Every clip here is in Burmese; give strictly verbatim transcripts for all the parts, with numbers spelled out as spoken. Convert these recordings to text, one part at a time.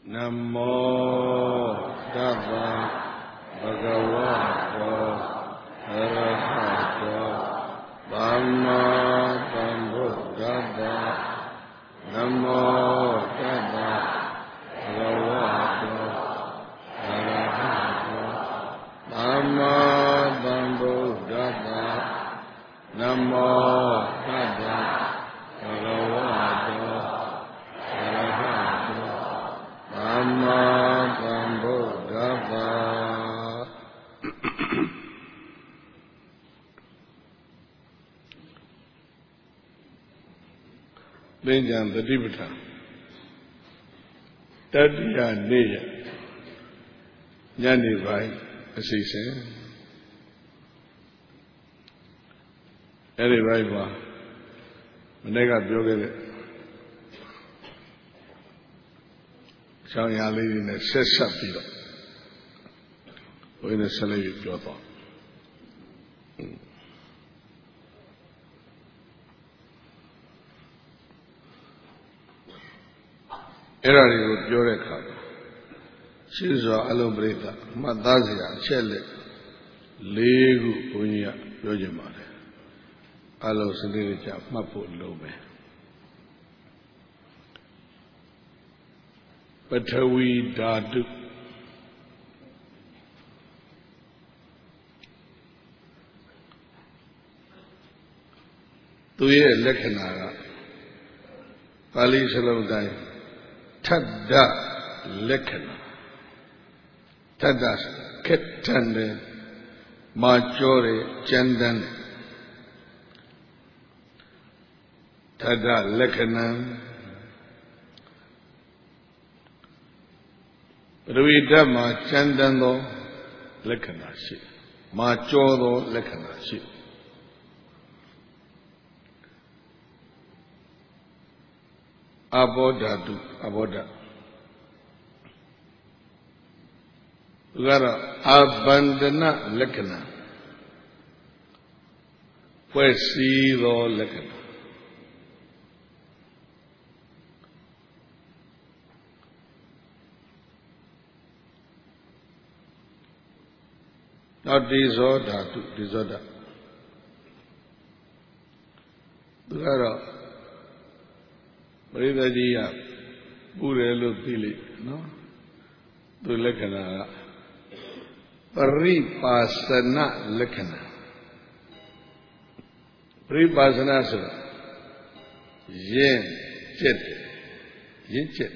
Namo Tassa Bhagavato Arahato Samma Sambuddhassa Namo Tassa Bhagavato Arahato Samma Sambuddhassa Namo Tassa Bhagavato Arahato Samma Sambuddhassa Linjan Tadipata Tatiya Neya Nyani Bhai Asisin Eri Bhai Bha Maneka Pyogele Chang Ya Lady Ne Sessa Piro Oine Salavi Pyoto Eraတွေကိုပြောတဲ့အခါရှင်းစွာအလုံးပရိသတ်မှတ်သားစရာအချက်လက်၄ခုဘုန်းကြီးကပြောချင်ပါတယ်အလုံးစနစ်ကြမှတ်ဖို့လိုမယ်ပထဝီဓာတုသူရဲ့လက္ခဏာကပါဠိစလုံးတိုင်းထဒ္ဒလက္ခဏာထဒ္ဒခက်ထန်တယ်မာကျော်တယ်ကြမ်းတမ်းတယ်ထဒ္ဒလက္ခဏာပထဝီဓာတ်မှာကြမ်းတမ်းသောလက္ခဏာရှိမာကျော်သောလက္ခဏာရှိအဘောဓာတုအဘောဓသူကတော့အဘန္ဒနလက္ခဏာဖွဲ့စည်းသောလက္ခဏာနောက်ဒီဇောဓာတုဒီဇောဓာသူကတော့ပရိသတ်ကြီးကပူတယ်လို့သိလိမ့်နော်သူလက္ခဏာကပရိပါစနလက္ခဏာပရိပါစနဆိုတာယဉ်ကျက်တယ်ယဉ်ကျက်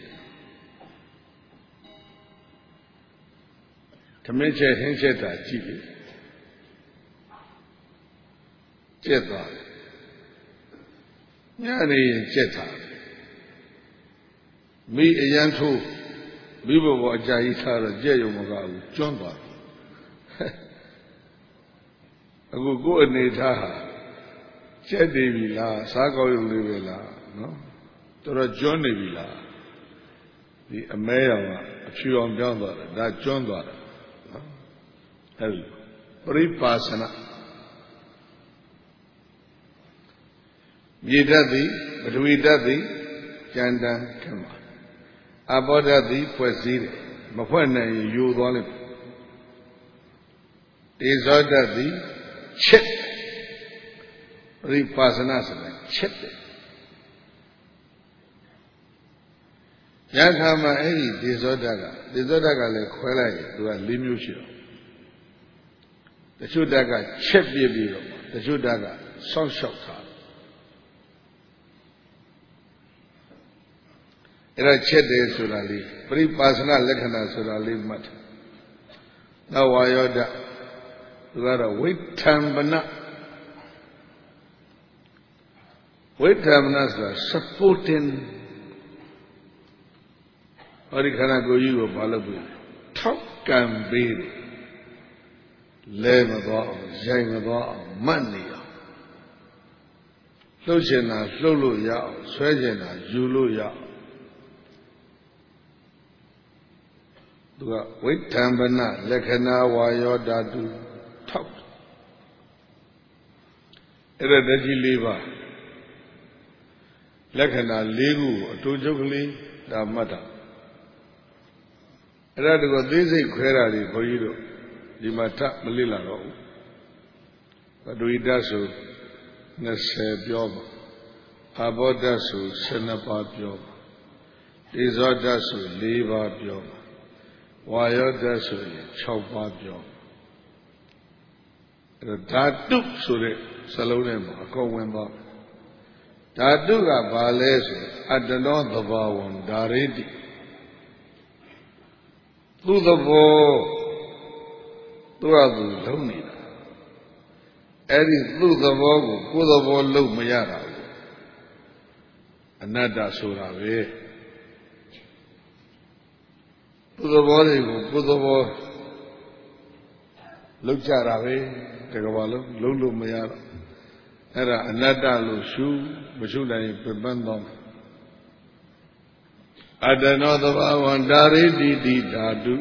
ဓမင်းချက်ဟင်းချက်တာကြည့်လေကျက်သွားတယ်ညနေရင်ကျက်တာမိအရန်ထိုးမိဘဘောအကြာကြီးထားတော့ကြက်ရုံမကဘူးကျွန်းသွားတယ်အခုကိုယ်အနေထားဟာကျက်နေပြီလားစားကောက်ရုံလေးပဲလားနော်တော်တော်ကျွန်းနေပြီလားဒီအမဲရောင်ကအဖြူအောင်ပြောင်းသွားတယ်ဒါကျွန်းသွားတယ်နော်အဲဒီပရိပါစနမြေဓာတ်သည်ပထဝီဓာတ်သည်ကြံတန်းခင်ပါအဘောဓာတ်သည်ဖွဲ့စည်းတယ်မဖွဲ့နိုင်ရင်ယူသွားလိမ့်မယ်တေဇောဓာတ်သည်ချက်ပရိပါစနဆိုတာချက်တယ်ယထာမှာအဲ့ဒီတေဇောဓာတ်ကတေဇောဓာတ်ကလည်းခွဲလိုက်ရင်သူက၄မျိုးရှိတော့တချို့ဓာတ်ကချက်ပြပြီးတော့တချို့ဓာတ်ကစောင့်ရှောက်ထားအဲ့ဒါချက်တယ်ဆိုတာလေးပရိပါစနလက္ခဏာဆိုတာလေးမှတ်တယ်။နောက်ဝါယောဓာတ်သူကတော့ဝိထံပနဝိထံပနဆိုတာ supporting ဟောဒီခန္ဓာကိုယ်ကြီးကိုဘာလုပ်ပြီးထောက်ကံပေးတယ်လဲမသွားအောင်ရိုက်မသွားအောင်မတ်နေအောင်လှုပ်ချင်တာလှုပ်လို့ရအောင်ဆွဲချင်တာယူလို့ရအောင်သူကဝိထံပနလက္ခဏာဝါယောဓာတုထောက်အဲ့ဒါတကြီးလေးပါလက္ခဏာ၄ခုအတူချုပ်ကလေးဒါမှတ်တာအဲ့ဒါတကောသေးစိတ်ခွဲတာတွေဘုန်းကြီးတို့ဒီမှာထမလိလာတော့ဘူးပထဝီဓာတ်ဆိုနှစ်ဆယ်ပြောပါအာဘောဓာတ်ဆိုဆယ်နှစ်ပါးပြောပါတေဇောဓာတ်ဆိုလေးပါးပြောပါဝါယောဓာတ်ဆိုရင်၆ပါးပြောပါအဲ့တော့ဓာတုဆိုတဲ့စလုံးထဲမှာအကုန်ဝင်ပါဓာတုကဘာလဲဆိုအတ္တနောသဘာဝံဓာရိတိသူ့သဘောသူ့အတူလုံးနေတာအဲ့ဒီသူ့သဘောကိုကိုယ်သဘောလုံးမရတာဘူးအနတ္တဆိုတာပဲသူ့သဘောတွေကိုကိုယ်သဘောလုံးကြတာပဲတကဘာလုံးလုံးလို့မရတော့အဲ့ဒါအနတ္တလို့ရှုမရှုနိုင်ပြပန်းတော့အတ္တနောသဘာဝံဓာရိတိတိဓာတု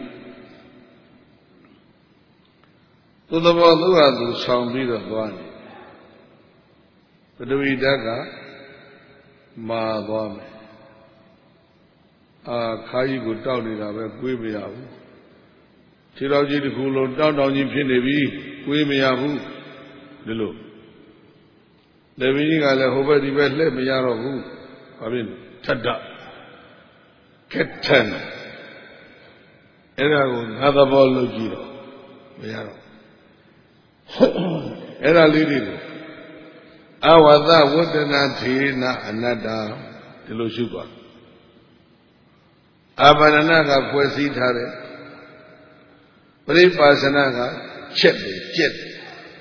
သူသဘောသူ့ဟာသူဆောင်ပြီးတော့သွားနေပထဝီဓာတ်ကမာသွားမယ်အာခါကြီးကိုတောက်နေတာပဲကွေးမရဘူးခြေတော်ကြီးတစ်ခုလုံးတောက်တောင်ကြီးဖြစ်နေပြီကွေးမရဘူးဒီလိုလက်ပြီးကလည်းဟိုဘက်ဒီဘက်လှည့်မရတော့ဘူးဘာဖြစ်လဲထက်တခက်ထန်အဲ့ဒါကိုငါသဘောလုပ်ကြည့်တော့မရတော့အဲ့ဒါလေးတွေအဝသဝတ္တနာထေနအနတ္တဒီလိုရှုပါအာဘာရဏကဖွဲ့စည်းထားတယ်ပရိပါစနာကချက်တယ်ကြက်တယ်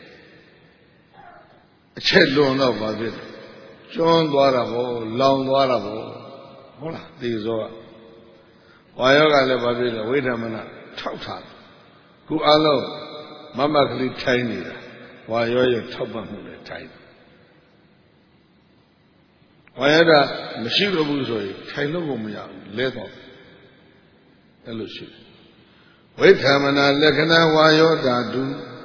အချက်လွန်တော့ဘာဖြစ်လဲကျွန်းသွားတာပေါ့လောင်သွားတာပေါ့ဟုတ်လားသေဇောကဝါယောကလည်းဘာဖြစ်လဲဝိဓမ္မနာထောက်ထားခုအလုံးမမကလေးထိုင်းနေတာဝါယောရဲ့ထောက်ပံ့မှုနဲ့ထိုင်းဝါယောကမရှိတော့ဘူးဆိုရင်ထိုင်လို့ကိုမရဘူးလဲတော့အဲ့လိုရှိဝိဓမ္မနာလက္ခဏာဝါယောဓာတု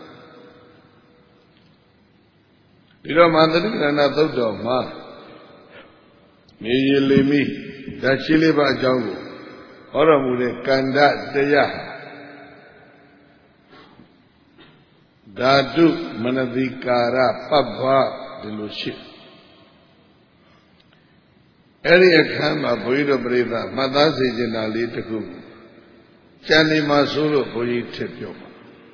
ဒီတော့မာသတိကရဏသုတ်တော်မှာနေရလိမိဓာတ်ရှိလေးပါအကြောင်းကိုဟောတော်မူတဲ့ကန္ဓတရားဓာတုမနတိကာရပပ္ပဒီလိုရှိအဲ့ဒီအခန်းမှာဘုရားတော်ပရိသတ်မှတ်သားစေချင်တာလေးတစ်ခုကျန်နေမှာဆိုလို့ဘုရားထည့်ပြောပါ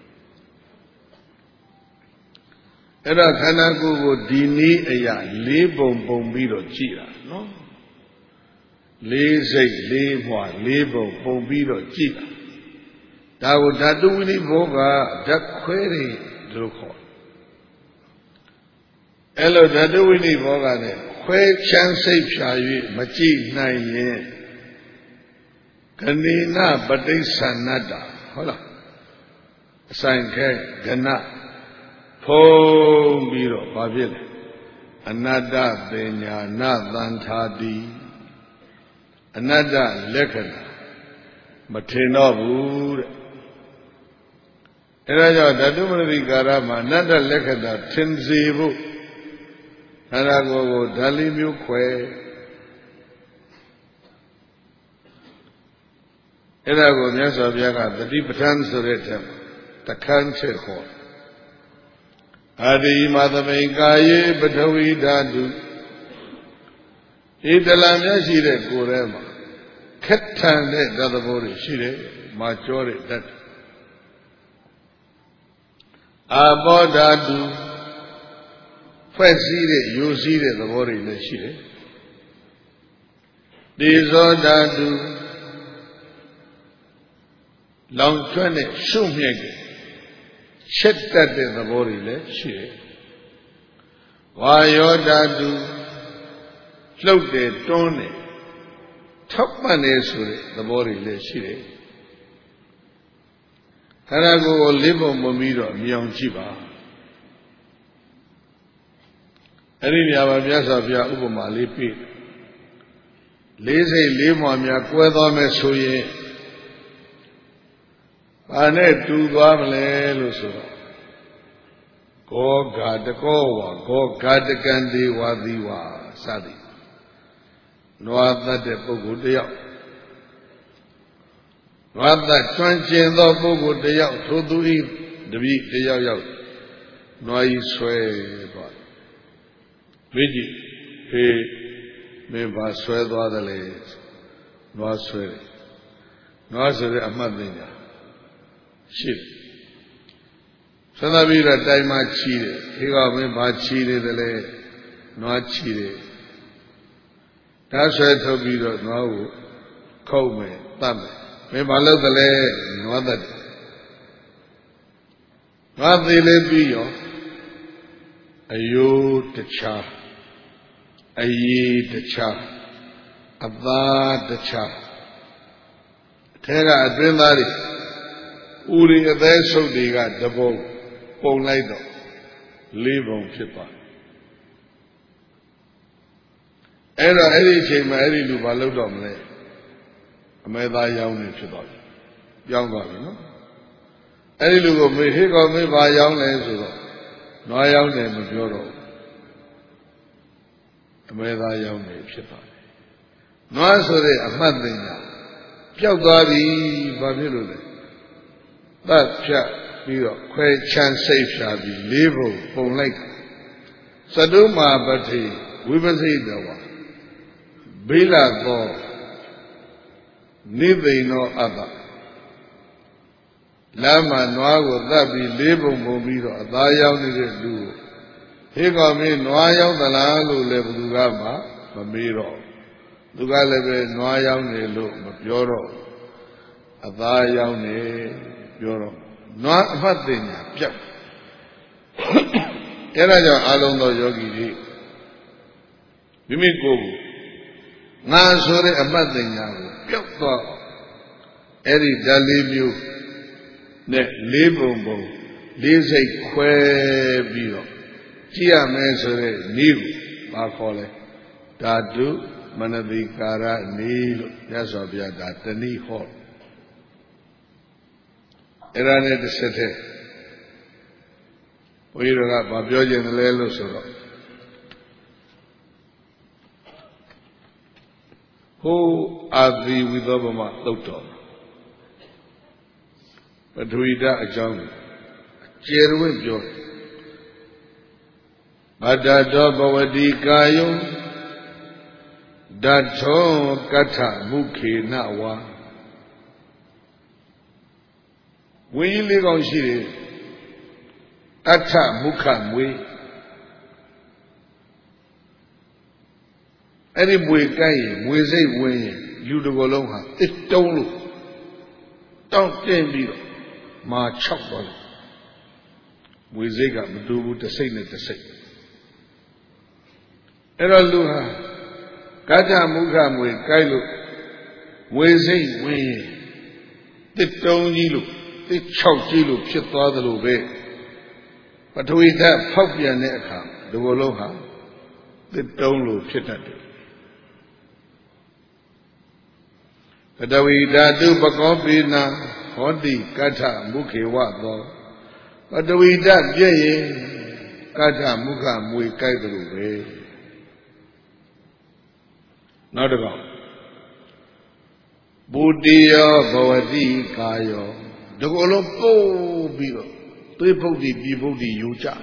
အဲ့ဒါခန္ဓာကိုယ်ကိုဒီနည်းအရာလေးပုံပုံပြီးတော့ကြည့်တာနော်လေးစိတ်လေးဘွားလေးပုံပုံပြီးတော့ကြည့်တာဒါကိုဓာတုဝိနိဘောကဓာတ်ခွဲတယ်လို့ခေါ်အဲ့လိုဓာတုဝိနိဘောကနဲ့ခွဲချမ်းစိတ်ဖြာ၍မကြည့်နိုင်ရင်ကဏိနပဋိစ္ဆန္နတ္တဟုတ်လားအဆိုင်ခဲကဏဖုံးပြီးတော့ဘာဖြစ်လဲအနတ္တပညာနာသံထာတိအနတ္တလက္ခဏာမထင်တော့ဘူးတဲ့အဲဒါကြောင့်ဓာတုမနတိကာရမှာအနတ္တလက္ခဏာထင်စေဖို့ခန္ဓာကိုယ်ကိုဓာတ်လေးမျိုးခွဲအဲဒါကိုမြတ်စွာဘုရားကတတိပဋ္ဌာန်ဆိုတဲ့ထဲမှာတခန်းချက်ခေါ်အာဒီမသမိန်ကာယေပထဝီဓာတုဤတလံမျက်ရှိတဲ့ကိုယ်ထဲမှာခက်ထန်တဲ့ဓာတ်သဘောတွေရှိတယ်မာကျောတဲ့ဓာတ်အာဘောဓာတုဖွဲ့စည်းတဲ့ယူစည်းတဲ့သဘောတွေလည်းရှိတယ်တေဇောဓာတုလောင်ကျွမ်းတဲ့ရှုမြဲ့တဲ့ချက်တတ်တဲ့သဘောတွေလည်းရှိတယ်ဝါယောဓာတုလှုပ်တယ်တွန်းတယ်ထောက်ပံ့တယ်ဆိုတဲ့သဘောတွေလည်းရှိတယ်ခန္ဓာကိုယ်ကိုလေးပုံမပြီးတော့မြောင်ကြည့်ပါအဲ့ဒီနေရာမှာမြတ်စွာဘုရားဥပမာလေးပြလေးစိတ်လေးမွာများကွဲသွားမယ်ဆိုရင်ဘာနဲ့တူသွားမလဲလို့ဆိုတော့ဂောဂာတကောဝါဂောဂာတကံဒေဝသီဝါစသည်နွားသတ်တဲ့ပုဂ္ဂိုလ်တယောက် Rather, twenty the book the out to do it, the week the out. No, I swear, but. Vigi, he may pass swear the other ladies. No, swear. No, swear, a mother. Shit. So that we that time I cheated. He got me by cheated the lady. Not cheated. That's why I told you that no, call me, damn it. Maybe I love the lady, no that. Not the lady, a you the cha, a ye the cha, a that the cha. Take a dream that is. Uri a day so they got the bow, bow light up, leave on chipper. Era any chain, my any do by load on me. A mother young in Chipper. Young one, no? Any look of me, he got me by young lads. No young name of Euro. A mother young in Chipper. No answer a mother. Piagari, Babilu. That chap, you know, quite chance safe shall be labeled for like Saduma Bati, we will say the one. Bila go, neither no other. Lama Noago, that be labeled Mobido, a dial needed do. He got me Noayam the Lalu level Lugama, Mamiro. Lugalebe Noayam ne look, Mapuro. A dial ne. Yoro. Not a bad thing. Jack. Eraja Alondo Yogi. Mimiko. Nasore a bad thing. Piotto. Eri Dalibu. Ne Libumbo. Lise Quebio. Tia Mesore Nibu. Marcole. Dadu Manadikara Nilo. That's what we are that. The knee hall. Era ne sete. We are not Babioja and Lelo Soro. Who are the with Obama Doctor? But we da a John. Cherwin John. Badado Bawadi Kayo Dato Kata Muki Nawa. When you live on Shiri, Ata Mukam we any boy guy, we say when you do along, it don't look. Don't tell me, my chopper. We say, got do the same at the same. Eraluha, Kata Mukam we Kailo, we say when it don't look. The Chauchilu, Chitwa the Lube. But we have Popia Neka, the Woloha, the Dolo Chitati. But we do Bakopina, Hodi, Kata, Muki, Wago. But we da Jay, Kata, Muka, Mui, Kaidru. Not about Buddha, Bawadi, Kayo. The Golo Bilo, three Podi, Bibodi, Yuja.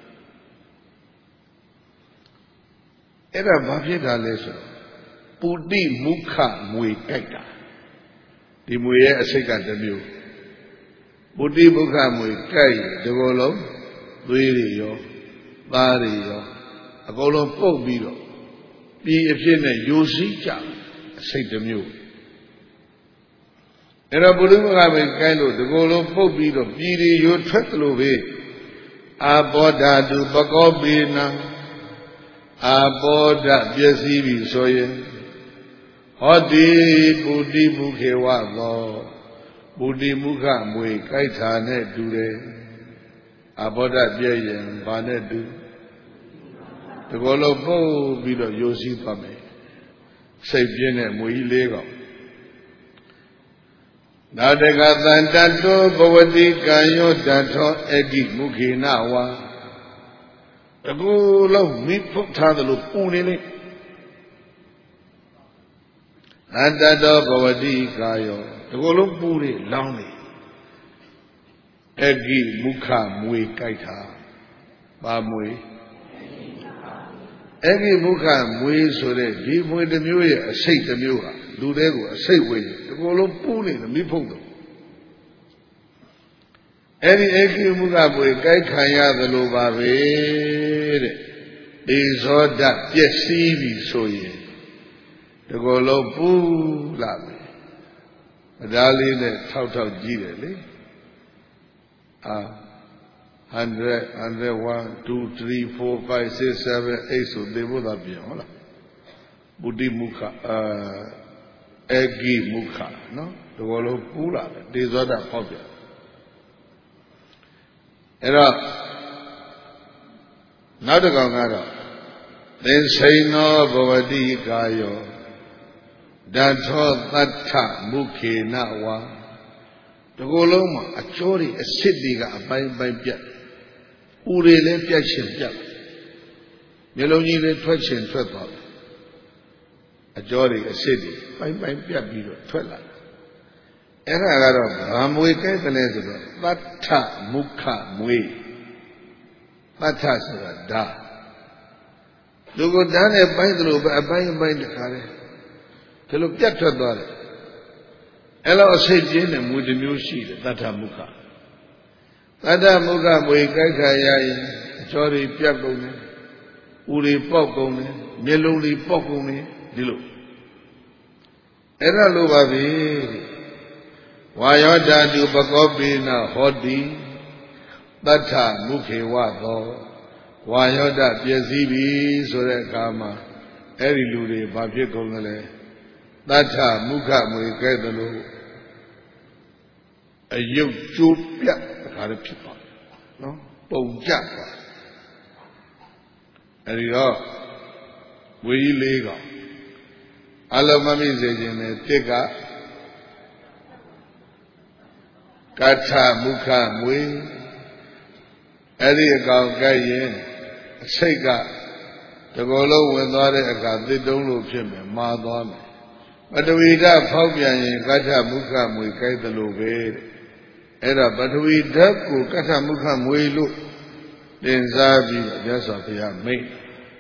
Era Bafita Leso, Pudi Muka Mui Kaita. The Muye Aseka the Mu. Pudi Muka Mui Kai, the Golo, Duirio, Bario, a Golo Po Bilo. Be if you know, Yusija, say the Mu. Era Buddha Kailo, the Golo Pobido, Bidi, you Tretlobe, Aboda do Bagobina, Aboda Biasibi Soye, Hodi Budi Mukewa Law, Budi Muka Mui Kaitane Dure, Aboda Biayan Banedu, the Golo Pobido Yosi Pame, say Biene Mui Lego. Nadega Dato Bawadi Kayo Dato Edi Mukinawa. The go love me put Tadalu Punili. Antato bhavati kayo. Tagolo puri lonely. Egi mukha mui kaita. Ba mui. Egi mukha mui sore. Di mui de mui a say de mua. Do they go a say way. Tagolo puri the mi punto. Any egi mukha mui kaikaya the loba vede. Is all that yes see so ye. The go low poo lab. A darling that tout out dearly. Ah, hundred, hundred, one, two, three, four, five, six, seven, eight, so they would have been. Buddhi mukha, uh, eggy mukha, no? The go low poo lab. These are the popular. Era. Now the ganga. Then say no bhavati kayo. Danto tatta mukhe nawa. The goloma, a chori, a siddhiga, by by piat. Ure le piachin piat. Meloni le twitchin twelve. A chori, a siddhi, by by piat biro, twelve. Era garo, amwe kai talezo, tatta mukha mwe. Tatta sura da. Logo dane bind the lobe, a bind bind the carry. To look at her daughter. Ella said Jane with the new sheet, Tata Muka. Tata Muka, we Kaya, Chori Piagone, Uri Pokone, Meluli Pokone, Dilu. Era Lubavi. Why are you Bakobina, Hodi, Tata Muke Wato? Why are that Yazibi, Sore Kama, Eri Ludi, Babi Kongale, Tata Muka Murikadalo, a yoke Jupia, the kind of people, no? Pojapa. And you know, we legal. Alamami Zajin, Tika, Kata Muka Mui, Eri Gayen. Sega, the Golo went on a they don't look him, Madonna. But we got Fabian, Gata Mukam, we gave the Lube. Era, but we dug Gata Mukam, we look. Then Zabi, just of the mate.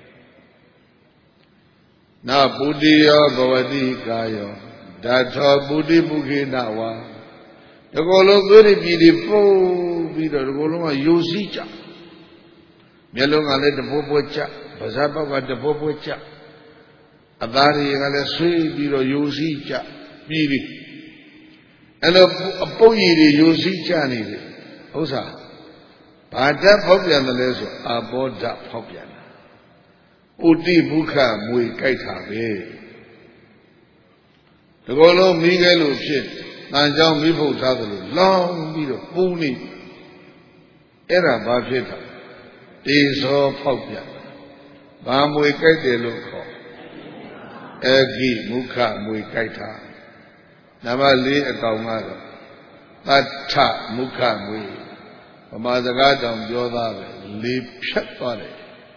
Now, Buddhi or Bhavati Kayo, that's all Buddhi Buki Nawa. The Golo very beautiful, Peter Goloma, Yusicha. Melonga le de bobocha, Bazaba de bobocha, Adari and a sweet biro Yusicha, Biri. And a poyiri Yusicha needed. Osa. Pada Popian the leso, a boda Popian. Uti Buka Mui Kaita be. The Golo Miguel shit, Nanjang Mipo Tadalu, long biro, pony. Era Bafeta. These all Popia. Bamwe Kaite Loko. Egi Muka Mui Kaita. Namali a Kaumara. Tata Muka Mui. Amadagadam Yoda, Lip Shatpare.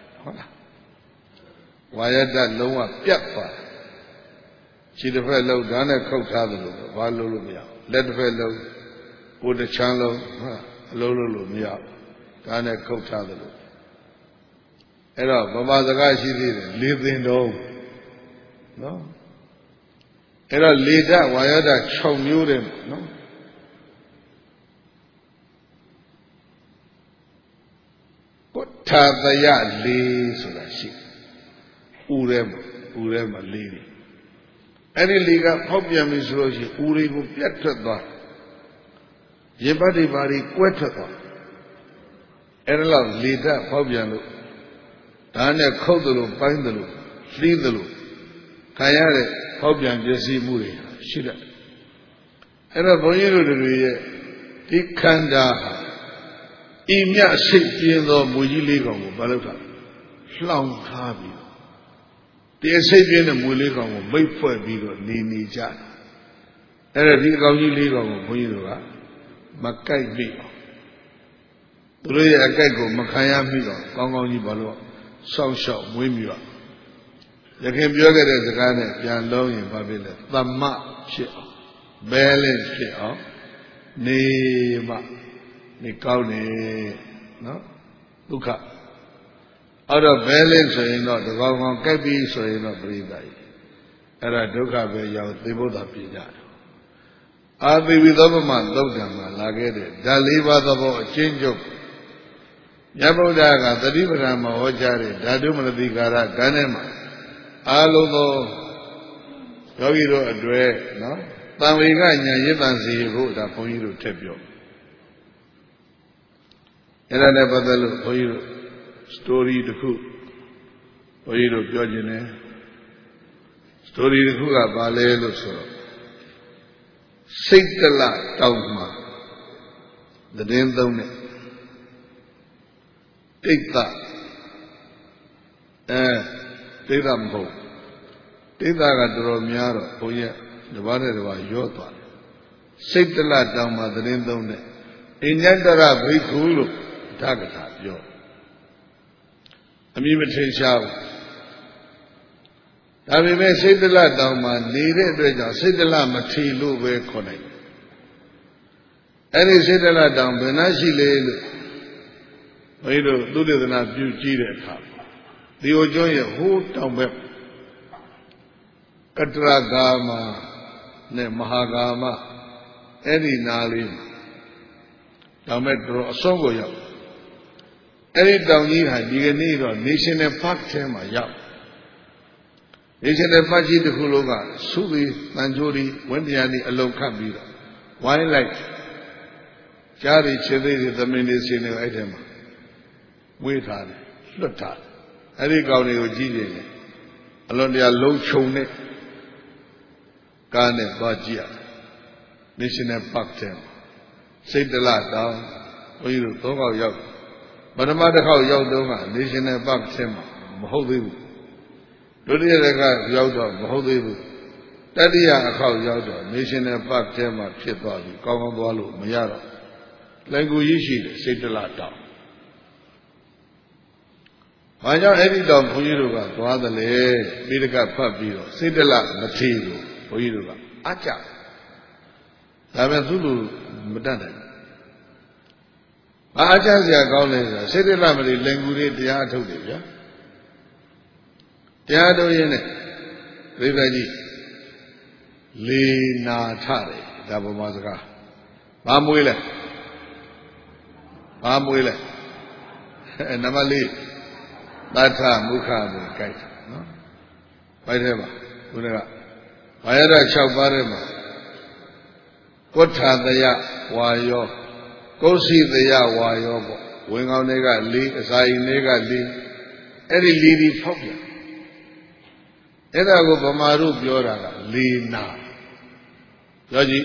Wayada Loma Piapa. She the fellow done a coat other, Valolumia. Let the fellow put a channel, Lolumia. Done a coat other. Era, Baba the guy she did, lived in the home. No? Era later, why are that show knew them? No? What Tadaya lay so that she Urem, Urem a lady. Any liga, Popiam is Roshi, Uri who piated that. Yebadi bari queted that. Era later, Popiam. Tane Kodulu, Bindulu, Fleedulu, Kayare, Hobian Jesse Muri, Shida. Era Boyero de Dikanda, Imya Ship, the Mujiligo, Balota, Flang Kabi. The Sabian and Muligo, wait for a bigo, Nini Jat. Era Digo Ligo, Boyera, Makai Bigo. The way I go, Makaya Bigo, Gongo Nibalo. Song shop, Wimua. ရခင်ပြောခဲ့တဲ့စကားနဲ့ပြန်လုံးရင်ဘာဖြစ်လဲသမဖြစ်အောင် balance ဖြစ်အောင်နေမှနေကောင်းနေနော်ဒုက္ခအဲ့တော့ balance ဆိုရင်တော့တကောင်ကောင်ကြိုက်ပြီးဆိုရင်တော့ပရိသတ်ကြီးအဲ့ဒါဒုက္ခပဲရောက်သေဘုဒ္ဓပြကြတယ်အာသီဝိသောပမသုတ်တံမှာလာခဲ့တဲ့ဓာတ်လေးပါးသဘောအချင်းချုပ်မြတ်ဗုဒ္ဓကသတိပဋ္ဌာန်မှာဟောကြားတဲ့ဓာတုမနတိကာရကံထဲမှာအာလုံးသောယောဂီတို့အတွေ့နော်တန်ဝေကညာရစ်တန်စီဖို့ဒါဘုန်းကြီးတို့ထည့်ပြောအဲ့ဒါနဲ့ပတ်သက်လို့ဘုန်းကြီးတို့ story တစ်ခုဘုန်းကြီးတို့ပြောခြင်းနဲ့ story တစ်ခုကဘာလဲလို့ဆိုတော့စိတ်တလတောင်းမှာသတင်းသုံးတဲ့တိတ်တအဲတိတ်တမဟုတ်တိတ်တကတော်တော်များတော့ဘုန်းကြီးတပါးနဲ့တပါးရော့သွားတယ်စိတ်တလတောင်းမှာသတင်းသုံးတဲ့အညတရဘိက္ခုလို့ဓကထာပြောအမည်မထင်ရှားဘူးဒါပေမဲ့စိတ်တလတောင်းမှာနေတဲ့အတွက်ကြောင့်စိတ်တလမထီလို့ပဲခေါ်နိုင်တယ်အဲ့ဒီစိတ်တလတောင်းဘယ်နှရှိလေလို့ဘုန်းကြီးတို့သုတေသနာပြုကြည့်တဲ့အခါဒီအိုကျွန်းရဲ့ဟိုးတောင်ဘက်ကတရဂါမနဲ့မဟာဂါမအဲ့ဒီနာလေးတောင်ဘက်တော်အဆုံးကိုရောက်အဲ့ဒီတောင်ကြီးဟာဒီကနေ့တော့ National Park ထဲမှာရောက် National Park ကြီးတစ်ခုလုံးကစုပြီးတန်ချိုးပြီးဝင်းတရားကြီးအလုံးခတ်ပြီးတော့ wildlife ကြားရီခြေသေးတွေသမင်တွေဆင်းနေအဲ့ထဲမှာဝေးထားတယ်လွတ်ထားတယ်အဲ့ဒီကောင်တွေကိုကြည့်နေတယ်အလွန်တရာလုံးခြုံတဲ့ကားနဲ့သွားကြည့်ရတယ် National Park ထဲမှာစိတ်တလတောင်ဘုန်းကြီးတို့သုံးခေါက်ရောက်ပထမတစ်ခေါက်ရောက်တော့က National Park ထဲမှာမဟုတ်သေးဘူးဒုတိယတစ်ခါရောက်တော့မဟုတ်သေးဘူးတတိယအခေါက်ရောက်တော့ National Park ထဲမှာဖြစ်သွားပြီကောင်းကောင်းသွားလို့မရတော့လည်းကိုကြီးရှိတယ်စိတ်တလတောင်ဘာကြောင့်အဲ့ဒီတောင်ဘုန်းကြီးတို့ကသွားတယ်လေပိဋကဖတ်ပြီးတော့စိတ်တလမထီလို့ဘုန်းကြီးတို့ကအကြဒါပေမဲ့သူ့လူမတတ်နိုင်ဘူးဘာအကြစရာကောင်းလဲဆိုစိတ်တလမထီလင်ကူလေးတရားထုတ်တယ်ဗျာတရားထုတ်ရင်းနဲ့ပြိဿကြီးလေနာထတယ်ဒါဗမာစကားဘာမွေးလဲဘာမွေးလဲနံပါတ်လေးသတ္ထမုခကိုကြိုက်တယ်နော်ဘိုက်ထဲမှာဘုရားကဘာရတော့၆ပါးထဲမှာကုဋ္ဌာတယဝါယောကုသိတယဝါယောပေါ့ဝင်ကောင်းတွေကလေးအစာရင်တွေကလေးအဲ့ဒီလေးဒီဖောက်ပြန်အဲ့ဒါကိုဗမာတို့ပြောတာကလေနာပြောကြည့်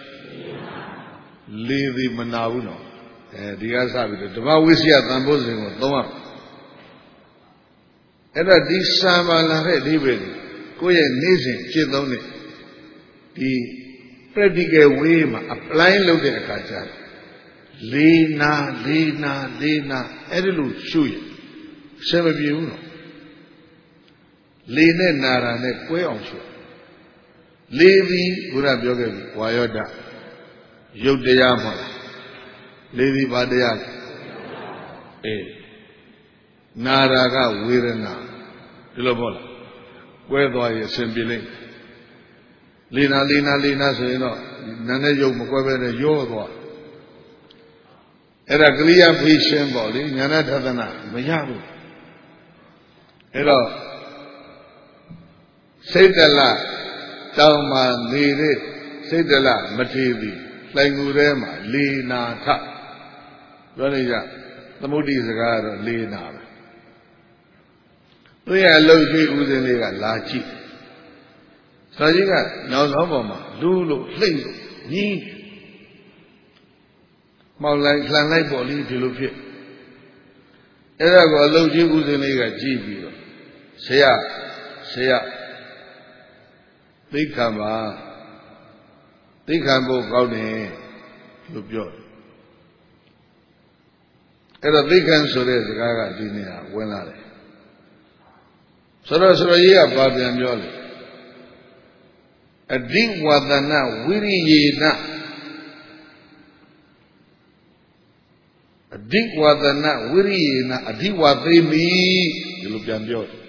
လေသည်မနာဘူးနော်အဲဒီကစပြီးတော့ဓမ္မဝိစီယသံဖို့စဉ်ကိုသုံးရအဲ့တော့ဒီစံပါလာတဲ့အဓိပ္ပာယ်ကိုယ့်ရဲ့နေ့စဉ်ကျင့်သုံးတဲ့ဒီ practical way မှာ apply လုပ်တဲ့အခါကျတော့လေးနာလေးနာလေးနာအဲ့ဒီလိုရှုရဆင်မပြေဘူးနော်လေးနဲ့နာတာနဲ့ကွဲအောင်ရှုလေးပြီးဘုရားပြောခဲ့ပြီဝါယောဒရုပ်တရားမဟုတ်လားလေးပြီးဘာတရားအေးနာရာကဝေဒနာဒီလိုပေါ့လားကွဲသွားရင်အစဉ်ပြေလိမ့်လေးနာလေးနာလေးနာဆိုရင်တော့နာနဲ့ရုပ်မကွဲပဲနဲ့ရောသွားအဲ့ဒါကရိယာဖိရှင်းပေါ့လေညာဏထသနာမရဘူးအဲ့တော့စိတ်တလတောင်းမှနေတဲ့စိတ်တလမထေသည်လှိုင်ကူထဲမှာလေနာထပြောနေကြသမုဒ္ဒိစကားကတော့လေနာပဲသူရဲ့အလုပ်ရှိဥစဉ်လေးကလာကြည့်စာကြီးကနောက်ဆောင်ပေါ်မှာလူလို့လှိမ့်လို့ညီးမောက်လိုက်လှန်လိုက်ပေါ်လေးဒီလိုဖြစ်အဲ့ဒါကိုအလုပ်ရှိဥစဉ်လေးကကြည့်ပြီးတော့ဆရာဆရာသိက္ခာပါသိက္ခာဖို့ကောင်းတယ်လို့ပြောတယ်အဲ့တော့သိက္ခာဆိုတဲ့စကားကဒီနေရာဝင်လာတယ်ဆိုတော့ဆိုတော့ကြီးကဘာပြန်ပြောလဲအဓိဝါဒနာဝိရိယေနအဓိဝါဒနာဝိရိယေနအဓိဝါသေမိဒီလိုပြန်ပြောတယ်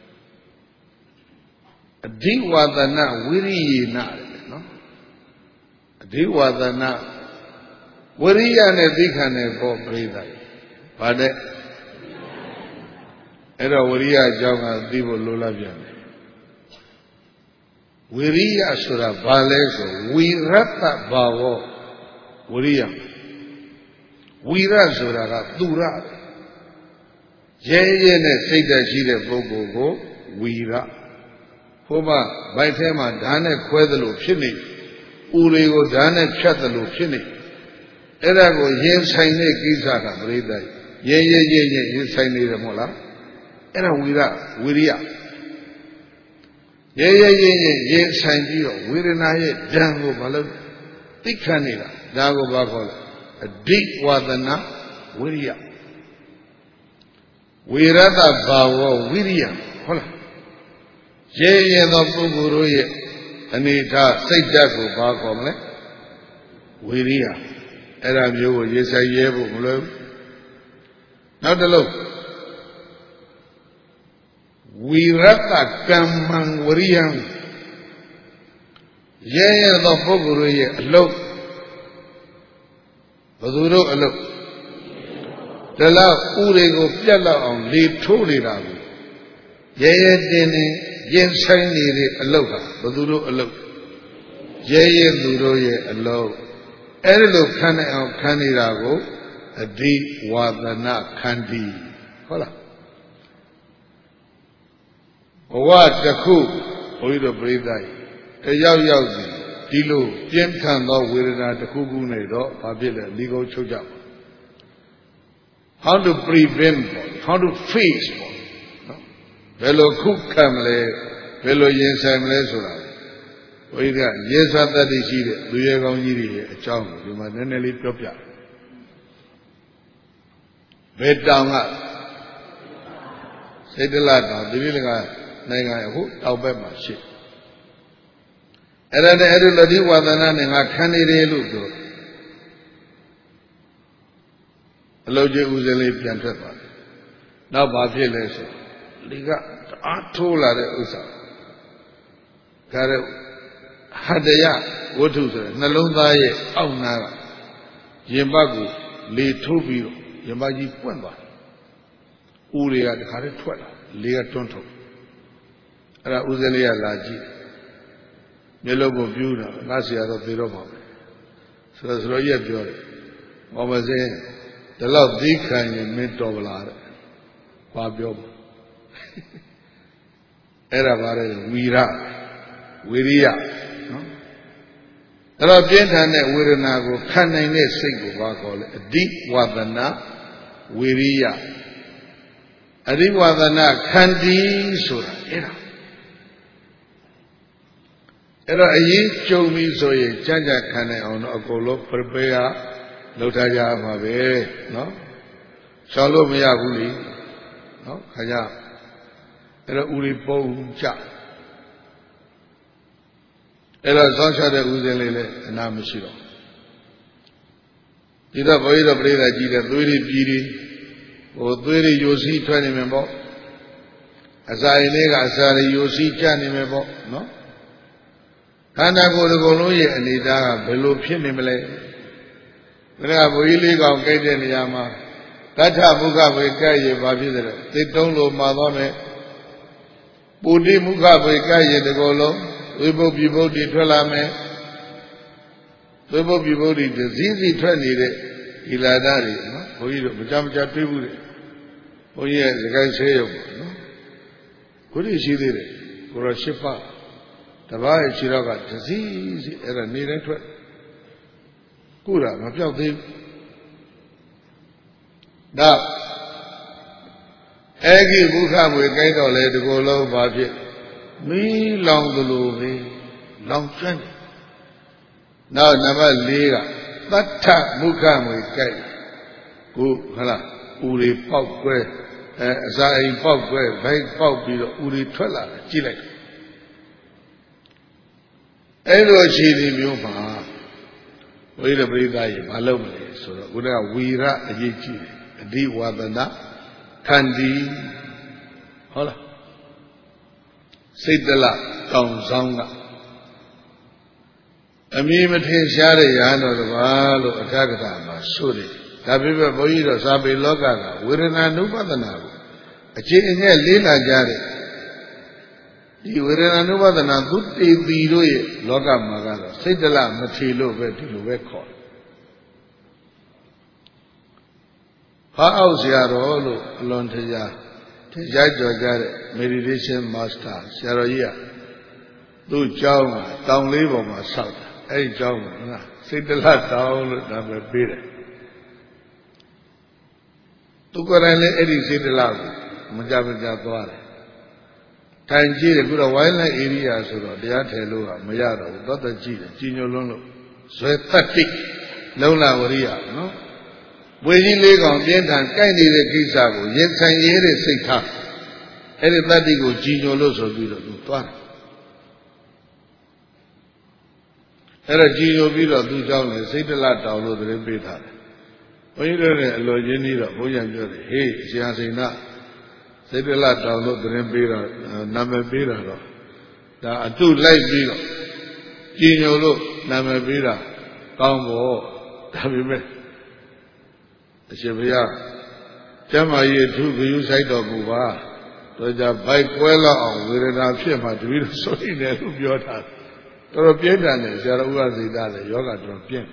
အဓိဝါဒနာဝိရိယေနနော်အဓိဝါဒနာဝိရိယနဲ့သိခံတဲ့ပေါ်ပြိဿဗါတဲ့အဲ့တော့ဝိရိယအကြောင်းကသိဖို့လိုလားပြန်တယ်ဝိရိယဆိုတာဘာလဲဆိုဝိရတ္တဘာဝဝိရိယဝိရဆိုတာကသူရရဲရဲနဲ့စိတ်ဓာတ်ရှိတဲ့ပုဂ္ဂိုလ်ကိုဝိရဟိုမှာဗိုက်ထဲမှာဓာတ်နဲ့ခွဲသလိုဖြစ်နေဦးတွေကိုဓာတ်နဲ့ဖြတ်သလိုဖြစ်နေအဲ့ဒါကိုရင်ဆိုင်တဲ့ကိစ္စကပရိသတ်ရဲရဲရဲရဲရင်ဆိုင်နေတယ်မဟုတ်လားအဲ့ဒါဝိရဝိရိယရဲရဲရဲရဲရင်ဆိုင်ပြီးတော့ဝေဒနာရဲ့ဓာတ်ကိုမလုပ်သိခံနေတာဒါကိုဘာခေါ်လဲအဓိဝါဒနာဝိရိယဝိရတဘာဝဝိရိယဟုတ်လားရဲရဲသောပုဂ္ဂိုလ်တို့ရဲ့အနေထားစိတ်ဓာတ်ကိုဘာခေါ်မလဲဝိရိယအဲ့ဒါမျိုးကိုရေးဆိုင်ရဲဖို့မလွယ်ဘူးနောက်တစ်လုံးဝိရတကမ္မံဝရိယံရဲရဲသောပုဂ္ဂိုလ်တို့ရဲ့အလုပ်ဘယ်သူတို့အလုပ်တလားဥတွေကိုပြတ်လောက်အောင်လေထိုးနေတာကိုရဲရဲတင်းတင်းရင်ဆိုင်နေတဲ့အလုပ်ဟာဘယ်သူတို့အလုပ်ရဲရဲသူတို့ရဲ့အလုပ်အဲ့ဒီလိုခံနိုင်အောင်ခံနေတာကိုအဓိဝါဒနာခန္တီဟုတ်လားဘဝတစ်ခုဘုန်းကြီးတို့ပြိဿတယောက်ယောက်စီဒီလိုပြင်းထန်သောဝေဒနာတစ်ခုခုနဲ့တော့ဘာဖြစ်လဲလီကုန်းချုပ်ကြပါ how to prevent how to face နော်ဘယ်လိုခုခံမလဲဘယ်လိုရင်ဆိုင်မလဲဆိုတာဘုန်းကြီးကရေစာတတ်သိရှိတဲ့လူရဲကောင်းကြီးတွေရဲ့အကြောင်းကိုဒီမှာနည်းနည်းလေးပြောပြဘယ်တောင်ကစိတ်တလတောင်ဒီလိုကနိုင်ငံအခုတောက်ဘက်မှာရှိအဲ့ဒါနဲ့အဲ့ဒီလက်ဒီဝါဒနာနဲ့ငါခံနေတယ်လို့ပြောအလုတ်ကြီးဦးစင်းလေးပြန်ထွက်သွားတယ်နောက်ဘာဖြစ်လဲဆိုဒီကအားထိုးလာတဲ့ဥစ္စာဒါရဟတယဝတ္ထုဆိုတဲ့နှလုံးသားရဲ့အောက်နားကရင်ဘတ်ကိုလေထိုးပြီးတော့ရင်ဘတ်ကြီးပွင့်သွားတယ်ဦးတွေကတခါတည်းထွက်လာလေကတွန်းထုတ်အဲ့ဒါဦးစင်းလေးကလာကြည့်မျက်လုံးကိုပြူးတာငါဆရာတော့သေတော့ပါပဲဆိုတော့ဆိုတော့ရက်ပြောတယ်မောမစင်းဒီလောက်သိခံရင်မင်းတော်ဗလားတဲ့ဘာပြောပါအဲ့ဒါဘာလဲဝီရဝိရိယနော်အဲ့တော့ပြင်းထန်တဲ့ဝေဒနာကိုခံနိုင်တဲ့စိတ်ကိုဘာခေါ်လဲအဓိဝါဒနာဝိရိယအဓိဝါဒနာခန္တီဆိုတာအဲ့ဒါအဲ့တော့အရင်ကြုံပြီဆိုရင်ကြံ့ကြံ့ခံနိုင်အောင်တော့အကုန်လုံး prepare လုပ်ထားကြမှာပဲเนาะရှောင်လို့မရဘူးလေเนาะခါကြအဲ့တော့ဦးလေးပုံကြအဲ့တော့စောင့်ရှောက်တဲ့ဦးစင်းလေးလည်းအနာမရှိတော့ဒီတော့ဘုရားတော်ပြိဿကြီးတဲ့သွေးတွေပြည်တွေဟိုသွေးတွေယိုစီးထွက်နေမယ်ပေါ့အစာရင်လေးကအစာတွေယိုစီးကျနေမယ်ပေါ့เนาะခန္ဓာကိုယ်တစ်ခုလုံးရဲ့အနေအထားကဘယ်လိုဖြစ်နေမလဲဒါကဘုရားလေးကောင်ကြိုက်တဲ့နေရာမှာတထမုခဝေကဲ့ရဘာဖြစ်တယ်သိတုံးလိုမှာသွားမယ်ပုတိမုခဝေကဲ့ရတစ်ခုလုံးဝိပုပ္ပိဗုဒ္ဓထွက်လာမယ်ဝိပုပ္ပိဗုဒ္ဓဒဇီးစီထွက်နေတဲ့ဒီလာဒတွေနော်ဘုန်းကြီးတို့မကြမကြတွေးဘူးတယ်ဘုန်းကြီးရဲ့စကိုင်းဆေးရုံပေါ့နော်ခုတည်းရှိသေးတယ်ကိုရောရှစ်ပါးတပားရဲ့ခြေတော့ကဒဇီးစီအဲ့ဒါနေတိုင်းထွက်ကုတာမပြောက်သေးဘူးဒါအဲ့ဒီဘုခမွေကိုင်းတော့လေဒီကိုယ်လုံးဘာဖြစ်မီးလောင်သလိုပဲလောင်ကျွမ်းတယ်နောက်နံပါတ်၄ကသတ္ထမုခမွေကိုင်းကိုဟလားဦးတွေပေါက်ကွဲအဲအစာအိမ်ပေါက်ကွဲဘိုက်ပေါက်ပြီးတော့ဦးတွေထွက်လာတယ်ကြည့်လိုက်အဲ့လိုအခြေအနေမျိုးမှာဝိရပရိသတ်ရေမလုပ်မလဲဆိုတော့ခုနကဝီရအရေးကြီးတယ်အဓိဝါဒနာခန္တီဟုတ်လားစိတ်တလတောင်ဆောင်ကအမည်မထင်ရှားတဲ့ရာတော်တစ်ပါးလို့အခါကတာမှာဆိုတယ်ဒါပေမဲ့ဘုန်းကြီးတို့စာပေလောကကဝေဒနာနုပဒနာကိုအခြေအမြဲလေးလာကြတဲ့ဒီဝေဒနာနုပဒနာသူတေတီတို့ရဲ့လောကမှာကတော့စိတ်တလမထေလို့ပဲဒီလိုပဲခေါ်တယ်။ဟာအောက်ဆရာတော်လို့အလွန်ထကြထကြကြော်ကြတဲ့ meditation master ဆရာတော်ကြီးကသူ့ကျောင်းမှာတောင်လေးပေါ်မှာဆောက်တာအဲ့ဒီကျောင်းမှာဟုတ်လားစိတ်တလတောင်လို့နာမည်ပေးတယ်။သူကိုယ်တိုင်လည်းအဲ့ဒီစိတ်တလကိုမကြမကြသွားတယ်ထိုင်ကြည့်တယ်ခုတော့ wildlife area ဆိုတော့တရားထည့်လို့ကမရတော့ဘူးသောတကြည့်တယ်ကြီးညိုလွန်းလို့ဇွဲတတ္တိလုံးလာဝရိယနော်ဝေကြီးလေးကောင်ပြင်းထန်ကြိုက်နေတဲ့ကိစ္စကိုရင်ဆိုင်ရတဲ့စိတ်ထားအဲ့ဒီတတ္တိကိုကြီးညိုလို့ဆိုပြီးတော့သူသွားတယ်အဲ့တော့ကြီးညိုပြီးတော့သူเจ้าလည်းစိတ်တလတောင်လို့သတင်းပေးထားတယ်ဘုန်းကြီးတို့လည်းအလိုချင်းကြီးတော့ဘုန်းကြီးပြောတယ်ဟေးဆရာစိန်နာစိတ်တလတောင်လို့သတင်းပေးတာနာမည်ပေးတာတော့ဒါအတုလိုက်ပြီးတော့ကြည်ညိုလို့နာမည်ပေးတာကောင်းဖို့ဒါပေမဲ့အရှင်ဘုရားကျမ်းမာရေးသူဂယုဆိုင်တော်မူပါတော့ကြဘိုက်ကွဲလောက်အောင်ဝေဒနာဖြစ်မှတပည့်တော်ဆိုနေတယ်လို့ပြောတာတော်တော်ပြင်းထန်တယ်ဆရာတော်ဥပဇိတလည်းယောဂတော်တော်ပြင်း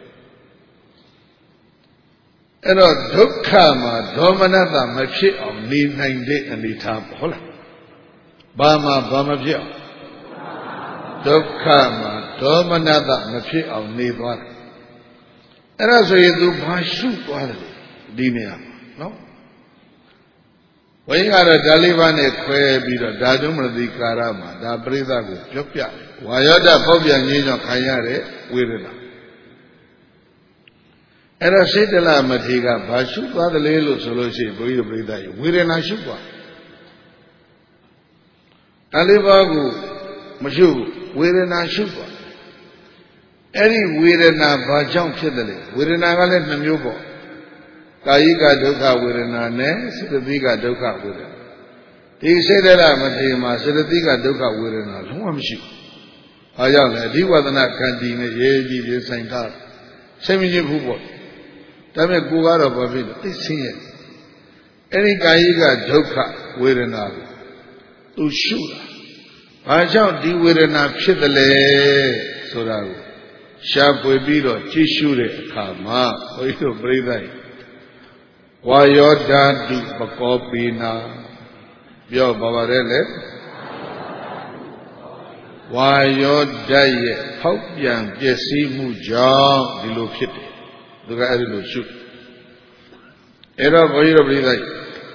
အဲ့တော့ဒုက္ခမှာဒေါမနတမဖြစ်အောင်နေနိုင်တဲ့အနေထားပေါ့ဟုတ်လားဘာမှဘာမဖြစ်အောင်ဒုက္ခမှာဒေါမနတမဖြစ်အောင်နေသွားတယ်အဲ့ဒါဆိုရင်သူဘာရှုသွားတယ်ဒီနေရာမှာနော်ဝိညာဉ်ကတော့ဒါလေးပါးနဲ့ခွဲပြီးတော့ဓာတုမရတိကာရမှာဒါပရိသတ်ကိုပြောပြတယ်ဝါယောဒပေါက်ပြန်ခြင်းကြောင့်ခံရတဲ့ဝေဒနာအဲ့တော့စိတ်တလမထေကဘာရှုသွားတယ်လဲလို့ဆိုလို့ရှိရင်ဘုန်းကြီးတို့ပြိဿရေဝေဒနာရှုသွားဒါလေးပါးကိုမရှုဝေဒနာရှုသွားအဲ့ဒီဝေဒနာဘာကြောင့်ဖြစ်တယ်လဲဝေဒနာကလည်းနှမျိုးပေါ့ကာယိကဒုက္ခဝေဒနာနဲ့စေတသိကဒုက္ခဝေဒနာဒီစိတ်တလမထေမှာစေတသိကဒုက္ခဝေဒနာလုံးဝမရှိဘူးအားကြောင့်လေအဓိဝဒနာခန္တီနဲ့ရေးကြည့်ရေးဆိုင်ထားစိတ်မကြည့်ဘူးပေါ့ဒါပေမဲ့ကိုကတော့ဘာဖြစ်လဲသိစင်းရဲ့အဲ့ဒီကာယိကဒုက္ခဝေဒနာကိုသူရှုတာဘာကြောင့်ဒီဝေဒနာဖြစ်တယ်လဲဆိုတာကိုရှားပွေပြီးတော့ကြည့်ရှုတဲ့အခါမှာဘုန်းကြီးတို့ပြိဿရေဝါယောဓာတုပကောပိနာပြောပါပါတယ်လေဝါယောဓာတ်ရဲ့ဖောက်ပြန်ပျက်စီးမှုကြောင့်ဒီလိုဖြစ်တယ်သူကအဲ့ဒီလိုရှုအဲ့တော့ဘုန်းကြီးတို့ပြိဿရေ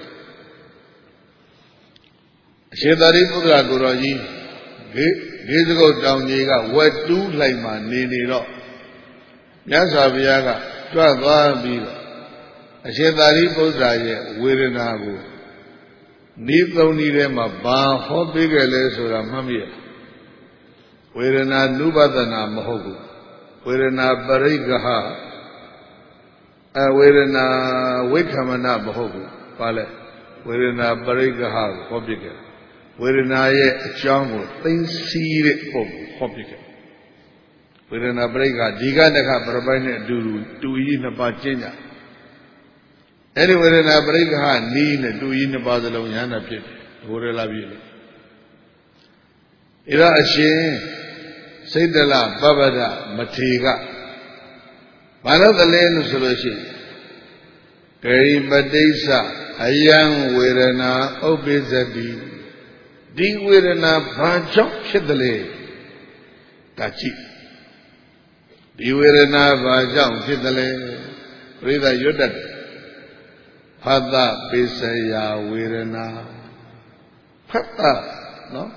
အရှင်သာရိပုတ္တရာကိုယ်တော်ကြီးဂေဂေသကုတ်တောင်ကြီးကဝက်တူးလိုက်မှနေနေတော့မြတ်စွာဘုရားကကြွသွားပြီးတော့အရှင်သာရိပုတ္တရာရဲ့ဝေဒနာကိုဤသုံးနည်းထဲမှာဘာဟောပေးခဲ့လဲဆိုတာမှတ်မိရဝေဒနာနုပဒနာမဟုတ်ဘူးဝေဒနာပရိက္ခဟအဝေဒနာဝိက္ခမနမဟုတ်ဘူးဘာလဲဝေဒနာပရိက္ခဟကိုဟောပြခဲ့ဝေဒနာရဲ့အကြောင်းကိုသိသိတဲ့ပုံကိုဟောပြခဲ့ဝေဒနာပရိက္ခဒီကတခပရပိုက်နဲ့အတူတူတူကြီးနှစ်ပါးကျင့်ကြအဲ့ဒီဝေဒနာပရိက္ခနီးနဲ့တူကြီးနှစ်ပါးစလုံးဉာဏ်နဲ့ဖြစ်တယ်ဟိုရလာပြီလေအဲ့ဒါအရှင်စိတ်တလပပဒမထေကဘာလို့တလဲလို့ဆိုလို့ရှိရင်ဂရိပတိစ္ဆအယံဝေဒနာဥပ္ပိသတိဒီဝေဒနာဘာကြောင့်ဖြစ်တယ်လဲဒါကြည့်ဒီဝေဒနာဘာကြောင့်ဖြစ်တယ်လဲပြိဿရွတ်တတ်တယ်ဖတ်တပိစယဝေဒနာဖတ်တနော်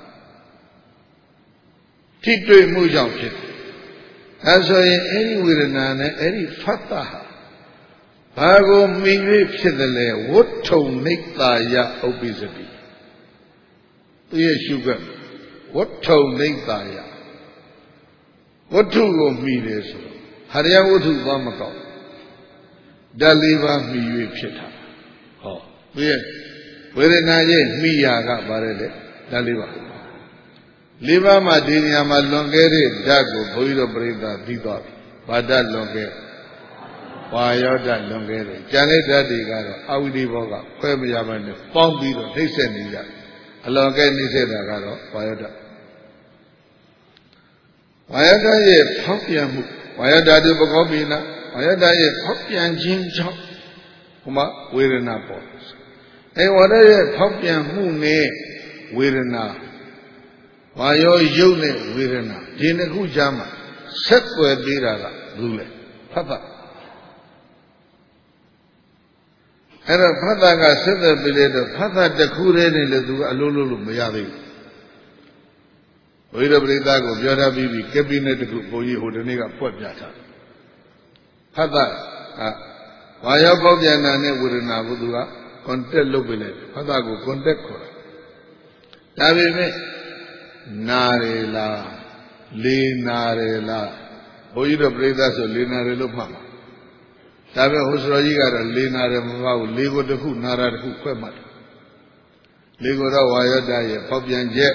ထိတွေ့မှုကြောင့်ဖြစ်တယ်အဲဆိုရင်အဲ့ဒီဝေဒနာနဲ့အဲ့ဒီဖတ်တဟာဘာကိုမိ၍ဖြစ်တယ်လဲဝဋ္ထုံနိတ္တယဥပ္ပိစတိသူရဲ့ရှုကဝဋ္ထုံနိတ္တယဝတ္ထုကိုမိတယ်ဆိုတော့ဟရိယဝတ္ထုသွားမကောက်ဓာတ်လေးပါးမိ၍ဖြစ်တာဟောသူရဲ့ဝေဒနာရဲ့မိယာကပါတယ်လေဓာတ်လေးပါးလေးပါးမှာဒီနေရာမှာလွန်ခဲ့တဲ့ဓာတ်ကိုဘုန်းကြီးတို့ပြိဿသိသွားပြီဘာဓာတ်လွန်ခဲ့ဝါယောဓာတ်လွန်ခဲ့တယ်ကျန်တဲ့ဓာတ်တွေကတော့အဝိဓိဘောကခွဲမရပါနဲ့ပေါင်းပြီးတော့နှိမ့်ဆက်နေကြအလွန်ကဲနှိမ့်ဆက်တာကတော့ဝါယောဓာတ်ဝါယောဓာတ်ရဲ့ဖောက်ပြန်မှုဝါယောဓာတ်တွေပကောပိနာဝါယောဓာတ်ရဲ့ဖောက်ပြန်ခြင်းကြောင့်ဟိုမှာဝေဒနာပေါ်အဲဝါယောရဲ့ဖောက်ပြန်မှုနဲ့ဝေဒနာဝါယောယုတ်နဲ့ဝေဒနာဒီနှစ်ခုကြားမှာဆက်သွယ်ပေးတာကဘူးလေဖတ်တာအဲ့တော့ဖတ်တာကဆက်သွယ်ပေးတဲ့တော့ဖတ်တာတစ်ခုတည်းနဲ့လည်းသူကအလိုလိုလို့မရသေးဘူးဘုရားပရိသတ်ကိုပြောထားပြီးပြီကက်ဘိနက်တစ်ခုဘုန်းကြီးဟိုဒီနေ့ကဖွက်ပြထားဖတ်တာကဝါယောပေါက်ပြန်တာနဲ့ဝေဒနာကိုသူက contact လုပ်ပေးလိုက်ဖတ်တာကို contact ခေါ်တာဒါပေမဲ့နာရလားလေးနာရလားဘုန်းကြီးတို့ပြိဿဆိုလေးနာရလို့မှတ်မှာဒါပေမဲ့ဟိုစတော်ကြီးကတော့လေးနာရမဟုတ်ဘူးလေးကိုတစ်ခုနာရတစ်ခုခွဲမှတ်တယ်လေးကိုတော့ဝါယောဓာတ်ရဲ့ပေါက်ပြန်ချက်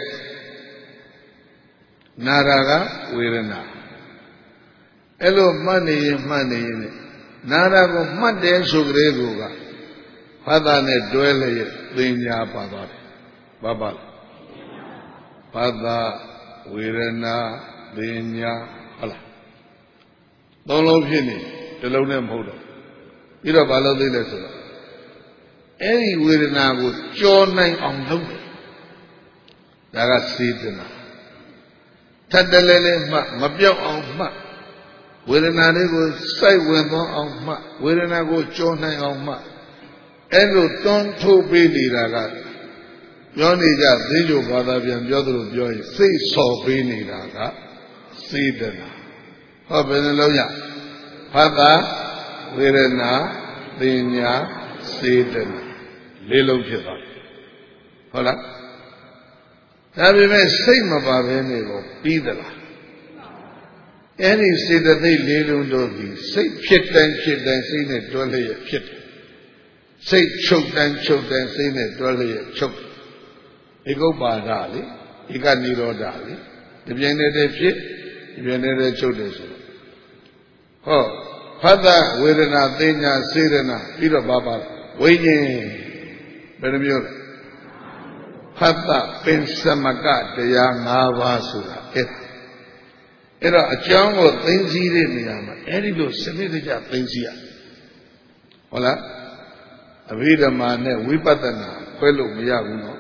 နာရကဝေဒနာအဲ့လိုမှတ်နေရင်မှတ်နေရင်နာရကိုမှတ်တယ်ဆိုကြတဲ့ကောကဖတ်တာနဲ့တွဲလျက်သင်ညာပါသွားတယ်ဘာပါလဲဖတ်တာဝေဒနာသင်ညာဟုတ်လားသုံးလုံးဖြစ်နေတစ်လုံးနဲ့မဟုတ်တော့ပြီးတော့ဘာလို့သိလဲဆိုတော့အဲ့ဒီဝေဒနာကိုကြောနိုင်အောင်လုပ်တယ်ဒါကစေတနာထပ်တလဲလဲမှမပြောက်အောင်မှဝေဒနာလေးကိုစိုက်ဝင်သွားအောင်မှဝေဒနာကိုကြောနိုင်အောင်မှအဲ့လိုတွန်းထိုးပေးနေတာကပြောနေကြသိကြဘာသာပြန်ပြောသလိုပြောရင်စိတ်ဆော်ပေးနေတာကစေတနာဟောဘယ်နှလုံးရဖတ်တာဝေဒနာသင်ညာစေတနာလေးလုံးဖြစ်သွားဟုတ်လားဒါပေမဲ့စိတ်မပါဘဲနေတော့ပြီးသလားအဲ့ဒီစေတသိက်လေးလုံးတို့ဒီစိတ်ဖြစ်တိုင်းဖြစ်တိုင်းစိတ်နဲ့တွဲလျက်ဖြစ်တယ်စိတ်ချုပ်တိုင်းချုပ်တိုင်းစိတ်နဲ့တွဲလျက်ချုပ်ဧကုပ္ပါဒလေဧကနိရောဓလေဒီပြင်းနေတဲ့ဖြစ်ဒီပြင်းနေတဲ့ချုပ်တယ်ဆိုတော့ဟောဖတ်တာဝေဒနာသင်ညာစေတနာပြီးတော့ဘာပါဝိညာဉ်ဘယ်နှမျိုးလဲဖတ်တာပင်စမကတရား၅ပါးဆိုတာအဲ့အဲ့တော့အကြောင်းကိုသိသိတဲ့နေရာမှာအဲ့ဒီလိုစနစ်တကျသိသိရဟုတ်လားအဘိဓမ္မာနဲ့ဝိပဿနာခွဲလို့မရဘူးနော်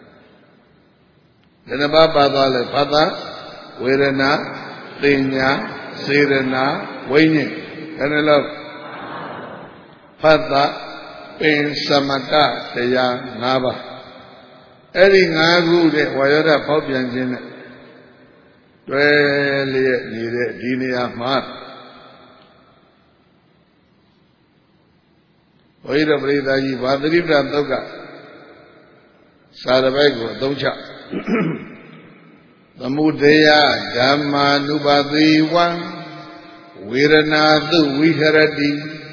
ဘယ်နှပါးပါသွားလဲဖတ်တာဝေဒနာသင်ညာစေတနာဝိညာဉ်ဘယ်နှလုံးဖတ်တာပင်စမကတရား၅ပါးအဲ့ဒီ၅ခုတဲ့ဝါယောဓာတ်ဖောက်ပြန်ခြင်းနဲ့တွဲလျက်နေတဲ့ဒီနေရာမှာဘုရားပရိသတ်ကြီးဗာတိပ္ပသုတ်ကစာတပိုက်ကိုအသုံးချသမုဒယဓမ္မာနုပါတိဝံဝေရဏသုဝိဟရတိ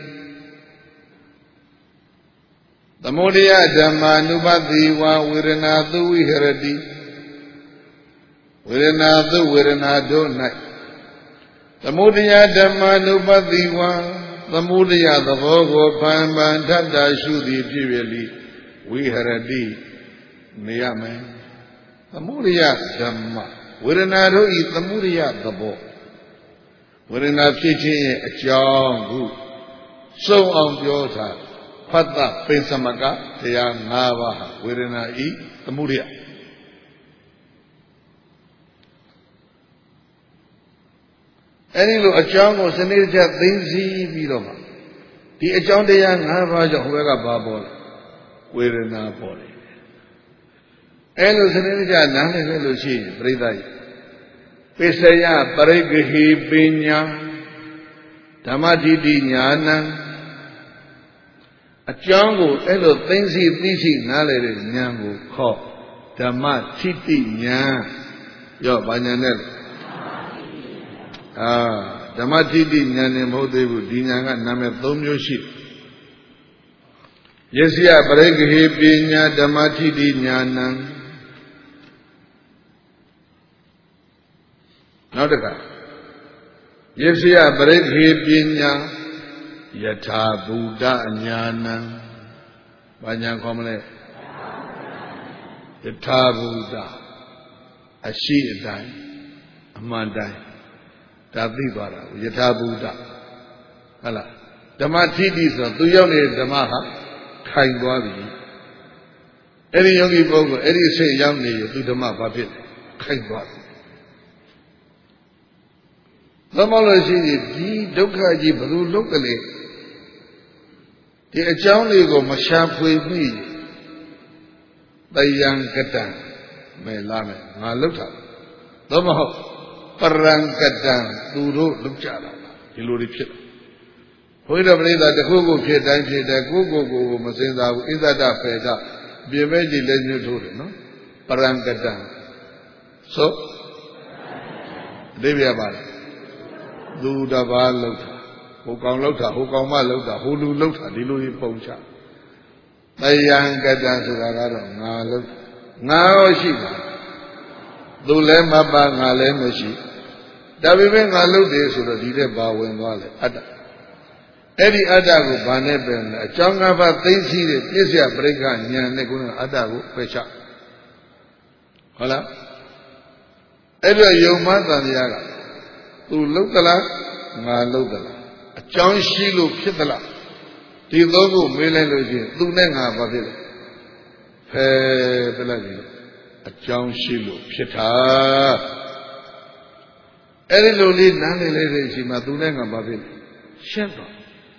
သမုဒယဓမ္မာနုပါတိဝံဝေရဏသုဝိဟရတိဝေဒနာသုဝေဒနာတို့၌သမုဒယဓမ္မာနုပါတိဝံသမုဒယသဘောကိုဖန်ဖန်ထပ်တာရှုသည်ဖြစ်ရလိဝိဟရတိနေရမယ်သမုဒယဓမ္မဝေဒနာတို့ဤသမုဒယသဘောဝေဒနာဖြစ်ခြင်းရဲ့အကြောင်းခုစုံအောင်ပြောထားဖတ်တပိသမကတရား၅ပါးဝေဒနာဤသမုဒယအဲ့ဒီလိုအကြောင်းကိုစနစ်တကျသိသိပြီးတော့မှဒီအကြောင်းတရား၅ပါးကြောင့်ဟိုဘက်ကဘာပေါ်လဲဝေဒနာပေါ်တယ်အဲ့လိုစနစ်တကျနားလည်ခဲ့လို့ရှိရင်ပြိဿကြီးပိစယပရိဂဟိပညာဓမ္မတိတိညာဏံအကြောင်းကိုအဲ့လိုသိသိသိသိနားလေတဲ့ဉာဏ်ကိုခေါ်ဓမ္မထိတိဉာဏ်ရော့ဘာဉာဏ်နဲ့အာဓမ္မထိတိဉာဏ်နဲ့မဟုတ်သေးဘူးဒီဉာဏ်ကနာမည်၃မျိုးရှိယစ္စယပရိက္ခေပညာဓမ္မထိတိဉာဏ်နောက်တစ်ခါယစ္စယပရိက္ခေပညာယထာဘူတဉာဏံဘာဉာဏ်ခေါ်မလဲယထာဘူတအရှိအတိုင်းအမှန်တိုင်းဒါသိသွားတာယထာဘူတဟုတ်လားဓမ္မထိတိဆိုသူရောက်နေတဲ့ဓမ္မဟာခိုင်သွားပြီအဲ့ဒီယောဂီပုဂ္ဂိုလ်အဲ့ဒီအဆင့်ရောက်နေရသူဓမ္မဘာဖြစ်လဲခိုင်သွားပြီသမလို့ရှိရင်ဒီဒုက္ခကြီးဘယ်လိုလုပ်ကလေးဒီအကြောင်းလေးကိုမရှာဖွေမိတယံကတံမဲလာမယ်ငါလှုပ်တာသို့မဟုတ်ပရံကတံသူတို့လှုပ်ကြတာဒီလိုတွေဖြစ်တယ်ဘုရားပရိသတ်တခုခုဖြစ်တိုင်းဖြစ်တယ်ကိုကိုကိုကိုမစင်စားဘူးဣဇဒဖေကပြင်မဲ့ကြည့်လက်ညှိုးထိုးတယ်နော်ပရံကတံဆိုအဓိပ္ပာယ်ပါလားသူတပါးလှုပ်တာဟိုကောင်လှုပ်တာဟိုကောင်မလှုပ်တာဟိုလူလှုပ်တာဒီလိုကြီးပုံချတယံကတံဆိုတာကတော့ငါလှုပ်ငါရောရှိပါသူလည်းမပါငါလည်းမရှိဒါပေမဲ့ငါလှုပ်တယ်ဆိုတော့ဒီတဲ့ဘာဝင်သွားလဲအတ္တအဲ့ဒီအတ္တကိုဘာနဲ့ပယ်လဲအကြောင်း၅ပါးသိသိတဲ့ပြည့်စရာပရိက္ခဉာဏ်နဲ့ကိုယ်ကအတ္တကိုပယ်ချဟုတ်လားအဲ့တော့ယုံမှန်တရားကသူလှုပ်သလားငါလှုပ်သလားအကြောင်းရှိလို့ဖြစ်သလားဒီသုံးခုမေးလိုက်လို့ရှိရင်သူနဲ့ငါဘာဖြစ်လဲဖယ်ပြလိုက်ပြီအကြောင်းရှိလို့ဖြစ်တာအဲ့ဒီလိုလေးနားလည်လိုက်တဲ့အချိန်မှာသူနဲ့ငါဘာဖြစ်လဲရှင်းသွား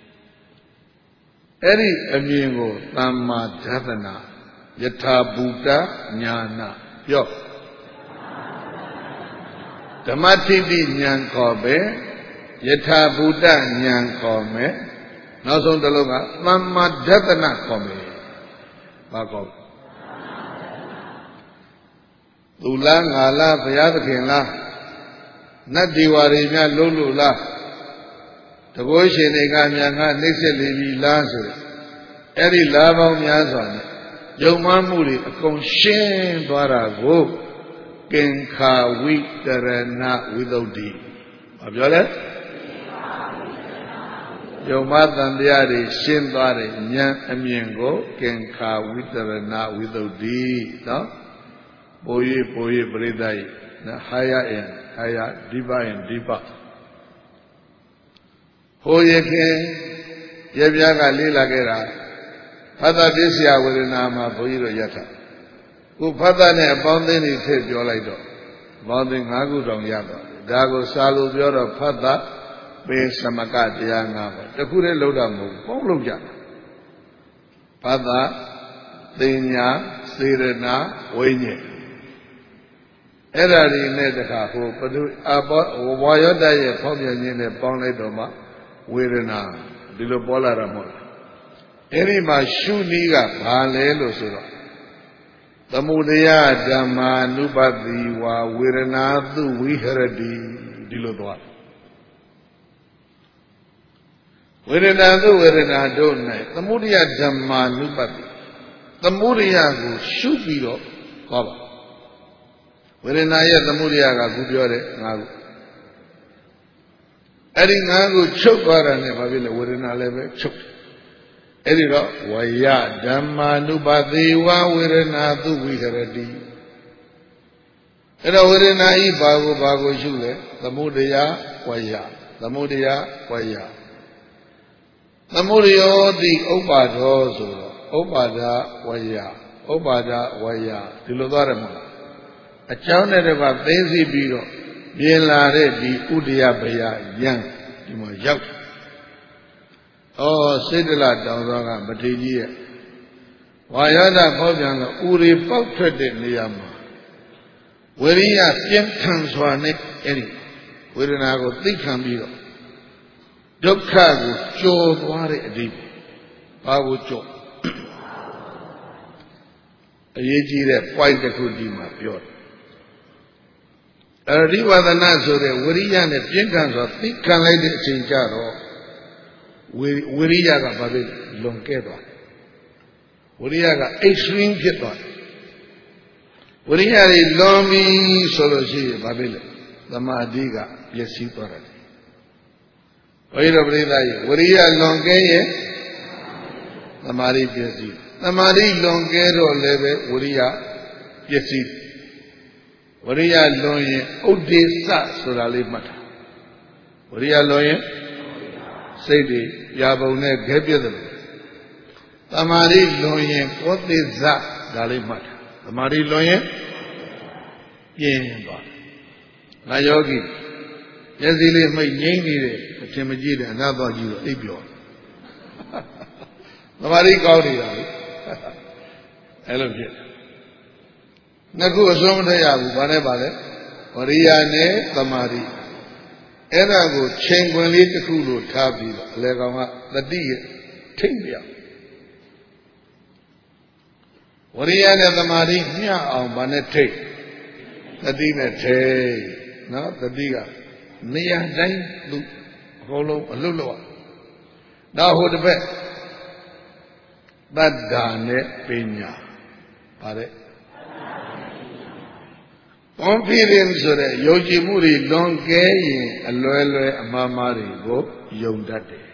အဲ့ဒီအမြင်ကိုသမ္မာဒသနာယထာဘူတညာနာပြောဓမ္မထိတိဉာဏ်ခေါ်ပဲယထာဘူတဉာဏ်ခေါ်မယ်နောက်ဆုံးတစ်လုံးကသမ္မာဒသနာခေါ်မယ်ဘာခေါ်သူလားငါလားဘုရားသခင်လားနတ်ဒီဝါတွေများလုံးလို့လားတကောရှင်တွေကများငါနှိမ့်ဆက်လေပြီလားဆိုအဲ့ဒီလာပေါင်းများစွာနဲ့ယုံမှမှုတွေအကုန်ရှင်းသွားတာကိုကင်္ခာဝိတရဏဝိသုဒ္ဓိဘာပြောလဲယုံမှတန်တရားတွေရှင်းသွားတဲ့ဉာဏ်အမြင်ကိုကင်္ခာဝိတရဏဝိသုဒ္ဓိနော်ပို၍ပို၍ပရိသတ်နော်ဟာယအင်ဟာယဒီပအင်ဒီပဟိုရခင်ရပြားကလေးလာခဲ့တာဖသပစ္စယဝေဒနာမှာဘုန်းကြီးတို့ရထခုဖသနဲ့အပေါင်းအသင်းတွေထည့်ပြောလိုက်တော့အပေါင်းအသင်း၅ခုတောင်ရသွားတယ်ဒါကိုစာလို့ပြောတော့ဖသပေသမကတရား၅ပါးတခုတည်းလုံးတာမဟုတ်ပေါင်းလုံးကြတာဖသသိညာစေရနာဝိညာဉ်အဲ့ဒါဒီနဲ့တခါဟိုပဒုအဘောဝါယောတရဲ့ဖောက်ပြန်ခြင်းနဲ့ပေါင်းလိုက်တော့မှဝေဒနာဒီလိုပေါ်လာတာမဟုတ်လားအဲ့ဒီမှာရှုနည်းကဘာလဲလို့ဆိုတော့သမုဒယဓမ္မာနုပတိဝါဝေဒနာသုဝိဟရတိဒီလိုသွားဝေဒနာသုဝေဒနာတို့၌သမုဒယဓမ္မာနုပတိသမုဒယကိုရှုပြီးတော့ဟောပါဝေဒနာရဲ့သမုဒယကခုပြောတဲ့ငါးခုအဲ့ဒီငါးခုချုပ်သွားတာနဲ့ဘာဖြစ်လဲဝေဒနာလည်းပဲချုပ်အဲ့ဒီတော့ဝယဓမ္မာနုပတိဝဝေဒနာသုဝိဟရတိအဲ့တော့ဝေဒနာဤဘာကိုဘာကိုရှုလဲသမုဒယဝယသမုဒယဝယသမုဒယောတိဥပ္ပါဒောဆိုတော့ဥပ္ပါဒဝယဥပ္ပါဒဝယဒီလိုသွားတယ်မဟုတ်လားအကြောင်းနဲ့တည်းကသိသိပြီးတော့မြင်လာတဲ့ဒီဥဒယဘယယံဒီမှာရောက်ဩစိတ်တလတောင်သောကမထေကြီးရဲ့ဝါယဒဖောက်ပြန်တော့ဥရိပေါက်ထွက်တဲ့နေရာမှာဝိရိယပြင်းထန်စွာနဲ့အဲ့ဒီဝေဒနာကိုသိခံပြီးတော့ဒုက္ခကိုကြော်သွားတဲ့အဓိပ္ပာယ်ဘာကိုကြော့အရေးကြီးတဲ့ point တစ်ခုဒီမှာပြောတယ်အရိဝဒနာဆိုတဲ့ဝိရိယနဲ့ပြင်းထန်စွာသိခံလိုက်တဲ့အချိန်ကျတော့ဝိဝိရိယကဘာဖြစ်လွန်ကဲသွားဝိရိယက extreme ဖြစ်သွားဝိရိယတွေလွန်ပြီဆိုလို့ရှိရင်ဘာဖြစ်လဲသမာဓိကပျက်စီးသွားတယ်ဘုရားတော်ပြိဿရဲ့ဝိရိယလွန်ကဲရဲ့သမာဓိပျက်စီးသမာဓိလွန်ကဲတော့လည်းပဲဝိရိယပျက်စီးဝရိယလွန်ရင်ဥဒေသဆိုတာလေးမှတ်တာဝရိယလွန်ရင်စိတ်တွေရာပုံနဲ့ခဲပြည့်တယ်သမာဓိလွန်ရင်ကောသေဇဒါလေးမှတ်တာသမာဓိလွန်ရင်ပြင်းသွားတယ်ငါယောဂီမျက်စိလေးမှိတ်ငိမ့်နေတယ်အထင်မကြီးတယ်အနာတော့ကြည့်တော့အိပ်ပျော်သမာဓိကောင်းနေတာလေအဲ့လိုဖြစ်နှစ်ခုအစွန်းမထရဘူးဘာနဲ့ပါလဲဝရိယနဲ့သမာဓိအဲ့ဒါကိုချိန်ခွင်လေးတစ်ခုလို့ထားပြီးတော့အလေကောင်ကတတိယထိမ့်ပြဝရိယနဲ့သမာဓိမျှအောင်ဘာနဲ့ထိမ့်တတိနဲ့ထိမ့်နော်တတိကနေရာတိုင်းသူအကုန်လုံးအလွတ်လောက်နောက်ဟိုတစ်ဖက်တတ္တာနဲ့ပညာပါတယ်confidence ဆိုတဲ့ယုံကြည်မှုတွေလွန်ကဲရင်အလွယ်လွယ်အမှားမှားတွေကိုယုံတတ်တယ်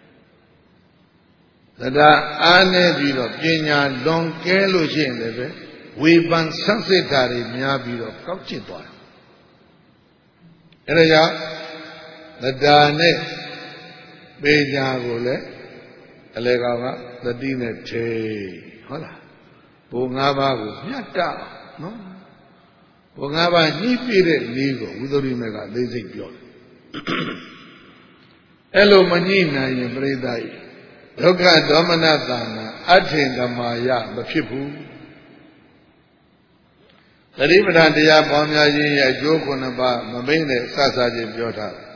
။ဒါအားနေပြီးတော့ပညာလွန်ကဲလို့ရှိရင်လည်းပဲဝေဖန်ဆန်းစစ်တာတွေများပြီးတော့ကောက်ကျစ်သွားတယ်။အဲဒါကြောင့်ဒါနဲ့ပညာကိုလည်းအလေကောင်ကသတိနဲ့ထိဟုတ်လား။ဘုံ၅ပါးကိုမြတ်တာနော်။ဘုံ၅ပါးညှိပြည့်တဲ့လေးကိုဝိသုဒ္ဓိမေကသိစိတ်ပြောတယ်အဲ့လိုမညှိနိုင်ရင်ပြိဿကြီးဒုက္ခဒေါမနတာနာအထင်ဓမ္မာယမဖြစ်ဘူးသတိပဋ္ဌာန်တရားပေါင်းများခြင်းရဲ့အကျိုးခုနှစ်ပါးမမိတ်နဲ့စစချင်းပြောထားတယ်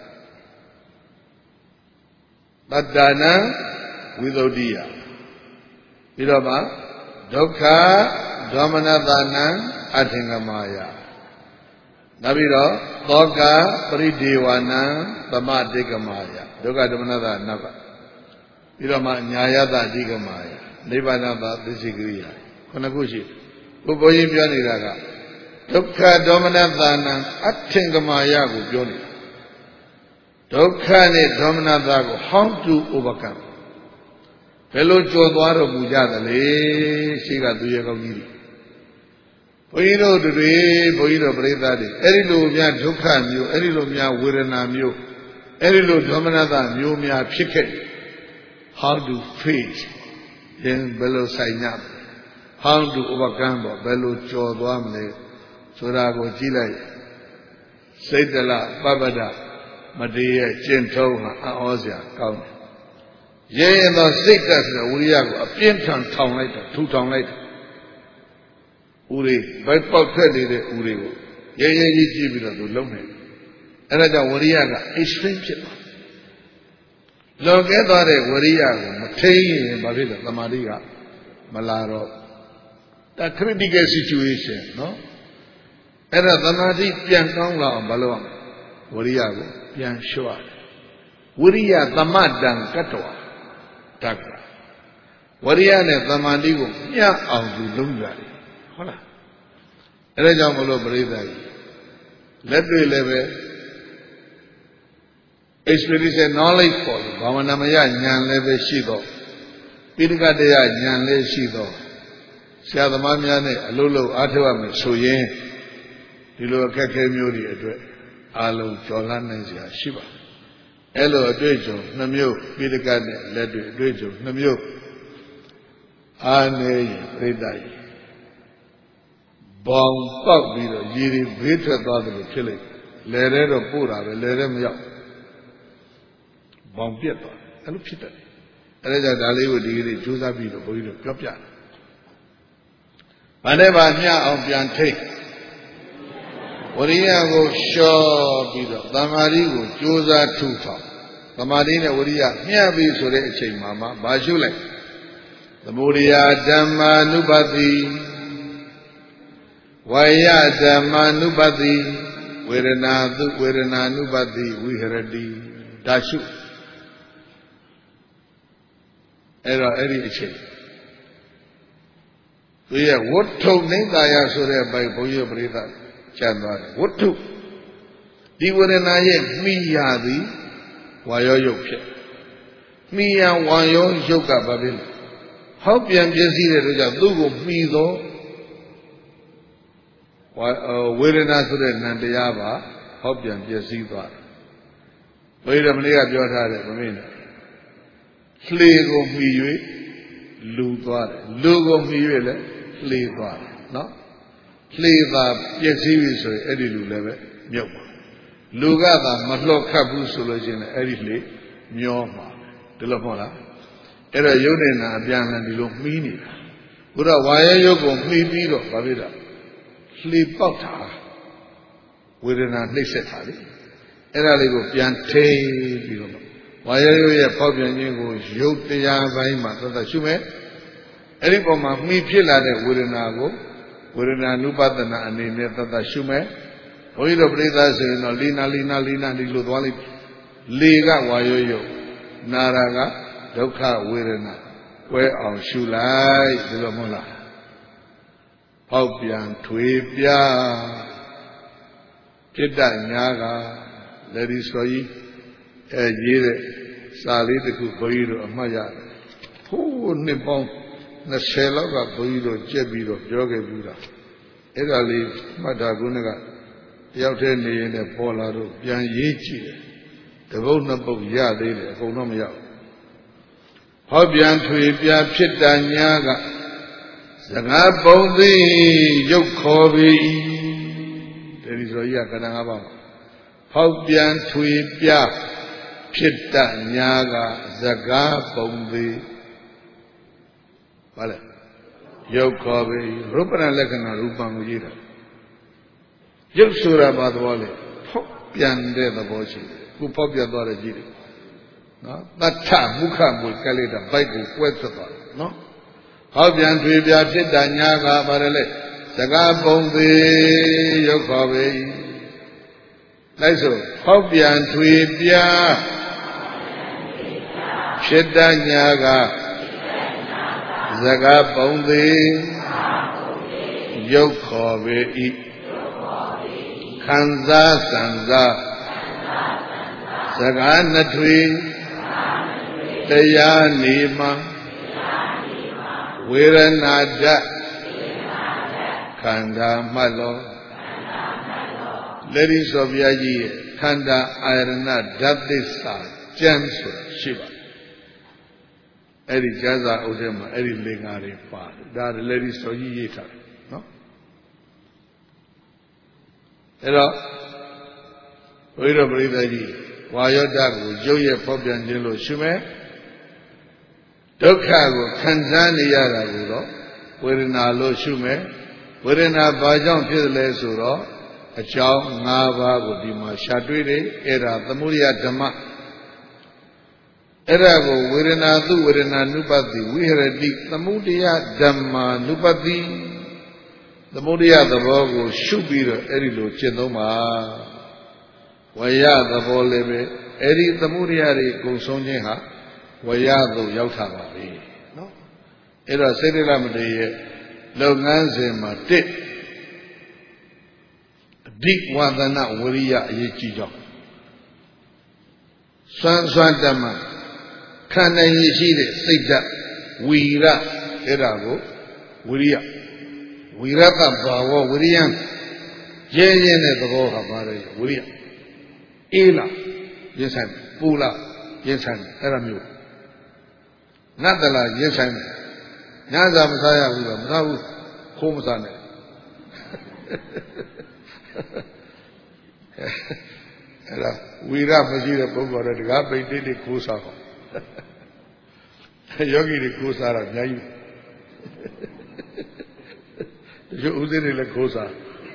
တတ္တနာဝိသုဒ္ဓိယပြီးတော့မှဒုက္ခဒေါမနတာနာအထင်ဓမ္မာယနောက်ပြီးတော့သောကပရိဒေဝနာသမတိကမာယဒုက္ခဓမ္မနာသနောက်ကပြီးတော့မှညာယတအဓိကမာယနိဗ္ဗာန်သသစ္စိကရိယာခုနှစ်ခုရှိဘုဘိုးကြီးပြောနေတာကဒုက္ခဒေါမနတာနံအထင်ကမာယကိုပြောနေတာဒုက္ခနဲ့ဒေါမနတာကို how to overcome ဘယ်လိုကျော်သွားတော့မူကြသလဲရှိကသူရဲ့ကောင်းကြီးဘုန်းကြီးတို့တွေဘုန်းကြီးတို့ပြိဿတွေအဲ့ဒီလိုများဒုက္ခမျိုးအဲ့ဒီလိုများဝေဒနာမျိုးအဲ့ဒီလိုဒေါမနတာမျိုးများဖြစ်ခဲ့ how to face ရင်ဘယ်လိုဆိုင်ရ how to overcome တော့ဘယ်လိုကျော်သွားမလဲဆိုတာကိုကြည့်လိုက်စိတ်တလပပ္ပဒမတေရဲ့ကျင့်ထုံးဟာအောစရာကောင်းတယ်ရဲရဲသောစိတ်တက်ဆိုတဲ့ဝိရိယကိုအပြင်းထန်ထောင်လိုက်တာထူထောင်လိုက်တာဥရိဘိုက်ပေါက်ထွက်နေတဲ့ဥတွေကိုရဲရဲကြီးကြည့်ပြီးတော့သူလုံးနေအဲ့ဒါကြောင့်ဝရိယက extreme ဖြစ်သွားလောကဲသွားတဲ့ဝရိယကိုမထိန်ရင်ဘာဖြစ်လဲသမာဓိကမလာတော့ဒါ critical situation နော်အဲ့ဒါသမာဓိပြန်ကောင်းလာအောင်ဘာလုပ်ရမလဲဝရိယကိုပြန်လျှော့ရတယ်ဝရိယသမတံကတ္တဝတက္ကဝရိယနဲ့သမာဓိကိုမျှအောင်သူလုံးရတယ်ဟုတ်လားအဲ့ဒါကြောင့်မလို့ပရိသတ်ကြီးလက်တွေ့လည်းပဲ experiential knowledge ပေါ်လို့ဘာဝနာမယဉာဏ်လည်းပဲရှိတော့ပိဋကတရားဉာဏ်လည်းရှိတော့ဆရာသမားများနဲ့အလုပ်လုပ်အားထုတ်ရမယ်ဆိုရင်ဒီလိုအခက်အခဲမျိုးတွေအတွက်အာလုံးကျော်လန်းနိုင်စရာရှိပါတယ်အဲ့လိုအတွေ့အကြုံနှမျိုးပိဋကနဲ့လက်တွေ့အတွေ့အကြုံနှမျိုးအားနေရင်ပရိသတ်ကြီးဘောင်ပေါက်ပြီးတော့ရေတွေဘေးထွက်သွားတယ်လို့ဖြစ်လိုက်လဲတဲ့တော့ပို့တာပဲလဲတဲ့မရောက်ဘောင်ပြက်သွားတယ်အဲ့လိုဖြစ်တယ်အဲ့ဒါကြောင့်ဒါလေးကိုဒီကနေ့ကြိုးစားပြီးတော့ဘုန်းကြီးတို့ပြောပြတယ်ဗာနဲ့ဗာမျှအောင်ပြန်ထိတ်ဝရိယကိုလျှော့ပြီးတော့သမာဓိကိုကြိုးစားထူထောင်သမာဓိနဲ့ဝရိယမျှပြီးဆိုတဲ့အချိန်မှာမှမရှုလိုက် Thamuriya Dhammanupati Vaya Dhammanupati Vedanatu Vedananupati Viharati Dashu Era Eri Ichi We are what to Nindaya Sura by Boyo Brita Chandra. What to? Divanaya Miyadi Wayo Yoke Miya Wayo Yoga Babil. How can you see that Dugo Mido Verena Sura Nandayava? How can you see that? Wait a minute, you are a minute. Flago Miwe Lugar Lugo Miwele Flavor. No? Flavor Yesivi so Edilu level Myoma. Lugada Matlo Kabu solution Editly Myoma. Telephona. Era Yodena Biana Dilo Mini. Buddha Waya Yoko Mibido Babida. Sleep out within a Nissetali. Era Ligo Piante Bilo. Waya Yoya Popian Yugo Yotia Vaima Tata Shume. Eripoma mi phila de vedana ko vedana nupatana anene tata shume boi do pritha so yin do lina lina lina di lo thwa lai le ka wayo yo nara ka dukkha vedana kwe aung shu lai di lo mo la phau pian thwe pya pitta nya ka ledi so yi e yi de sa li takku boi do amat ya ho nit paung Na Shelaga Buido, Jebido, Joga Buddha. Italy, Matagunaga, Yauteni and a Polaro, Yan Yichi, the Vona Book Yadi, Bonomia. Hobian to Ipia Pita Nyaga, Zagabondi, Yokobi, there is a Yakanaba. Hobian to Ipia Pita Nyaga, Zagabondi. Vale. Yokobi, Rupana Lekana Rupa Mujira. Yoksura Badwale, Popiande the Boshi, who Popia Dora Jiri. No? That time, Mukha Mulkalita, Bible, Quetzata. No? Hobian Tribia Chita Nyaga Barele, Sagabondi, Yokobi. Like so, Hobian Tribia Chita Nyaga. Zaga Bondi Yokobe Kanza Sanza Zaga Natri Taya Nima Viranada Kanda Malo Ladies of Yaji Kanda Irana Dabdisa James Shiva Eri Jaza Odema, Eri Lingari Far, that lady so ye eat her. No? Hello? Wait a minute, Wayodago, Joya Popiangelo Shume, Dokago, Kanzani Yarago, wherein our Lo Shume, wherein our Bajan Pidle Suro, a chow, Nava, Dima, Shadwiri, Era, the Muria Dama. Erago, Viranadu, Virananupati, Viharati, the Mudia Dhamma Nupati, the Mudia the Bogo, Shubira, Erilo, Chendoma, Waya the Bolebe, Eri the Muriari, Gosonyeha, Wayado Yautava. No? Era Serilamade, Loganzema, Tit, Deep Wadana, Waria, Yichijo, Swan Swan Dhamma. Kana Yishide, Sita, Wira, Erago, Wiria, Wiraka Bawa, Wirian, Jayan at the Boha Bari, Wiria, Ela, Yesan, Pula, Yesan, Eramu. Natala, Yesan, Naza Messiah, Mutahu, Homesane. Wira Majida Bogor, the Gabi did it Kusa. Yogi the Kusara, Yayu. You Udin the Kusa.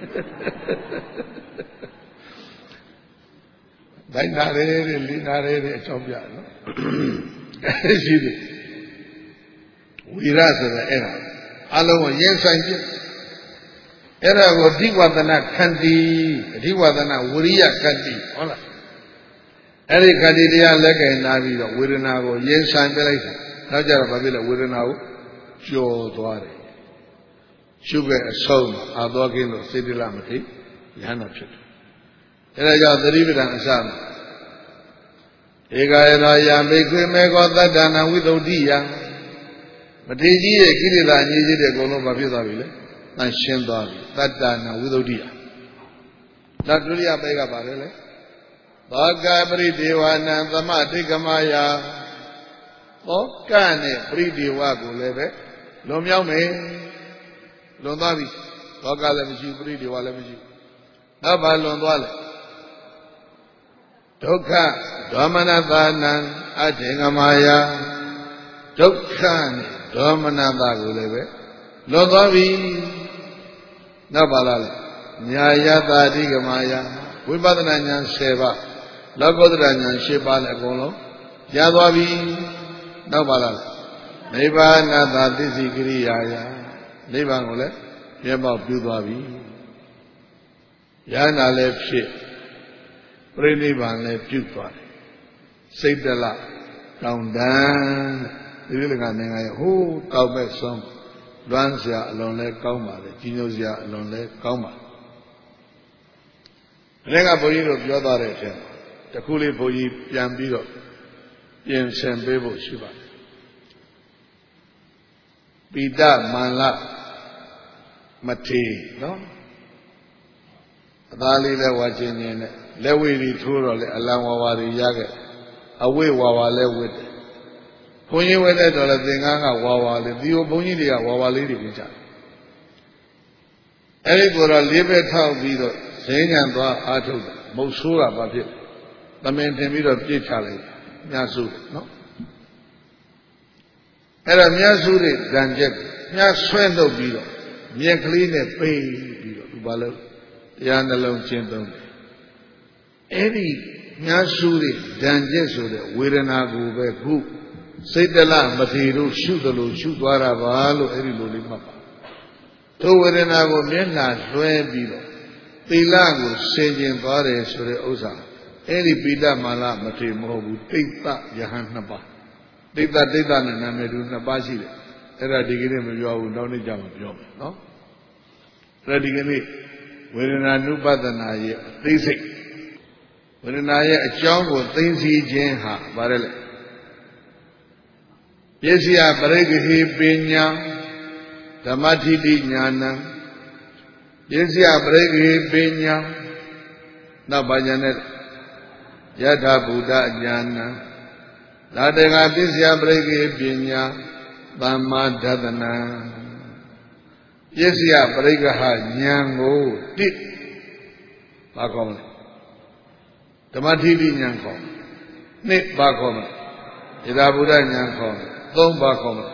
Dainare, Linare, Chobiano. ဝိရဆိုတဲ့အဲ့ဒါအလုံးကိုရင်ဆိုင်ခြင်းအဲ့ဒါကိုအဓိဝဒနာခန္တီအဓိဝဒနာဝရိယခန္တီဟုတ်လားအဲ့ဒီခန္တီတရားလက်ကင်နာပြီးတော့ဝေဒနာကိုရင်ဆိုင်ပြလိုက်တာနောက်ကြတော့ဘာဖြစ်လဲဝေဒနာကိုကျော်သွားတယ်ရှုခဲ့အဆုံးအာသောကင်းလို့စေတလမထိရဟန္တာဖြစ်တယ်အဲ့ဒါကြောင့်သတိပဋ္ဌာန်အစမှာဧကယရာယမေခွေမေကောတတ္တနာဝိသုဒ္ဓိယမထေကြီးရဲ့ကိလေသာအငြိကြီးတဲ့အကုန်လုံးမဖြစ်သွားပြီလေတန်ရှင်းသွားပြီတတ္တနာဝိသုဒ္ဓိယဒါဒုတိယပဲကပါတယ်လေသောကပရိဒေဝနံသမတိကမယသောကနဲ့ပရိဒေဝကိုလည်းပဲလွန်မြောက်မယ်လွန်သွားပြီသောကလည်းမရှိပရိဒေဝလည်းမရှိနောက်ပါလွန်သွားလေဒုက္ခဒေါမနတာနံအထေငမယဒုက္ခနဲ့ဒေါမနတာကိုလည်းပဲလွန်သွားပြီနောက်ပါလားညာယတာတိကမယဝိပဿနာဉာဏ်၁၀ပါးလောကုတ္တရာဉာဏ်၈ပါးလည်းအကုန်လုံးရသွားပြီနောက်ပါလားနိဗ္ဗာန်တာသစ္စိကရိယာယနိဗ္ဗာန်ကိုလည်းမျက်မှောက်ပြုသွားပြီယန္တာလည်းဖြစ်ပြိဋိဘံလည်းပြုသွားတယ်စိတ်တလတောင်တန်းဒီလိုကနိုင်ငံရဲ့ဟိုးတောက်မဲ့ဆုံးလွမ်းစရာအလွန်လဲကောင်းပါလေကြီးညိုစရာအလွန်လဲကောင်းပါလည်းကဘုန်းကြီးတို့ပြောသွားတဲ့အချိန်တခုလေးဘုန်းကြီးပြန်ပြီးတော့ပြင်ဆင်ပေးဖို့ရှိပါတယ်ပိဋမန္လမထေနော်အသားလေးလဲဝါချင်းချင်းနဲ့လက်ဝဲကြီးထိုးတော့လေအလံဝါဝါတွေရခဲ့အဝိဝါဝါလဲဝတ်တယ်ဘုန်းကြီးဝတ်တဲ့တော့လေသင်္ကန်းကဝါဝါလေးဒီဘုန်းကြီးတွေကဝါဝါလေးတွေပြကြတယ်အဲ့ဒီကိုတော့လေးပဲထောက်ပြီးတော့ဈေးညံသွားအားထုတ်တယ်မုတ်ဆိုးတာဘာဖြစ်သမင်ထင်ပြီးတော့ပြစ်ချလိုက်မြတ်စုနော်အဲ့ဒါမြတ်စုတွေဒဏ်ချက်မြတ်ဆွဲထုတ်ပြီးတော့မြက်ကလေးနဲ့ပိတ်ပြီးတော့သူဘာလို့တရားနှလုံးကျင့်သုံးတယ်အဲ့ဒီမြတ်စုတွေဒဏ်ချက်ဆိုတဲ့ဝေဒနာကိုပဲခုစိတ်တလမထေတို့ရှုသလိုရှုသွားတာပါလို့အဲ့ဒီလိုလေးမှတ်ပါထိုဝေဒနာကိုမျက်နှာလွှဲပြီးတော့သီလကိုဆင်ကျင်သွားတယ်ဆိုတဲ့ဥစ္စာအဲ့ဒီပိဋမန္လမထေမဟုတ်ဘူးတိတ်တယဟန်နှစ်ပါးတိတ်တတိတ်တနဲ့နာမည်တူနှစ်ပါးရှိတယ်အဲ့ဒါဒီကနေ့မပြောဘူးနောက်နေ့ကျမှပြောမယ်နော်အဲ့ဒါဒီကနေ့ဝေဒနာနုပဒနာရဲ့အသေးစိတ်ဝေဒနာရဲ့အကြောင်းကိုသိသိခြင်းဟာဗါတယ်လေပစ္စယပရိက္ခေပညာဓမ္မထိတိညာဏံပစ္စယပရိက္ခေပညာနောက်ပါညာနဲ့ယထာဘုဒ္ဓညာဏံဒါတကပစ္စယပရိက္ခေပညာသမ္မာဒသနာပစ္စယပရိက္ခဉာဏ်ကိုတိဘာခေါ်မလဲဓမ္မထိတိဉာဏ်ခေါ်နှစ်ဘာခေါ်မလဲယထာဘုဒ္ဓဉာဏ်ခေါ်သုံးဘာခေါ်မလဲ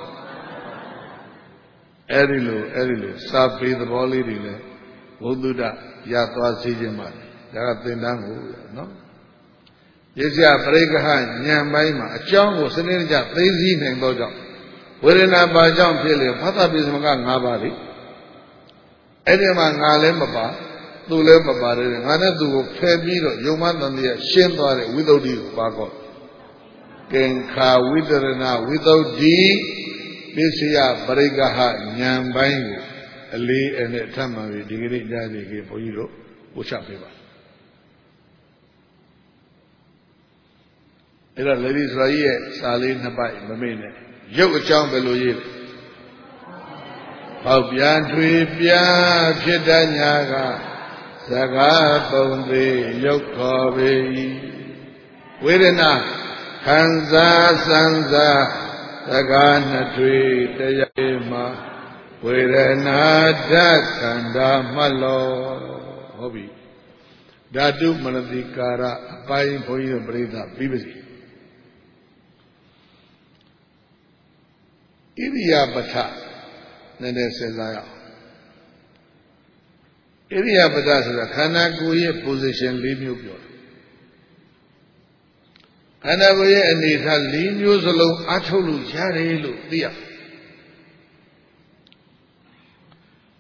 အဲ့ဒီလိုအဲ့ဒီလိုစာပေသဘောလေးတွေလည်းဘုဒ္ဓရသွားစေခြင်းပါဒါကသင်တန်းကိုနော်ပစ္စယပရိက္ခဉာဏ်ပိုင်းမှာအကြောင်းကိုစနစ်တကျသိသိနိုင်သောကြောင့်ဝေဒနာပါကြောင့်ဖြစ်လေဖသပိစမက၅ပါးလေအဲ့ဒီမှာငါလည်းမပါသူလည်းမပါတယ်ငါနဲ့သူကိုဖယ်ပြီးတော့ယုံမတန်တရားရှင်းသွားတဲ့ဝိသုဒ္ဓိကိုပါကောကင်္ခာဝိတရဏဝိသုဒ္ဓိပစ္စယပရိက္ခဉာဏ်ပိုင်းကိုအလေးအနက်ထပ်မှန်ပြီးဒီကနေ့ကြားနေကြဘုန်းကြီးတို့ပို့ချပေးပါအဲ့တော့လေဒီဆိုကြီးရဲ့စာလေးနှစ်ပိုက်မမေ့နဲ့ရုပ်အကြောင်းဘယ်လိုရေးလဲပေါက်ပြန်ထွေပြဖြစ်တတ်ညာကစကားပုံသေးရုပ်ခေါ်ပေ၏ဝေဒနာခံစားစံစားစကားနှစ်ထွေတရားမှာဝေဒနာဓာတ်ခန္ဓာမှတ်လို့ဟုတ်ပြီဓာတုမနတိကာရအပိုင်းဘုန်းကြီးတို့ပြိဿပြီးပါစီဣရိယာပထနည်းနည်းစဉ်းစားရအောင်ဣရိယာပထဆိုတာခန္ဓာကိုယ်ရဲ့ position ၄မျိုးပြောတယ်ခန္ဓာကိုယ်ရဲ့အနေအထား၄မျိုးစလုံးအထုတ်လို့ရတယ်လို့သိရ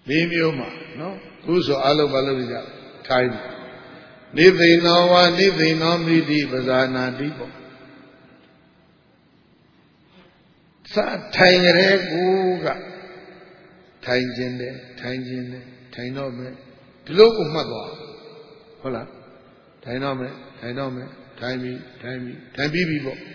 လေးမျိုးမှာနော်ခုဆိုအလုံးမလုံးကြထိုင်နိသိဏောဝါနိသိဏောမိတိပဇာနာတိပေါ့စထိုင်ကြတဲ့ကိုကထိုင်ခြင်းတယ်ထိုင်ခြင်းတယ်ထိုင်တော့မယ်ဒီလိုကိုမှတ်သွားဟုတ်လားထိုင်တော့မယ်ထိုင်တော့မယ်ထိုင်ပြီထိုင်ပြီထိုင်ပြီးပြီပေါ့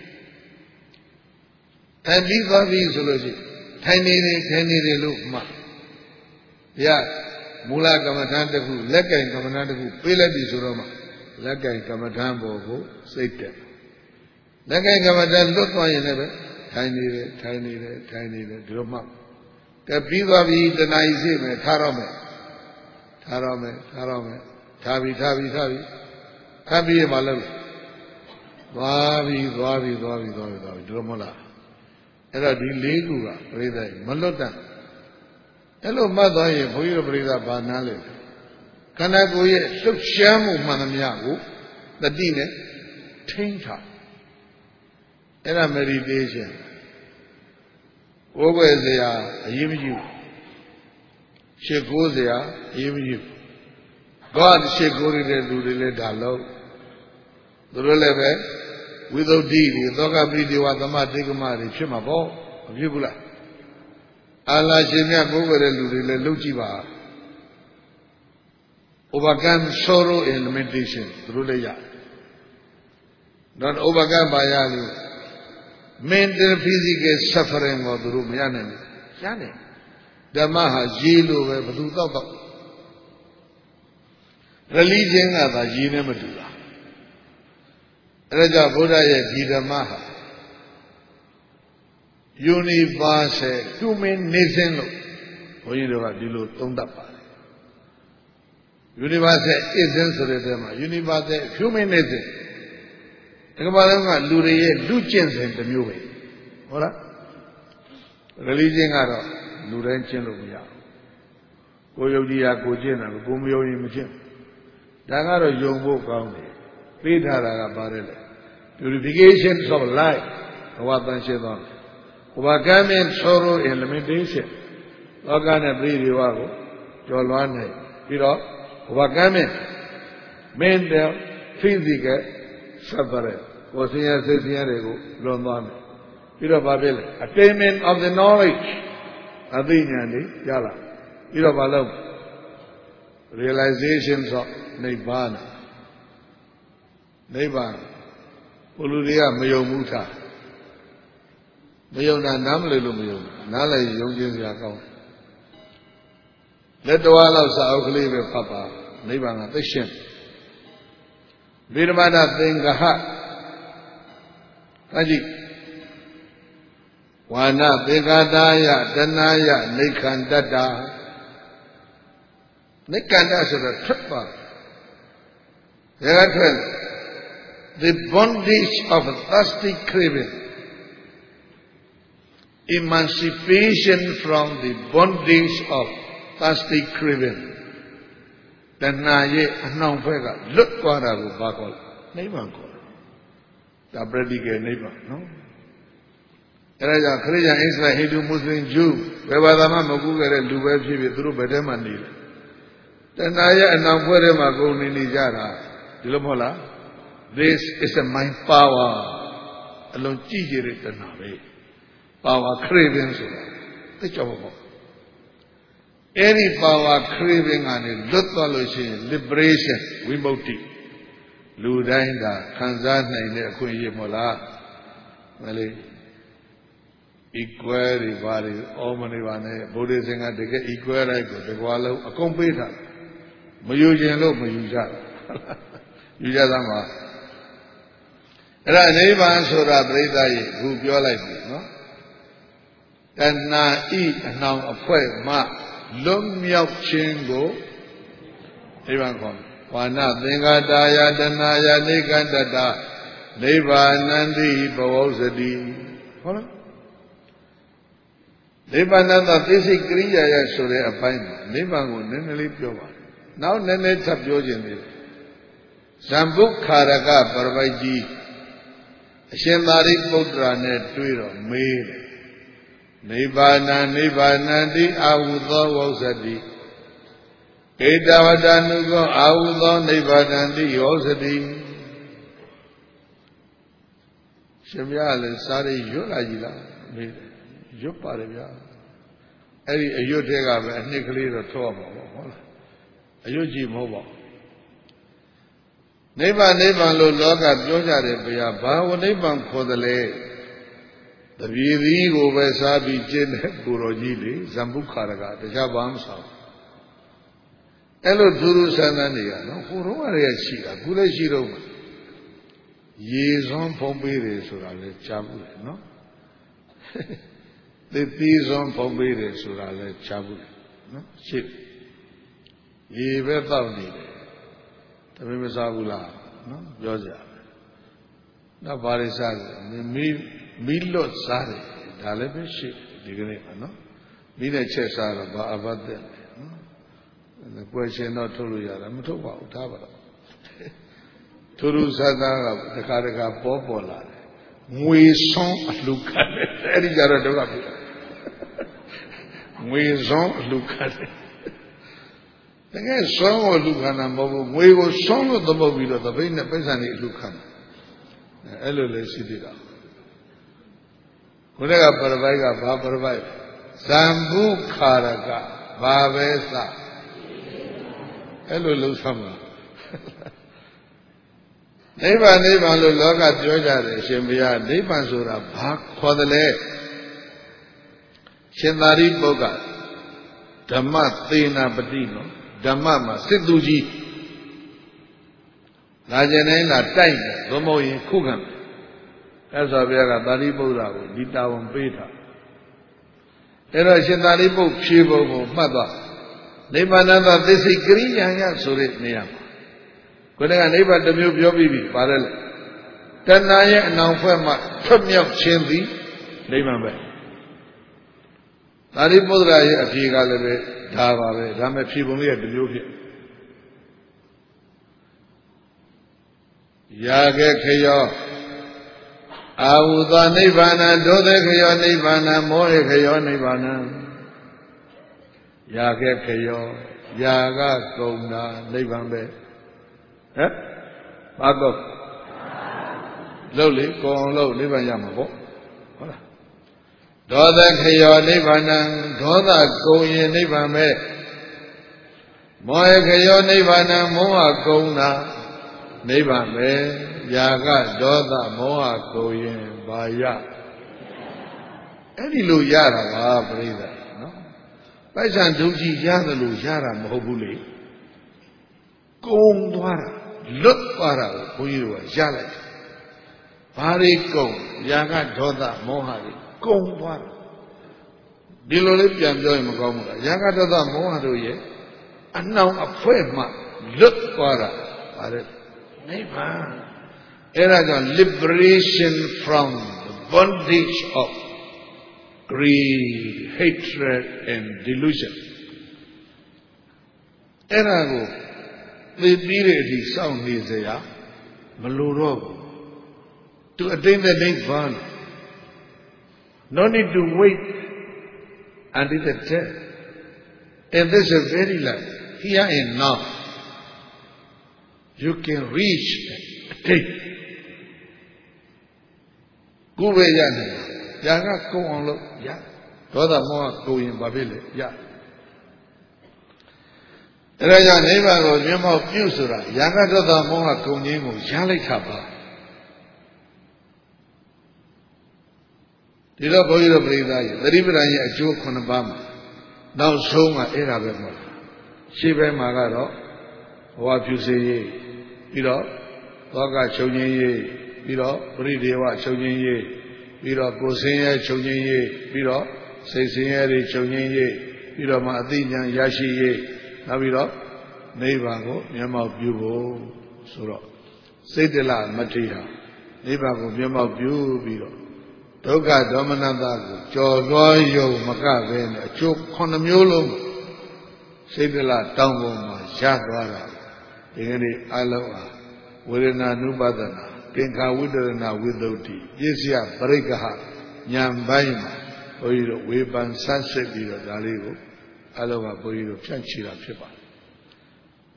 ထိုင်ပြီးသွားပြီဆိုလို့ရှိရင်ထိုင်နေတယ်ထိုင်နေတယ်လို့မှတ်ဘုရားမူလကမ္မဋ္ဌာန်းတစ်ခုလက်ကင်ကမ္မဋ္ဌာန်းတစ်ခုပေးလိုက်ပြီဆိုတော့မှလက်ကင်ကမ္မဋ္ဌာန်းပေါ်ကိုစိတ်တက်လက်ကင်ကမ္မဋ္ဌာန်းလွတ်သွားရင်လည်းပဲထိုင်နေတယ်ထိုင်နေတယ်ထိုင်နေတယ်ဒီလိုမှကဲပြီးသွားပြီတဏှာကြီးစိမယ်ထားတော့မယ်ထားတော့မယ်ထားတော့မယ်ထားပြီထားပြီထားပြီခပ်ပြီးရမှလို့သွားပြီသွားပြီသွားပြီသွားပြီသွားပြီဒီလိုမဟုတ်လားအဲ့တော့ဒီလေးခုကပြိဿမလွတ်တတ်အဲ့လိုမှတ်သွားရင်ဘုန်းကြီးတို့ပြိဿဘာနာလဲခန္ဓာကိုယ်ရဲ့လှုပ်ရှားမှုမှန်သမျှကိုတတိနဲ့ထိန်းထားအဲ့ဒါ meditation ကိုယ်ွယ်စရာအရေးမကြီးဘူးရှစ်ကိုးစရာအရေးမကြီးဘူးGod ရှစ်ကိုးရတဲ့လူတွေလည်းဒါလို့သူတို့လည်းပဲဝိသုဒ္ဓိတွေသောကပရိဒေဝသမတိကမတွေဖြစ်မှာပေါ့မဖြစ်ဘူးလားအာလာရှင်မြတ်ကိုယ်ွယ်တဲ့လူတွေလည်းလုပ်ကြည့်ပါ overcome sorrow and limitation သူတို့လည်းရ not overcome ပါရလို့ mental physical suffering ကိုသူတို့မရနိုင်ဘူးရနိုင်ဓမ္မဟာရေးလို့ပဲဘယ်သူတောက်တောက် religion ကသာရေးနေမတူတာအဲဒါကြောင့်ဘုရားရဲ့ဒီဓမ္မဟာ universal humanism လို့ဘုန်းကြီးတို့ကဒီလိုသုံးသပ်ပါတယ် universal ism ဆိုတဲ့ထဲမှာ universal humanism ဒီကမ္ဘာလုံးကလူတွေရဲ့လူကျင့်စဉ်တစ်မျိုးပဲဟုတ်လား religion ကတော့လူတိုင်းကျင့်လို့မရဘူးကိုယုတ်တရားကိုကျင့်တာကိုမယုံရင်မကျင့်ဒါကတော့ယုံဖို့ကောင်းတယ်ပေးထားတာကပါတယ်လေ purification of life ဘဝတန်ရှင်းသွားတယ် overcoming sorrow and limitation လောကနဲ့ပြည်ဒီဝါကိုကျော်လွှားနိုင်ပြီးတော့ overcoming mental physical suffering ကိုယ်ဆင်းရဲစိတ်ဆင်းရဲတွေကိုလွန်သွားမယ်ပြီးတော့ဘာဖြစ်လဲ attainment of the knowledge အသိဉာဏ်တွေရလာပြီးတော့ဘာလို့ realization of နိဗ္ဗာန်နိဗ္ဗာန်ဘုလူတွေကမယုံဘူးထားမယုံတာနားမလည်လို့မယုံနားလည်းယုံကြည်စရာကောင်းလက်တော်လောက်စာအုပ်ကလေးပဲဖတ်ပါနိဗ္ဗာန်ကသိရှင်းဗေဒမာနသင်္ကဟအကြည့်ဝါနသင်္ကာတာယတဏယနိခန္တတနိခန္တဆိုတော့ထွက်ပါရထွက် the bondage of thirsty craving emancipation from the bondage of thirsty craving တဏှာရဲ့အနှောင်ဘက်ကလွတ်သွားတာကိုဘာခေါ်လဲနိဗ္ဗာန်ခေါ်တယ်ဒါ practical နိဗ္ဗာန်နော်အဲဒါကြောင့်ခရစ်ယာန်အစ္စလာမ်ဟိန္ဒူမွတ်စလင်ဂျူးဘယ်ဘာသာမှမကူခဲ့တဲ့လူပဲဖြစ်ဖြစ်သူတို့ဘယ်ထဲမှာနေလဲတဏှာရဲ့အနှောင်ဘက်ထဲမှာကုန်နေနေကြတာဒီလိုမဟုတ်လား this is a mind power အလုံးကြည့်ကြတဲ့တဏှာပဲ power craving ဆိုတာသိကြပါဘောအဲ့ဒီ power craving ကနေလွတ်သွားလို့ရှိရင် liberation ဝိမု ക്തി လူတိုင်းဒါခံစားနိုင်တဲ့အခွင့်အရေးမဟုတ်လားမလေး equal တွေဘာတွေအော်မနေပါနဲ့ဗုဒ္ဓဆင်ကတကယ် equal right ကိုတကွာလုံးအကုန်ပေးထားမယူခြင်းလို့မယူကြယူကြသမှာအဲ့ဒါနိဗ္ဗာန်ဆိုတာပြိဿရဲ့ခုပြောလိုက်ပြီနော်တဏှာဤအနှောင်အဖွဲမှလွတ်မြောက်ခြင်းကိုနိဗ္ဗာန်ခေါ်တယ်ဝါနသင်္ကာတာယတဏှာယနိကန္တတနိဗ္ဗာနန္တိဘဝௌစတိဟုတ်လားနိဗ္ဗာန်တသိစိတ်ကရိယာရဆိုတဲ့အပိုင်းမှာနိဗ္ဗာန်ကိုနည်းနည်းလေးပြောပါတယ်နောက်နည်းနည်းထပ်ပြောခြင်းသေးတယ်ဇံဘုခါရကပရပိုက်ကြီးအရှင်သာရိပုတ္တရာနဲ့တွေ့တော့မေးတယ်နိဗ္ဗာန်နိဗ္ဗာနန္တိအာဟုသောဝௌစတိ Etavadanugo Audo Nibadandi Yosati Shemyal Sari Yulajila Yuparibia Eri Ayutega and Nikoli the Toba Ayuji Moba Neba Neba Loga Joja de Biaba, Neban for the lay. The Viri over Sabi Jin Burojili, Zambukaraga, the Jabamsa. Elo Duru Sanania, no, Huruaria Shira, Gula Shiro. Yeson Pompere, Surale, Chabu, no? The Tizon Pompere, Surale, Chabu, no? Ship. Ye without need. The Mimazabula, no? Georgia. No, Barisal, Milo Sari, Dalebe ship, the no? Mina Chesara, Abadel. The question not Tuluya, I'm talking about Tabara. Turu Sada, the Karaka Popola. We saw look at it. Any Jaradora. We saw look at it. The guy saw look at them, we were song of the mobile of the Vina Pesani Lucan. Elo Lesidira. Kulega Paravaga, Babarai. Zambu Karaka, Babesa. Elo Lusama. Neighbor, neighbor, Loga Georgia, Shembia, Neighbor Sura, Bak for the lay. Shendari Boga, Dhamma Tina Badino, Dhammama, Sidhuji. Rajanena time, Romoy Kugan. As a Vera Dariboda, Dita on Beta. Era Shendaribo, Shibo, Mother. Nebanada, this is green and Surit Niam. When I neighbor the Mu Yobi, Parallel. Tanaya and now for my Tumyam Chendi, Neymar. Naribodra, a Figalebe, Tava, Rame Pibuni at the Yuki. Yage Kayo Auda Nivana, Dode Kayo Nivana, Moe Kayo Nivana Yage Kayo, Yaga Kona, Nivambe. Eh? Bago Lowly, go on low, Nivayamabo. Doda Kayo Nivana, Doda Koye Nivame Moe Kayo Nivana, Moa Kona. Nivame, Yaga, Doda, Moa, Koyen, Baya. Any Lu Yara, breather, no? Paisan Duji Yada Lu Yara Mohobuli. Gong Dwara, look para, Puyu, Jalek. Pari Gong, Yaga, Doda, Mohari, Gong Dwara. Dilolipian Joy Mogomuda, Yaga Doda, Moharuye, and now a poema, look para, Pare. Neighbor, era the liberation from the bondage of greed, hatred, and delusion. Era go, the period sound is there, Maluro, to attain the Nibbana. No need to wait until the death. And this is very life, here and now. You can reach and attain. Go away, Yana. Yaga, go on, look, yeah. Toda more go in Babile, yeah. Raja neighbor was Yama Pusura, Yaga Toda Moha Kunimu, Yalikaba. Did I boy the Brida, the river I joke on Obama. Now, Soma era Bema. Shiva Magaro, what you say. Piro, Toga Chonye, Piro, Bridewa Chonye, Piro, Gosenya Chonye, Piro, Sesingari Chonye, Piro Matinya Yashi, Naviro, Nevago, Yama Bubo, Suro, Sedela Matia, Nevago, Yama Bubiro, Toga Domanada, Jogoyo Makaven, Chok Konamulum, Sedela Tambo, Shadwara. Ingani Alawa, Wirena Nubadana, Pinka Widerana Widoti, Yesia Barikaha, Nyam Baima, Oiro, Weban Sunset Daligo, Alawa Boiro, Chanchira Pipa.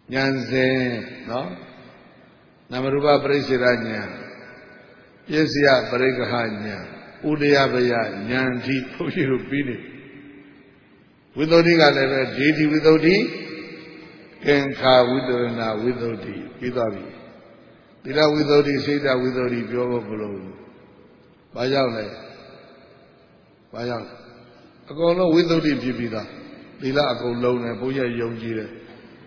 ဉာဏ်စဉ်နော်နာမရူပပရိစ္ဆေဒဉာဏ်ပစ္စယပရိက္ခဉာဏ်ဥဒယဘယဉာဏ်တိဘုန်းကြီးတို့ပြီးနေဝိသုဒ္ဓိကလည်းပဲဒေတိဝိသုဒ္ဓိကင်္ခာဝိတရဏဝိသုဒ္ဓိပြီးသွားပြီသီလဝိသုဒ္ဓိစိတ်တဝိသုဒ္ဓိပြောဖို့မလို့ဘာကြောင့်လဲဘာကြောင့်အကုန်လုံးဝိသုဒ္ဓိဖြစ်ပြီးသားသီလအကုန်လုံးနဲ့ဘုရားယုံကြည်တယ်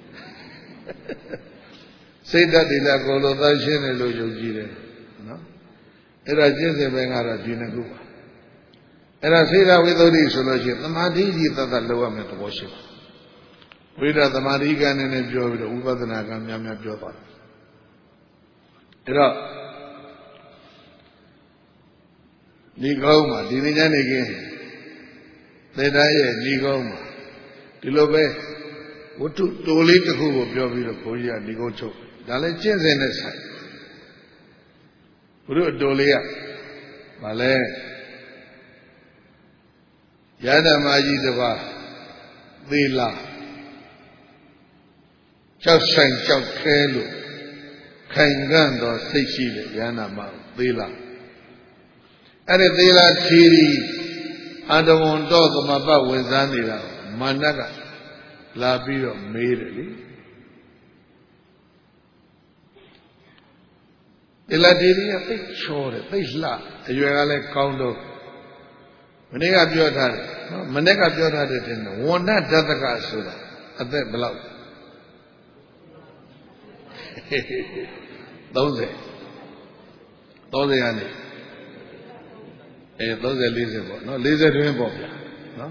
စိတ်တသီလအကုန်လုံးသန့်ရှင်းတယ်လို့ယုံကြည်တယ်နော်အဲ့ဒါကျင့်စဉ်ပဲကတော့ဒီနှစ်ခုပါအဲ့ဒါစိတ်တဝိသုဒ္ဓိဆိုလို့ရှိရင်သမာဓိကြီးသတ်သတ်လောက်ရမယ်သဘောရှိပါဝိဒသမာဓိကံနဲ့ပြောပြီးတော့ဥပဒနာကံများများပြောသွားတယ်အဲ့တော့ဒီကောင်းမှာဒီဉာဏ်နေကင်းသေတ္တရဲ့ဒီကောင်းမှာဒီလိုပဲဝတ္ထုတိုလေးတစ်ခုကိုပြောပြီးတော့ဘုန်းကြီးကဒီကုန်းချုပ်ဒါလည်းကျင့်စဉ်နဲ့ဆိုင်ဘုရားတိုလေးကဗာလဲယဓမ္မကြီးတစ်ပါးသေလာကြောက်ဆိုင်ကြောက်ခဲလို့ခိုင်ကန့်တော်စိတ်ရှိတဲ့ယန္နာမသေလာအဲ့ဒီသေလာထီရီအတဝံတော့သမပဝင်စားနေတာမာနကလာပြီးတော့မေးတယ်လေသေလာထီရီကသိချောတယ်သိလှအရွယ်ကလည်းကောင်းတော့မနေ့ကပြောထားတယ်နော်မနေ့ကပြောထားတဲ့တင်ဝဏ္ဏတတကဆိုတာအသက်ဘယ်လောက်30 30ကနေအဲ30 40ပေါ့နော်40တွင်းပေါ့ဗျာနော်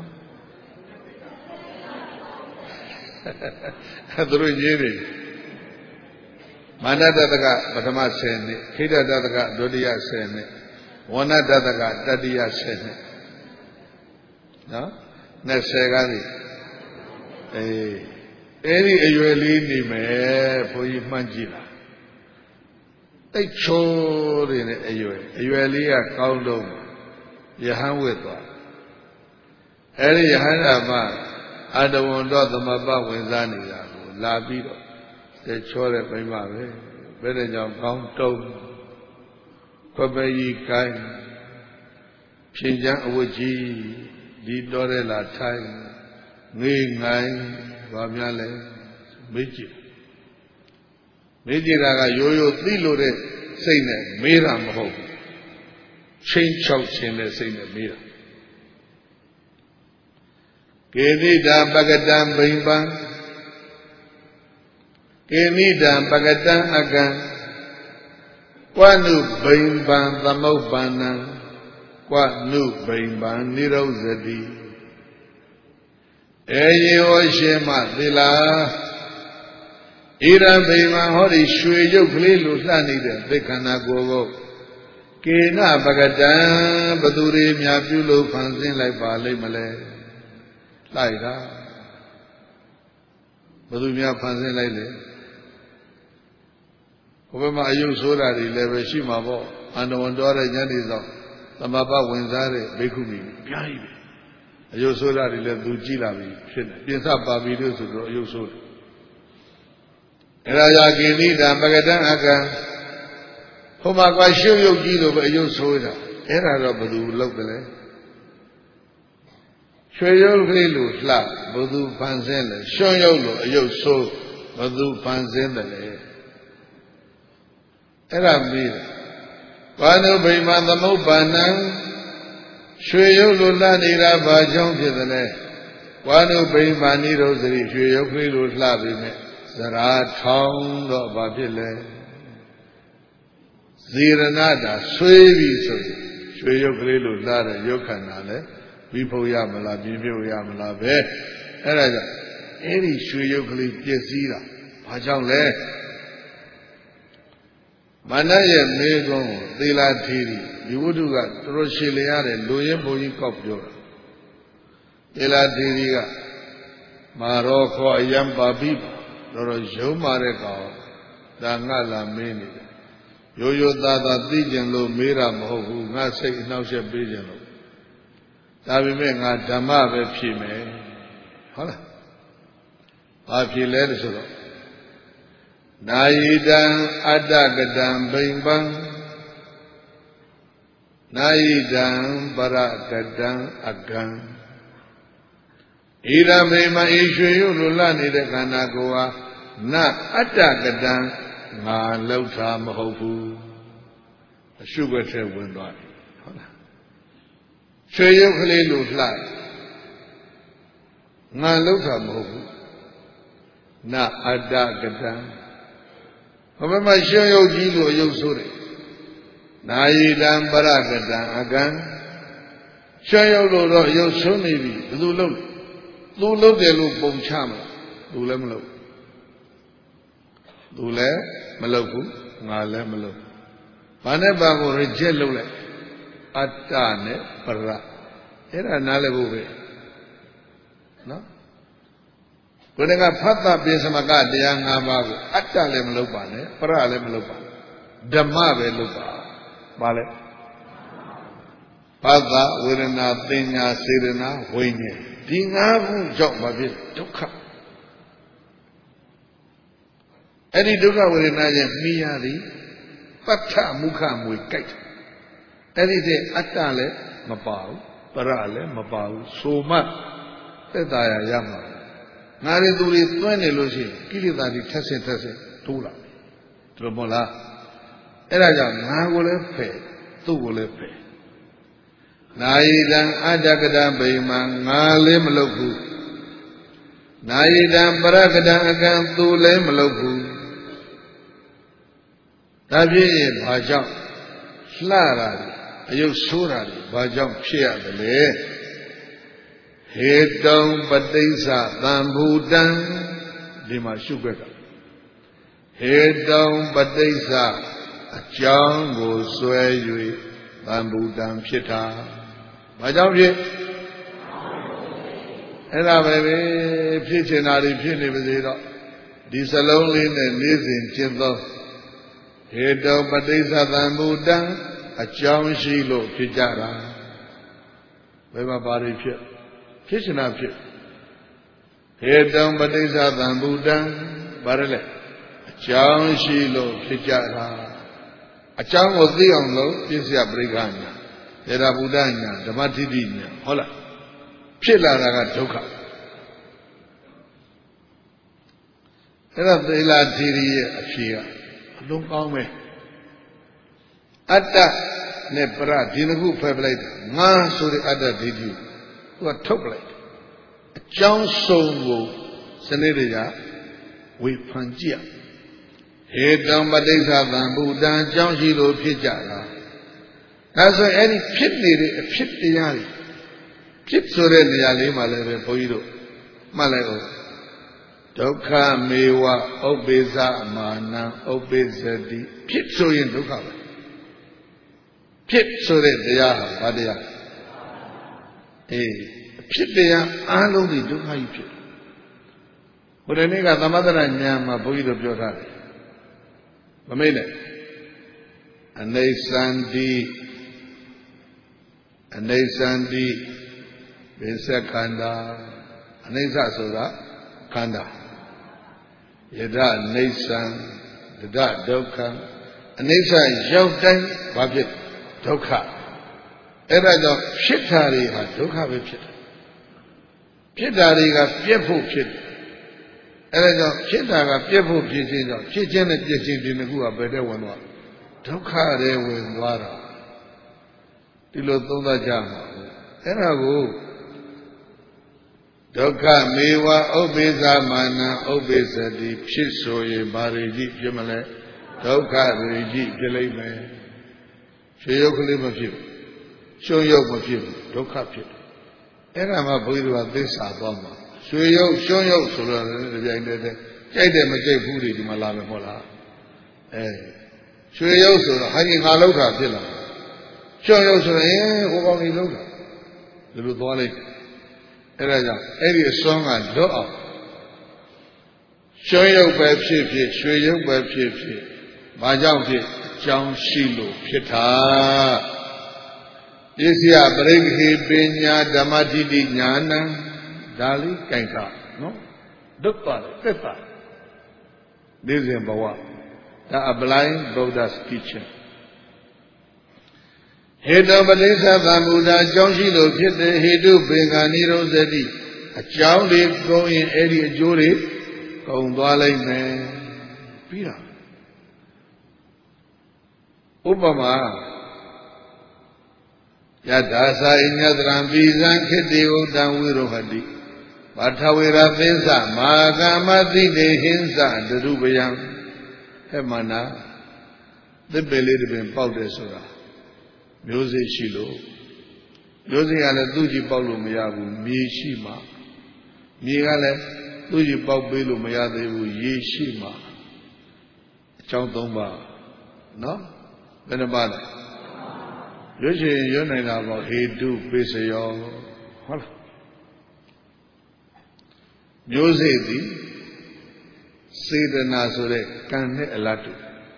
အဲသူတို့ရေးတယ်မာနတတကပထမ10နှစ်ခိတတတကဒုတိယ10နှစ်ဝဏ္ဏတတကတတိယ10နှစ်နော်20ကနေအေးအဲ့ဒီအရွယ်လေးနေမယ်ဘုန်းကြီးမှန်းကြည့်လားတိတ်ချိုးနေတဲ့အရွယ်အရွယ်လေးကကောင်းတော့ယဟန်ဝတ်သွားအဲ့ဒီယဟန်ကမှအတဝံတော့သမပဝင်စားနေတာကိုလာပြီးတော့တိတ်ချိုးတဲ့မိမပဲဘယ်တဲ့ကြောင့်ကောင်းတုံးခွက်ပဲကြီးကိုင်းဖြင်းချမ်းအဝတ်ကြီးဒီတော်ရဲလာထိုင်ငေးငိုင်းဘာများလဲမေးကြည့်မေးကြည့်တာကရိုးရိုးသိလို့တဲ့စိတ်နဲ့မေးတာမဟုတ်ဘူးချင်းချောက်ခြင်းတဲ့စိတ်နဲ့မေးတာကေနိဒာပကတံဘိမ္ပံကေနိဒာပကတံအကံကွနုဘိမ္ပံသမုပ္ပန္နံကွနုဘိမ္ပံနိရောဇတိအေယေဟောရှင်မသီလာဣရံဗိမာဟောဒီရွှေရုပ်ကလေးလိုလှနေတဲ့သိခန္ဓာကိုယ်ကိုကေနပကတံဘသူတွေများပြုလို့ဖန်ဆင်းလိုက်ပါလိမ့်မလဲလိုက်တာဘသူများဖန်ဆင်းလိုက်လေဘုရားမအယုဆိုတာတွေလည်းပဲရှိမှာပေါ့အန္တဝန်တော်တဲ့ဉာဏ်တွေသောသမဘဝင်စားတဲ့ဘိက္ခုနီအများကြီးပဲအယုဆိုတာတွေလည်းသူကြည့်လာပြီဖြစ်နေပြင်စပါပြီလို့ဆိုတော့အယုဆိုတာအဲ့ဒါကြောင့်ကိနိဒံပကတံအကံဟိုမှာကရှုပ်ရုပ်ကြီးလို့ပဲအယုဆိုတာအဲ့ဒါတော့ဘယ်သူလုပ်တယ်လဲရွှေရုပ်ကလေးလို့လှဘယ်သူဖန်ဆင်းလဲရွှွန်ရုပ်လို့အယုဆိုးဘယ်သူဖန်ဆင်းတယ်လဲအဲ့ဒါပြီးတယ်ဘာနုဗိမာသမုပ္ပန္နံရွှေရုပ်လိုလှနေတာဘာကြောင့်ဖြစ်သလဲဝါနုဗိမာနိရောဇတိရွှေရုပ်ကလေးလိုလှပြီမဲ့သရာထောင်းတော့ဘာဖြစ်လဲဇေရဏတာဆွေးပြီဆိုရင်ရွှေရုပ်ကလေးလိုလှတဲ့ရုပ်ခန္ဓာလဲပြီးဖို့ရမလားပြင်းပြရမလားပဲအဲ့ဒါကြောင့်အဲ့ဒီရွှေရုပ်ကလေးပြည့်စည်တာဘာကြောင့်လဲမနရဲ့မေကုံးသီလာထီရီဒီဝတ္ထုကတော်တော်ရှည်လျရတယ်လူရင်းဘုံကြီးကောက်ပြောတာသီလာထီရီကမာရောခောအယံပါပိတော်တော်ယုံမာတဲ့ကောင်ဒါငါလာမင်းနေတယ်ရိုးရိုးသားသားသိကျင်လို့မေးတာမဟုတ်ဘူးငါစိတ်အနှောက်အယှက်ပေးကျင်လို့ဒါပေမဲ့ငါဓမ္မပဲဖြေမယ်ဟုတ်လားဘာဖြေလဲလို့ဆိုတော့ Naidan adagadan bimban Naidan baragadan agan Ida bimban ishuyu lulani de kanagoa Na adagadan Nga lauta mahobu Shugate windwani Shayu khali lulai Nga lauta mahobu Na adagadan Mama shoyo jilo yusuri. Naidan baragadan agan. Shoyo lo yusuni bi. Du lo. Du lo de lo bom chama. Du le malo. Du le malo ku. Nga le malo. Bane ba ko reject lo le. Atta ne para. Era na le bu be. No? Kodanga phatta pisamakaတရား၅ပါးကိုအတ္တလည်းမလုပ်ပါနဲ့ပရလည်းမလုပ်ပါဓမ္မပဲလုပ်ပါဘာလဲပသဝေဒနာပညာစေတနာဝိညာဉ်ဒီ၅ခုကြောင့်ဘာဖြစ်ဒုက္ခအဲ့ဒီဒုက္ခဝေဒနာရဲ့မိရသည်ပဋ္ဌမုခမွေကြိုက်အဲ့ဒီတဲ့အတ္တလည်းမပါဘူးပရလည်းမပါဘူးဆိုမှသက်သာရရမှာငါရသူတွေသွင်းနေလို့ရှိရင်ကိလေသာတွေထက်ဆင့်ထက်ဆင့်တိုးလာတယ်သူတို့မဟုတ်လားအဲ့ဒါကြောင့်ငါကိုလည်းဖယ်သူ့ကိုလည်းဖယ်နာယိတံအတ္တကတဗိမာငါလည်းမလုပ်ဘူးနာယိတံပရကတအကံသူလည်းမလုပ်ဘူးဒါဖြစ်ရင်ဘာကြောင့်လှတာအယုတ်ဆိုးတာဘာကြောင့်ဖြစ်ရတယ်လဲဟေတုံပတိစ္ဆသံဘူတံဒီမှာရှုခွက်ကဟေတုံပတိစ္ဆအကြောင်းကိုဆွဲ၍သံဘူတံဖြစ်တာဘာကြောင့်ဖြစ်အဲ့ဒါပဲပဲဖြစ်ချင်တာတွေဖြစ်နေပါစေတော့ဒီစလုံးလေးနဲ့နေ့စဉ်ကျင့်သောဟေတုံပတိစ္ဆသံဘူတံအကြောင်းရှိလို့ဖြစ်ကြတာဘယ်မှာပါတွေဖြစ်ဖြစ်ချင်တာဖြစ်ဟေတုံပဋိစ္စသံဘူတံဘာလဲအကြောင်းရှိလို့ဖြစ်ကြတာအကြောင်းကိုသိအောင်လို့ပြည့်စက်ပရိက္ခညာယေရဗုဒ္ဓညာဓမ္မထိတိညာဟုတ်လားဖြစ်လာတာကဒုက္ခအဲ့ဒါသေလာသီရိရဲ့အဖြေကအလုံးကောင်းပဲအတ္တနဲ့ပရဒီနှစ်ခုဖယ်ပလိုက်တာငါဆိုတဲ့အတ္တဒိဋ္ဌိသူကထုတ်ပလိုက်အကြောင်းစုံကိုစနစ်တွေကဝေဖန်ကြည့်ဟေတံပဋိစ္ဆသံဘူတံအကြောင်းရှိလို့ဖြစ်ကြတာဒါဆိုအဲ့ဒီဖြစ်နေတဲ့အဖြစ်တရားတွေဖြစ်ဆိုတဲ့နေရာလေးမှာလည်းပဲဘုန်းကြီးတို့မှတ်လိုက်အောင်ဒုက္ခမေဝဥပ္ပေသမာနံဥပ္ပေသတိဖြစ်ဆိုရင်ဒုက္ခပဲဖြစ်ဆိုတဲ့တရားဟာဘာတရားအေးဖြစ်တရားအားလုံးဒီဒုက္ခကြီးဖြစ်ဘုရားနေ့ကသမထရဉာဏ်မှာဘုန်းကြီးတို့ပြောထားတယ်မမေ့နဲ့အနိစ္စန္တိအနိစ္စန္တိပစ္စခန္ဓာအနိစ္စဆိုတာခန္ဓာယဒနိစ္စံတဒဒုက္ခအနိစ္စရောက်တိုင်းဘာဖြစ်ဒုက္ခအဲ့ဒါကြောင့်ဖြစ်တာတွေဟာဒုက္ခပဲဖြစ်တယ်ဖြစ်တာတွေကပြည့်ဖို့ဖြစ်တယ်အဲ့ဒါကြောင့်ဖြစ်တာကပြည့်ဖို့ဖြစ်ခြင်းကြောင့်ဖြစ်ခြင်းနဲ့ပြည့်ခြင်းဒီနှစ်ခုကဘယ်တဲ့ဝင်သွားဒုက္ခတွေဝင်သွားတာဒီလိုသုံးသပ်ကြမှာအဲ့ဒါကိုဒုက္ခမေဝဥပ္ပေသမာနံဥပ္ပေသတိဖြစ်ဆိုရင်ဘာတွေကြည့်ဖြစ်မလဲဒုက္ခတွေကြည့်ဖြစ်လိမ့်မယ်ရွှေရုပ်ကလေးမဖြစ်ဘူးရှုံရုပ်မဖြစ်ဘူးဒုက္ခဖြစ်တယ်အဲ့ဒါမှဘုန်းကြီးတို့ကသစ္စာသွားမှာရွှေရုပ်ရှုံရုပ်ဆိုတော့လည်းဒီပြိုင်တည်းတည်းကြိုက်တယ်မကြိုက်ဘူးတွေဒီမှာလာမယ်မဟုတ်လားအဲရွှေရုပ်ဆိုတော့ဟာကြီးငါလောက်တာဖြစ်လာရှုံရုပ်ဆိုရင်ဟိုကောင်ကြီးလောက်တာဒီလိုသွားလိုက်အဲ့ဒါကြောင့်အဲ့ဒီအစွမ်းကလွတ်အောင်ရှုံရုပ်ပဲဖြစ်ဖြစ်ရွှေရုပ်ပဲဖြစ်ဖြစ်ဘာကြောင့်ဖြစ်အကြောင်းရှိလို့ဖြစ်တာပစ္စယပရိက္ခေပညာဓမ္မတိတိညာဏံဒါလေးကြိုက်တာနော်ဒုက္ခသက်သာ Nizam Bawa. The applying Buddha's teaching. Hedo Balesa Bamuda, Jonshi Lokit, Hedu Bengani Rosati, a Chowli go in Eddie Juri, Kondwale man. Pira Upama Yadasa in Yadram Bizan Kedeo Danwiro Hadi, Batawira Benza, Magamati de Hinza, the Rubayam. Hemana, the belly been powder sora. Music Shilo. Music and a Duji Paulo Mayabu, Mishima. Migale, Duji Paubelo Mayadevu, Yeshima. Chautomba. No? Benabana. Yoshi, you know about Hedu, Pesayo. Music. Sedana Sore can a latu.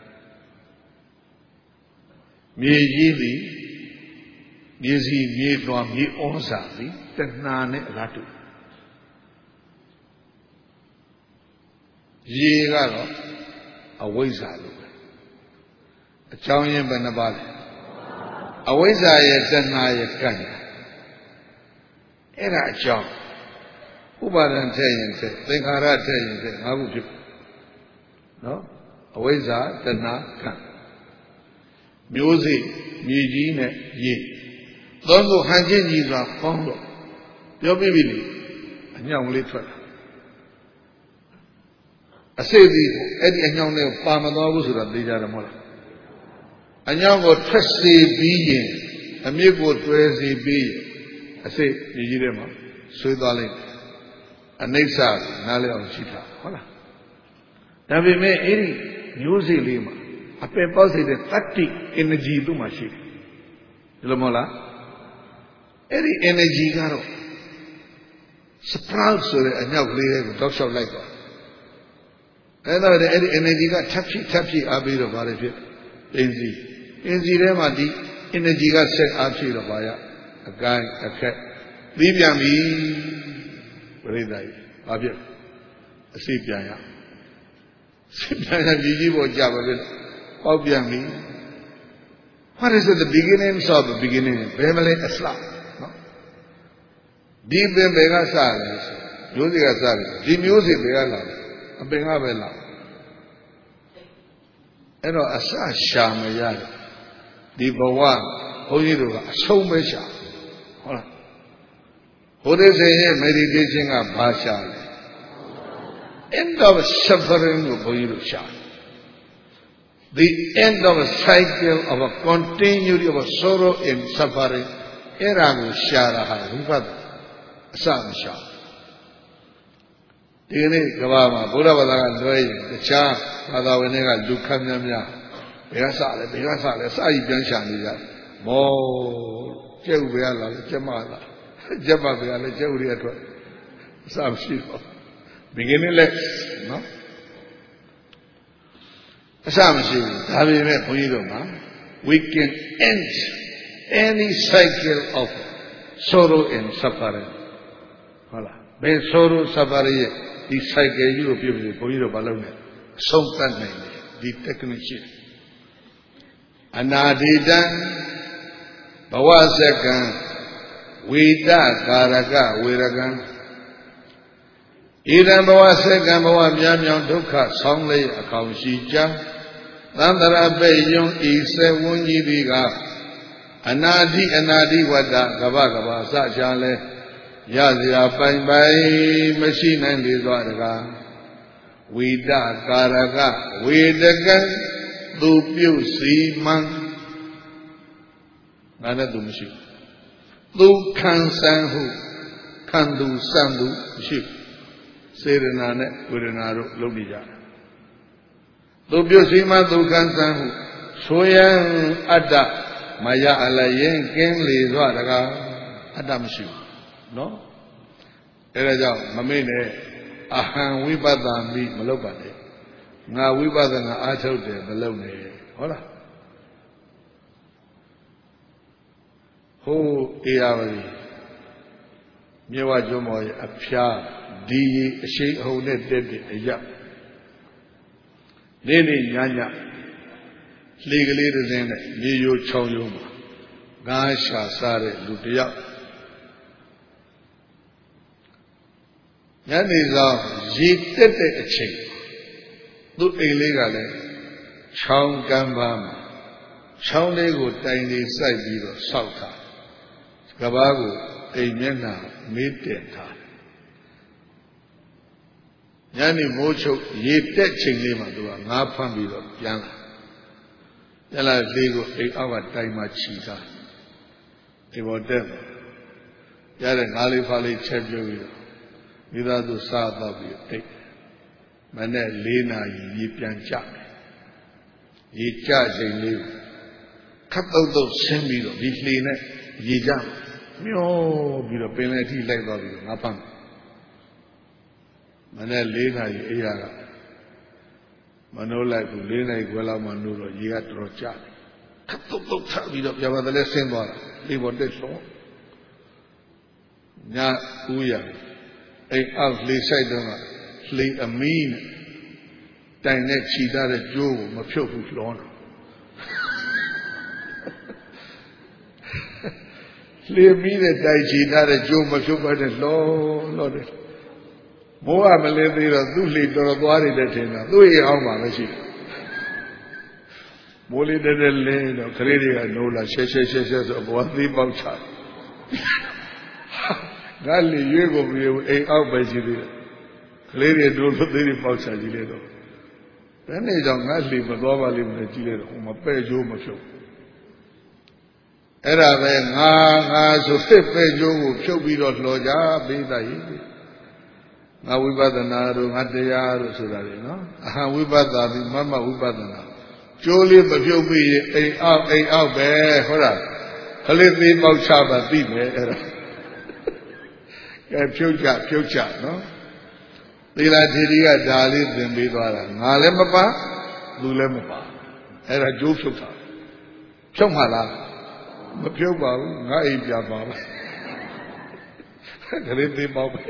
Mieji, Mizi, Miedwa, Mi Onsavi, Tenane latu. Yegalo, a Wizalo. A Chauyan Benabale. A Wizaya Tenaya Kanya. Era a Chow. Ubadan Tayan, Tenkara Tayan, Abu. No? Aweza Tana Kan. Music, Mujine, Ye. Don't go hanging is a fondo. Your baby, a young little. I say the Eddie and young name Palmador that they are a mother. A young or trusty being, a miracle trusty being. I say, Yirema, Sudali, a Nesa, Nale on Chita. Hola. Now we may any music lima. A paper says a thirty energy to machine. Ilamola. Any energy garo. Surprise so that I now play talk shop like that. And now the energy got touchy touchy abir of Arifit. Enzi. Enzi remadi energy got set abside of Baya. A guy, a cat. Leave yami. Very nice. Abir. A sleep yaya. What is it, the beginnings of the beginning? Family Islam. No? Deep in Bega Salis, music Salis, the music Bega, a Benga Bella. And Asa Shamayad, the Bawan, Hoyiruga, so much. What is it, meditating of Basha? End of suffering of Boyurusha. The end of a cycle of a continuity of a sorrow and suffering. Eramu Sharaha, Rupad, Samsha. Dini Gavama, Buddha Vadagan Dway, the Cha, Madawanega, Dukamya, Begasale, Begasale, Sai Bianshani, Mo, Jewiala, Jamala, Jababia, Jewiato, Sam Shiva. Beginningless, no? We can end any cycle of sorrow and suffering. When sorrow, suffering, the cycle you people, Poyiro Balone, something the technician. Anadidan, Bawasakan, Vita, Karaga, Viragan. Idan Bawasakan, Bawam Yam Duka, Songley, Akaushija. Nandara Bayum Isa Wunyibiga Anadi Anadi Wada Gaba Gaba Sajale Yazia Pai Pai Machine and Lizwadaga Vida Karaga Vedagan Dupyu Siman Nana Dumshi Du Kansanhu Kandu Sandu Ship Serenane Urinaro Lobija Dubyo Sima Dukan Sanhu Soyan Ada Maya Alayen Ken Lizwa Daga Adam Shiv. No? Eraja Mamine Ahan Wibada Mi Malopade. Nga Wibada Nga Achote Malone. Hola. Ho Eawari Mewa Jomoy Apia Di She Hone Dedi Ayap. နေနေညညလှေကလေးတစ်စင်းနဲ့မြေရိုးချောင်းရိုးမှာငါးရှာစားတဲ့လူတစ်ယောက်ညနေဆောင်ရေတက်တဲ့အချိန်သူ့အိမ်လေးကလည်းချောင်းကမ်းပါးမှာချောင်းလေးကိုတိုင်လေးစိုက်ပြီးတော့ဆောက်ထားကဘာကိုအိမ်မျက်နှာမေးတင်ထားညနေမိုးချုပ်ရေတက်ချိန်လေးမှာသူကငါးဖမ်းပြီးတော့ပြန်လာပြန်လာလေးကိုအိမ်အောက်ကတိုင်မှာခြီထားဒီပေါ်တက်ရတဲ့ငါးလေးဖားလေးချက်ပြုတ်ပြီးတော့မိသားစုစားတော့ပြီးတိတ်မနဲ့လေးနာရီရေပြန်ကြရေကြချိန်လေးခတ်တုတ်တုတ်ဆင်းပြီးတော့ဒီလှေနဲ့ရေကြမျောပြီးတော့ပင်လယ်ထိလိုက်သွားပြီးတော့ငါဖမ်းမနဲ့လေးနာရီအေးရကမနိုးလိုက်ဘူးလေးနာရီခွဲလောက်မှနိုးတော့ရေကတော်တော်ကျတယ်ခတ်တုတ်တုတ်ထပြီးတော့ပြပါတလည်းဆင်းသွားတာလေပေါ်တက်ဆုံးညဦးရအိမ်အောက်လေဆိုင်တော့လှေအမီးနဲ့တိုင်နဲ့ခြီထားတဲ့ကြိုးကိုမဖြုတ်ဘူးလောတော့လှေမီးနဲ့တိုင်ခြီထားတဲ့ကြိုးမဖြုတ်ပါနဲ့လောလောတယ်မိုးကမလဲသေးတော့သူ့လှေတော်တော်သွားနေတဲ့ထင်တာသူ့အိမ်အောင်ပါမရှိဘူးမိုးလေးတဲ့တဲ့လင်းတော့ခရီးတွေကနိုးလာရှဲရှဲရှဲရှဲဆိုအပေါ်သေးပေါက်ချတယ်ငါလေရွေးကိုပြေအိမ်အောက်ပဲရှိသေးတယ်ကလေးတွေတို့လို့သေးတွေပေါက်ချကြည့်လေတော့ဘယ်နဲ့ကြောင့်ငါလေမသွားပါလိမ့်မယ်ကြည့်လေတော့ဟိုမပဲ့ကြိုးမဖြုတ်အဲ့ဒါပဲငါငါဆိုစစ်ပဲ့ကြိုးကိုဖြုတ်ပြီးတော့လှော်ကြပေးတာကြီးငါဝိပဿနာတို့ငါတရားတို့ဆိုတာလေနော်အဟံဝိပဿနာပြီးမမဝိပဿနာကျိုးလေးမပြုတ်ပြီးရင်အိမ်အောက်အိမ်အောက်ပဲဟုတ်လားခလေးသေးပေါက်ချပါသိမယ်အဲ့ဒါကဲဖြုတ်ချဖြုတ်ချနော်သီလထေရီကဒါလေးသင်ပေးသွားတာငါလည်းမပါသူလည်းမပါအဲ့ဒါကျိုးဖြုတ်တာဖြုတ်မှလားမဖြုတ်ပါဘူးငါအိမ်ပြပါပါခလေးသေးပေါက်ပဲ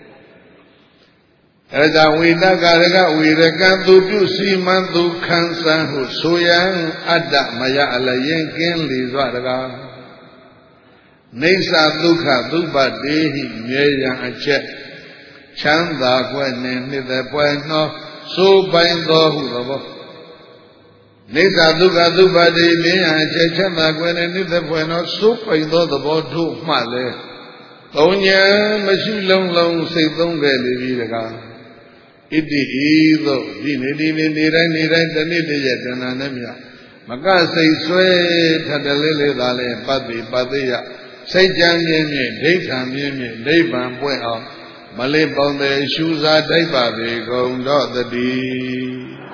အဲဒါဝိတကာရကဝိရကံသူပြုစီမံသူခံစံဟုဆိုရန်အတ္တမယအလရင်ကင်းလေစွာတကားနေသဒုက္ခသုပတေဟိမြေရန်အချက်ချမ်းသာကွယ်နှင့်နှစ်သက်ပွဲနှောဆိုပိုင်သောဟုသဘောနေသဒုက္ခသုပတေမြေရန်အချက်ချမ်းသာကွယ်နှင့်နှစ်သက်ပွဲနှောဆိုပိုင်သောသဘောတို့မှလည်းသုံးဉဏ်မရှိလုံးလုံးစိတ်သုံးခဲ့လေပြီတကားဣတိဤသို့ဒီနေဒီနေနေတိုင်းနေတိုင်းတနေ့တည်းရဲ့တဏ္ဍာနဲ့မြမကစိတ်ဆွဲထပ်တလေးလေးသာလဲပတ္တိပတ္တိယစိတ်ကြံမြင့်မြင့်ဒိဋ္ဌံမြင့်မြင့်နိဗ္ဗာန်ပွင့်အောင်မလေးပေါင်းတဲ့ရှုစားတိုက်ပါပေကုန်တော့တည်း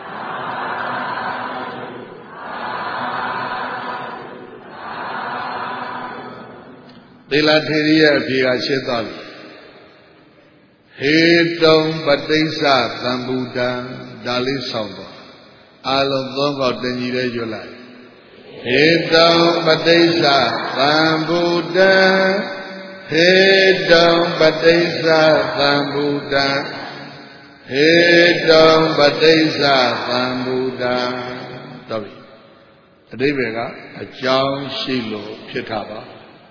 သီလထေရီရဲ့အဖြေကရှင်းသွားပြီဟေတုံပတိစ္ဆသံဗုဒ္ဓံဒါလေးဆောင်တော့အာလုံးသုံးခေါက်တင်ကြီးတဲ့ရွတ်လိုက်ဟေတုံပတိစ္ဆသံဗုဒ္ဓံဟေတုံပတိစ္ဆသံဗုဒ္ဓံဟေတုံပတိစ္ဆသံဗုဒ္ဓံတော့ပြီအဓိပ္ပာယ်ကအကြောင်းရှိလို့ဖြစ်တာပါ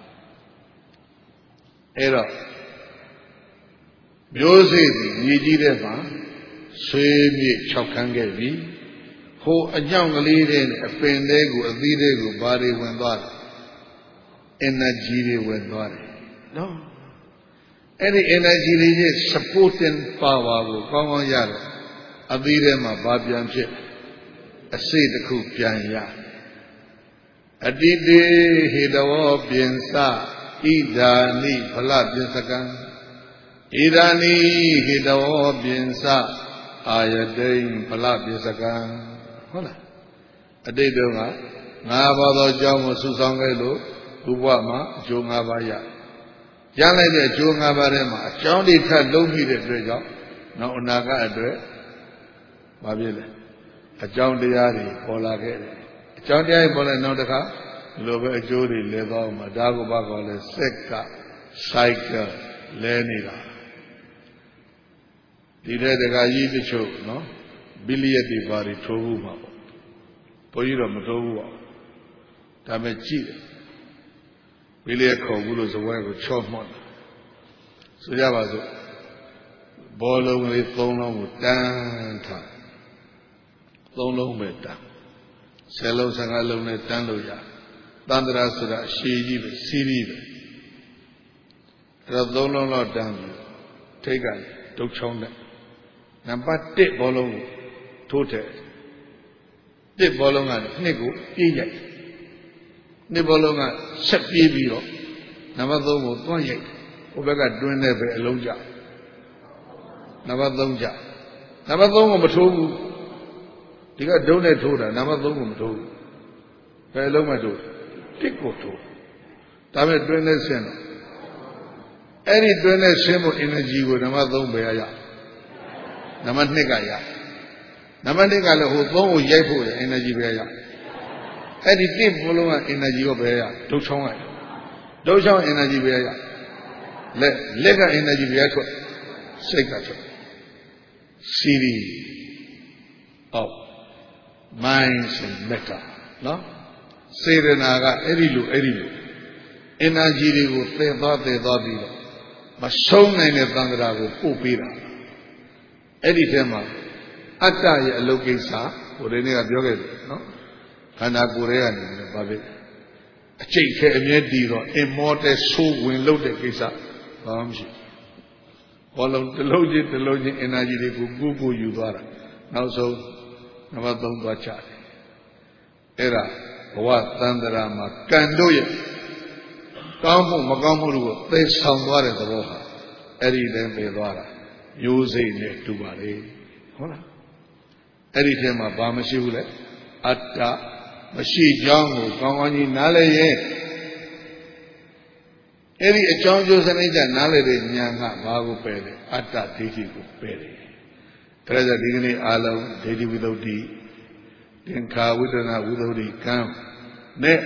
အဲ့တော့မျိုးစေ့ဒီမြေကြီးထဲမှာဆွေးမြေ့၆ခန်းခဲ့ပြီဟိုအညောင်ကလေးတွေနဲ့အပင်လေးကိုအသီးလေးကိုဘာတွေဝင်သွားတယ် energy တွေဝင်သွားတယ်နော်အဲ့ဒီ energy တွေရဲ့ supporting power ကိုကောင်းကောင်းရတော့အသီးထဲမှာဘာပြန်ဖြစ်အစိတ်တစ်ခုပြန်ရအတိတေဟေတဝောပြင်စဣဒာနိဖလပြင်စကံဣဒာနိဟိတဝောပြင်စအာယတိန်ဖလပြင်စကံဟုတ်လားအတိတ်တုန်းကငါးပါးသောအကြောင်းကိုစုဆောင်ခဲ့လို့ဘုရားမှာအကျိုး၅ပါးရရလိုက်တဲ့အကျိုး၅ပါးထဲမှာအကြောင်းတွေထပ်လုံးပြီးတဲ့အတွက်ကြောင့်နောက်အနာဂတ်အတွက်ဘာဖြစ်လဲအကြောင်းတရားတွေပေါ်လာခဲ့တယ်အကြောင်းတရားတွေပေါ်လာနောက်တစ်ခါဒီလိုပဲအကျိုးတွေလဲသွားမှာဒါကိုဘာခေါ်လဲစက်က cycle လဲနေတာဒီတဲ့တခါကြီးတချို့နော် billion di vari tohu ma poi io mi trovo da me gira billion cogulo so vuoi con ciò mo so già vado bollo le tono tanta tono meta se lo sangalo ne tanto ya tandra sura shiji be siri be ra tono lo tanto take a dok chong ne number one bollo toteတစ်ဘောလုံးကနှစ်ကိုပြေးရိုက်နှစ်ဘောလုံးကဆက်ပြေးပြီးတော့နံပါတ်သုံးကိုတွန်းရိုက်ဟိုဘက်ကတွင်းတဲ့ပဲအလုံးကြနံပါတ်သုံးကြနံပါတ်သုံးကိုမထိုးဘူးဒီကဒုံးနဲ့ထိုးတာနံပါတ်သုံးကိုမထိုးဘူးဘယ်လုံးမထိုးတစ်ကိုထိုးဒါပေမဲ့တွင်းနဲ့ဆင်းတော့အဲ့ဒီတွင်းနဲ့ဆင်းဖို့ energy ကိုနံပါတ်သုံးပဲရရနံပါတ်နှစ်ကရနံပါတ်တစ်ကလည်းဟိုသုံးကိုရိုက်ဖို့ရ energy ပဲရအဲ့ဒီတစ်ဘလုံးက energy ကိုပဲရဒုတ်ချောင်းလိုက်ဒုတ်ချောင်း energy ပဲရလက်လက်က energy ပဲထွက်စိတ်ကထွက် series of minds and matter နော်စေတနာကအဲ့ဒီလိုအဲ့ဒီလို energy တွေကိုသင်သွားသင်သွားပြီးတော့မဆုံးနိုင်တဲ့သံဃာကိုပို့ပေးတာအဲ့ဒီထဲမှာအတ္တရဲ့အလုတ်ကိစ္စကိုဒီနေ့ကပြောခဲ့တယ်နော်ခန္ဓာကိုယ်ရဲ့ကနေလည်းဗာပဲအကျိတ်ခဲအမြဲတည်တော့ immortal soul ဝင်လို့တဲ့ကိစ္စဘာမှမရှိဘောလုံးတစ်လုံးချင်းတစ်လုံးချင်း energy တွေကိုကိုကိုယူသွားတာနောက်ဆုံးနံပါတ်သုံးသွားချတယ်အဲ့ဒါဘဝသန္တရာမှာကံတို့ရဲ့ကောင်းမှုမကောင်းမှုတို့ကိုသိဆောင်သွားတဲ့သဘောဟာအဲ့ဒီတည်းပဲသွားတာမျိုးစိတ်နဲ့တူပါလေဟုတ်လားအဲ့ဒီထဲမှာဘာမရှိဘူးလဲအတ္တမရှိကြောင်းကိုကောင်းကောင်းကြီးနားလည်ရင်အဲ့ဒီအကြောင်းကျိုးစနစ်ကနားလည်တဲ့ဉာဏ်ကဘာကိုပယ်လဲအတ္တဒိဋ္ဌိကိုပယ်တယ်ဒါကြဒီကနေ့အာလုံးဒိဋ္ဌိဝိသုဒ္ဓိသင်္ခါဝိတ္တနာဝိသုဒ္ဓိကံနဲ့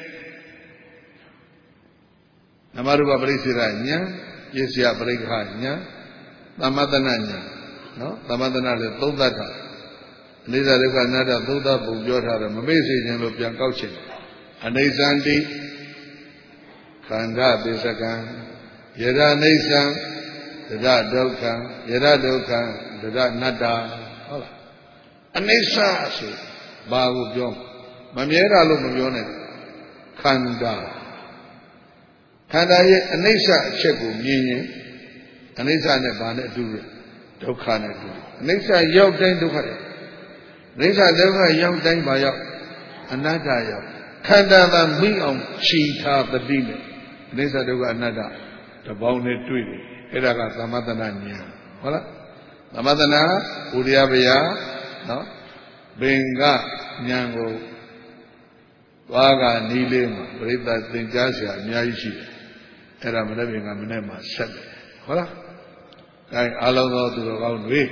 နမရူပပရိစ္ဆေဒဉာဏ်ပစ္စယပရိက္ခဉာဏ်သမတနာဉာဏ်နော်သမတနာလည်းသုံးသတ်တာအနိစ္စဒုက္ခအနတ္တသုံးသတ်ပုံပြောထားတယ်မမေ့စေခြင်းလို့ပြန်ကောက်ချင်တယ်အနိစ္စံတိခန္ဓာပစ္စကံယရအနိစ္စံတရဒုက္ခံယရဒုက္ခံတရအနတ္တဟုတ်လားအနိစ္စဆိုဘာကိုပြောမမြဲတာလို့မပြောနဲ့ခန္ဓာခန္ဓာရဲ့အနိစ္စအချက်ကိုမြင်ရင်အနိစ္စနဲ့ဘာနဲ့အတူလဲဒုက္ခနဲ့အတူအနိစ္စရောက်တိုင်းဒုက္ခတယ်အနိစ္စဒုက္ခရောက်တိုင်းဘာရောက်အနတ္တရောက်ခန္ဓာသာမိအောင်ခြိထားတတိနဲ့အနိစ္စဒုက္ခအနတ္တတပေါင်းနဲ့တွေ့တယ်အဲ့ဒါကသမတနာဉာဏ်ဟုတ်လားသမတနာဥရိယဗျာနော်ဘင်္ဂဉာဏ်ကိုသွားကနီးလေးမှာပြိဿသင်ကြားစရာအများကြီးရှိတယ်အဲ့ဒါမနေ့ကမနေ့မှဆက်တယ်ဟုတ်လားအဲအားလုံးသောသူတော်ကောင်းတွေ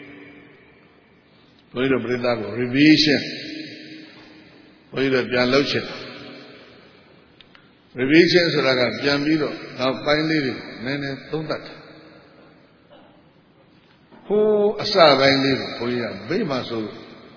ဘုရားတို့ပြိဿကို revision ဘုရားတို့ပြန်လုပ်ချင်တယ် revision ဆိုတာကပြန်ပြီးတော့နောက်ပိုင်းလေးတွေနည်းနည်းသုံးသပ်တယ်ဟိုးအစပိုင်းလေးကိုဘုရားဗိမာန်ဆို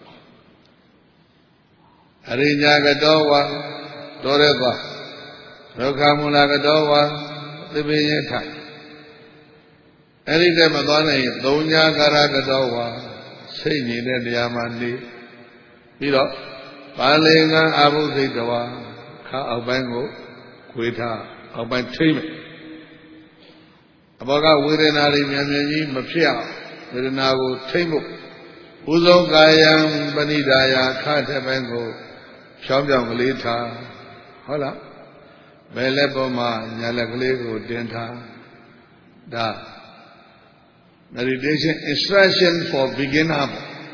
အရိညာကတောဝါတော်ရဲသွားဒုက္ခမူလကတောဝါသဗ္ဗေယထအဲ့ဒီတည်းမသွားနိုင်ရင်သုံးညာကာရကတောဝါစိတ်နေတဲ့နေရာမှာနေပြီးတော့ပါဠိငံအာဘုသိတဝါခါအောက်ပိုင်းကိုခွေထားအောက်ပိုင်းထိမ့်မယ်အဘောကဝေဒနာတွေမြန်မြန်ကြီးမဖြစ်အောင်ဝေဒနာကိုထိမ့်ဖို့ဥဇောကာယံပဏိဒါယခါတဲ့ပိုင်းကိုဖြောင်းပြောင်းကလေးထားဟုတ်လားဘယ်လက်ပေါ်မှာညာလက်ကလေးကိုတင်ထားဒါ meditation instruction for beginner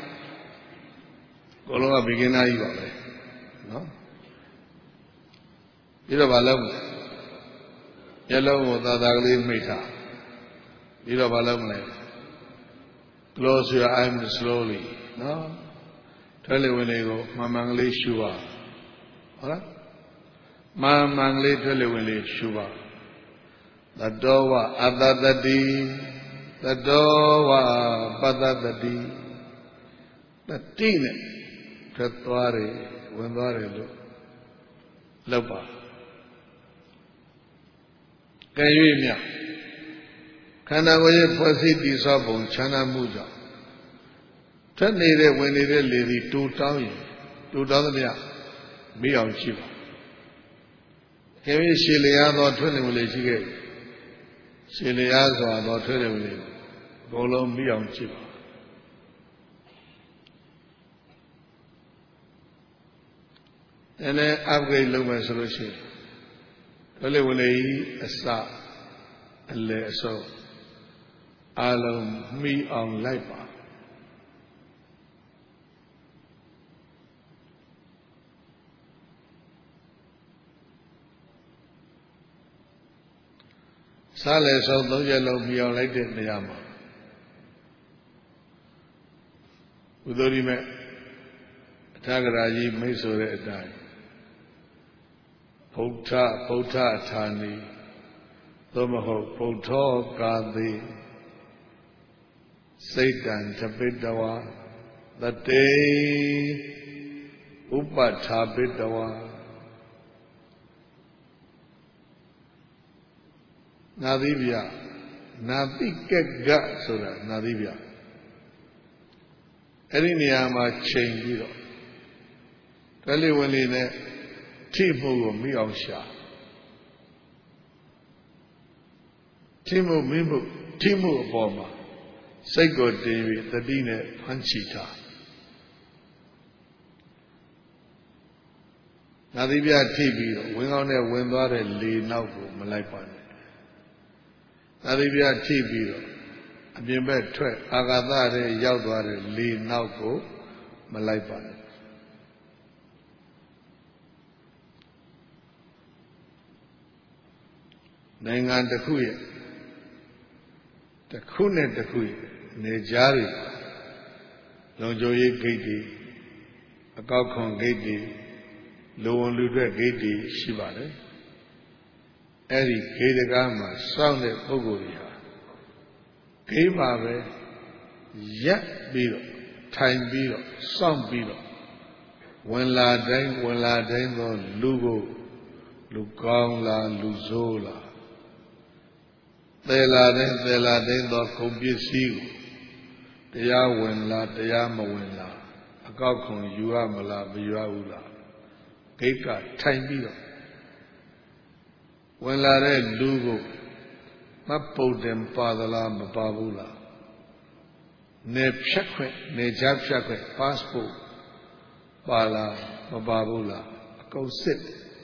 ကိုလုံးက beginner ကြီးပါပဲနော်ပြီးတော့ဘာလုပ်မလဲမျက်လုံးကိုသာသာကလေးမိတ်ထားပြီးတော့ဘာလုပ်မလဲ close your eyes slowly နော်ထဲလေဝင်လေကိုမှန်မှန်ကလေးရှုပါဟုတ်လားမှန်မှန်ကလေးထဲလေဝင်လေရှုပါသတ္တောဝအတ္တတတိသတ္တောဝပတ္တတတိတတိနဲ့ထွက်သွားတယ်ဝင်သွားတယ်လို့လောက်ပါကဲ၍မြခန္ဓာကိုယ်ရဲ့ဖွဲ့စည်းတည်ဆောက်ပုံချမ်းသာမှုကြောင့်ထွက်နေတဲ့ဝင်နေတဲ့လေဒီတူတောင်းရင်တူတောင်းသမျှမိအောင်ရှိပါကဲ၍ရှည်လျားသောထွက်နေဝင်လေရှိခဲ့ရှည်လျားစွာသောထွက်နေဝင်လေဘုံလုံးမိအောင်ရှိပါအဲနဲ့ upgrade လုပ်မယ်ဆိုလို့ရှိရင်ထွက်လေဝင်လေအစအလယ်အစောအလုံးမိအောင်လိုက်ပါစားလေဆုံးသုံးချက်လုံးမိအောင်လိုက်တဲ့နေရာမှာဘုဒ္ဓရိမေအထာဂရာကြီးမိတ်ဆိုတဲ့အတိုင်းဗုဒ္ဓဗုဒ္ဓဌာနီသို့မဟုတ်ဗုဒ္ဓောကာတိစိတ်တံသပိတဝါတတေဥပဋ္ဌာပိတဝါနာသီဗျနာတိကက်ကဆိုတာနာသီဗျအဲ့ဒီနေရာမှာချိန်ပြီးတော့တလိဝင်လေးနဲ့ထိမှုကိုမိအောင်ရှာထိမှုမိမှုထိမှုအပေါ်မှာစိတ်ကိုတင်ပြီးတတိနဲ့ဖမ်းချီထားနာသီပြထိပြီးတော့ဝင်ကောင်းနဲ့ဝင်သွားတဲ့လေနောက်ကိုမလိုက်ပါနဲ့နာသီပြထိပြီးတော့အပြင်ဘက်ထွက်အာဂါသရဲ့ရောက်သွားတဲ့လေနောက်ကိုမလိုက်ပါနဲ့နိုင်ငံတစ်ခုရဲ့တစ်ခုနဲ့တစ်ခုရဲ့နေကြားတွေလုံခြုံရေးဂိတ်တွေအကောက်ခွန်ဂိတ်တွေလူဝင်လူထွက်ဂိတ်တွေရှိပါတယ်အဲ့ဒီဂိတ်တကားမှာစောင့်တဲ့ပုဂ္ဂိုလ်တွေဟာဂိတ်မှာပဲရက်ပြီးတော့ထိုင်ပြီးတော့စောင့်ပြီးတော့ဝင်လာတိုင်းဝင်လာတိုင်းသောလူကိုလူကောင်းလားလူဆိုးလားသယ်လာတိုင်းသယ်လာတိုင်းသောကုန်ပစ္စည်းကိုတရားဝင်လားတရားမဝင်လားအကောက်ခွန်ယူရမလားမယူရဘူးလားဂိတ်ကထိုင်ပြီးတော့ဝင်လာတဲ့လူကိုမပုတ်တယ်ပါသလားမပါဘူးလားနေဖြတ်ခွင့်နေချဖြတ်ခွင့် passport ပါလားမပါဘူးလားအကုန်စစ်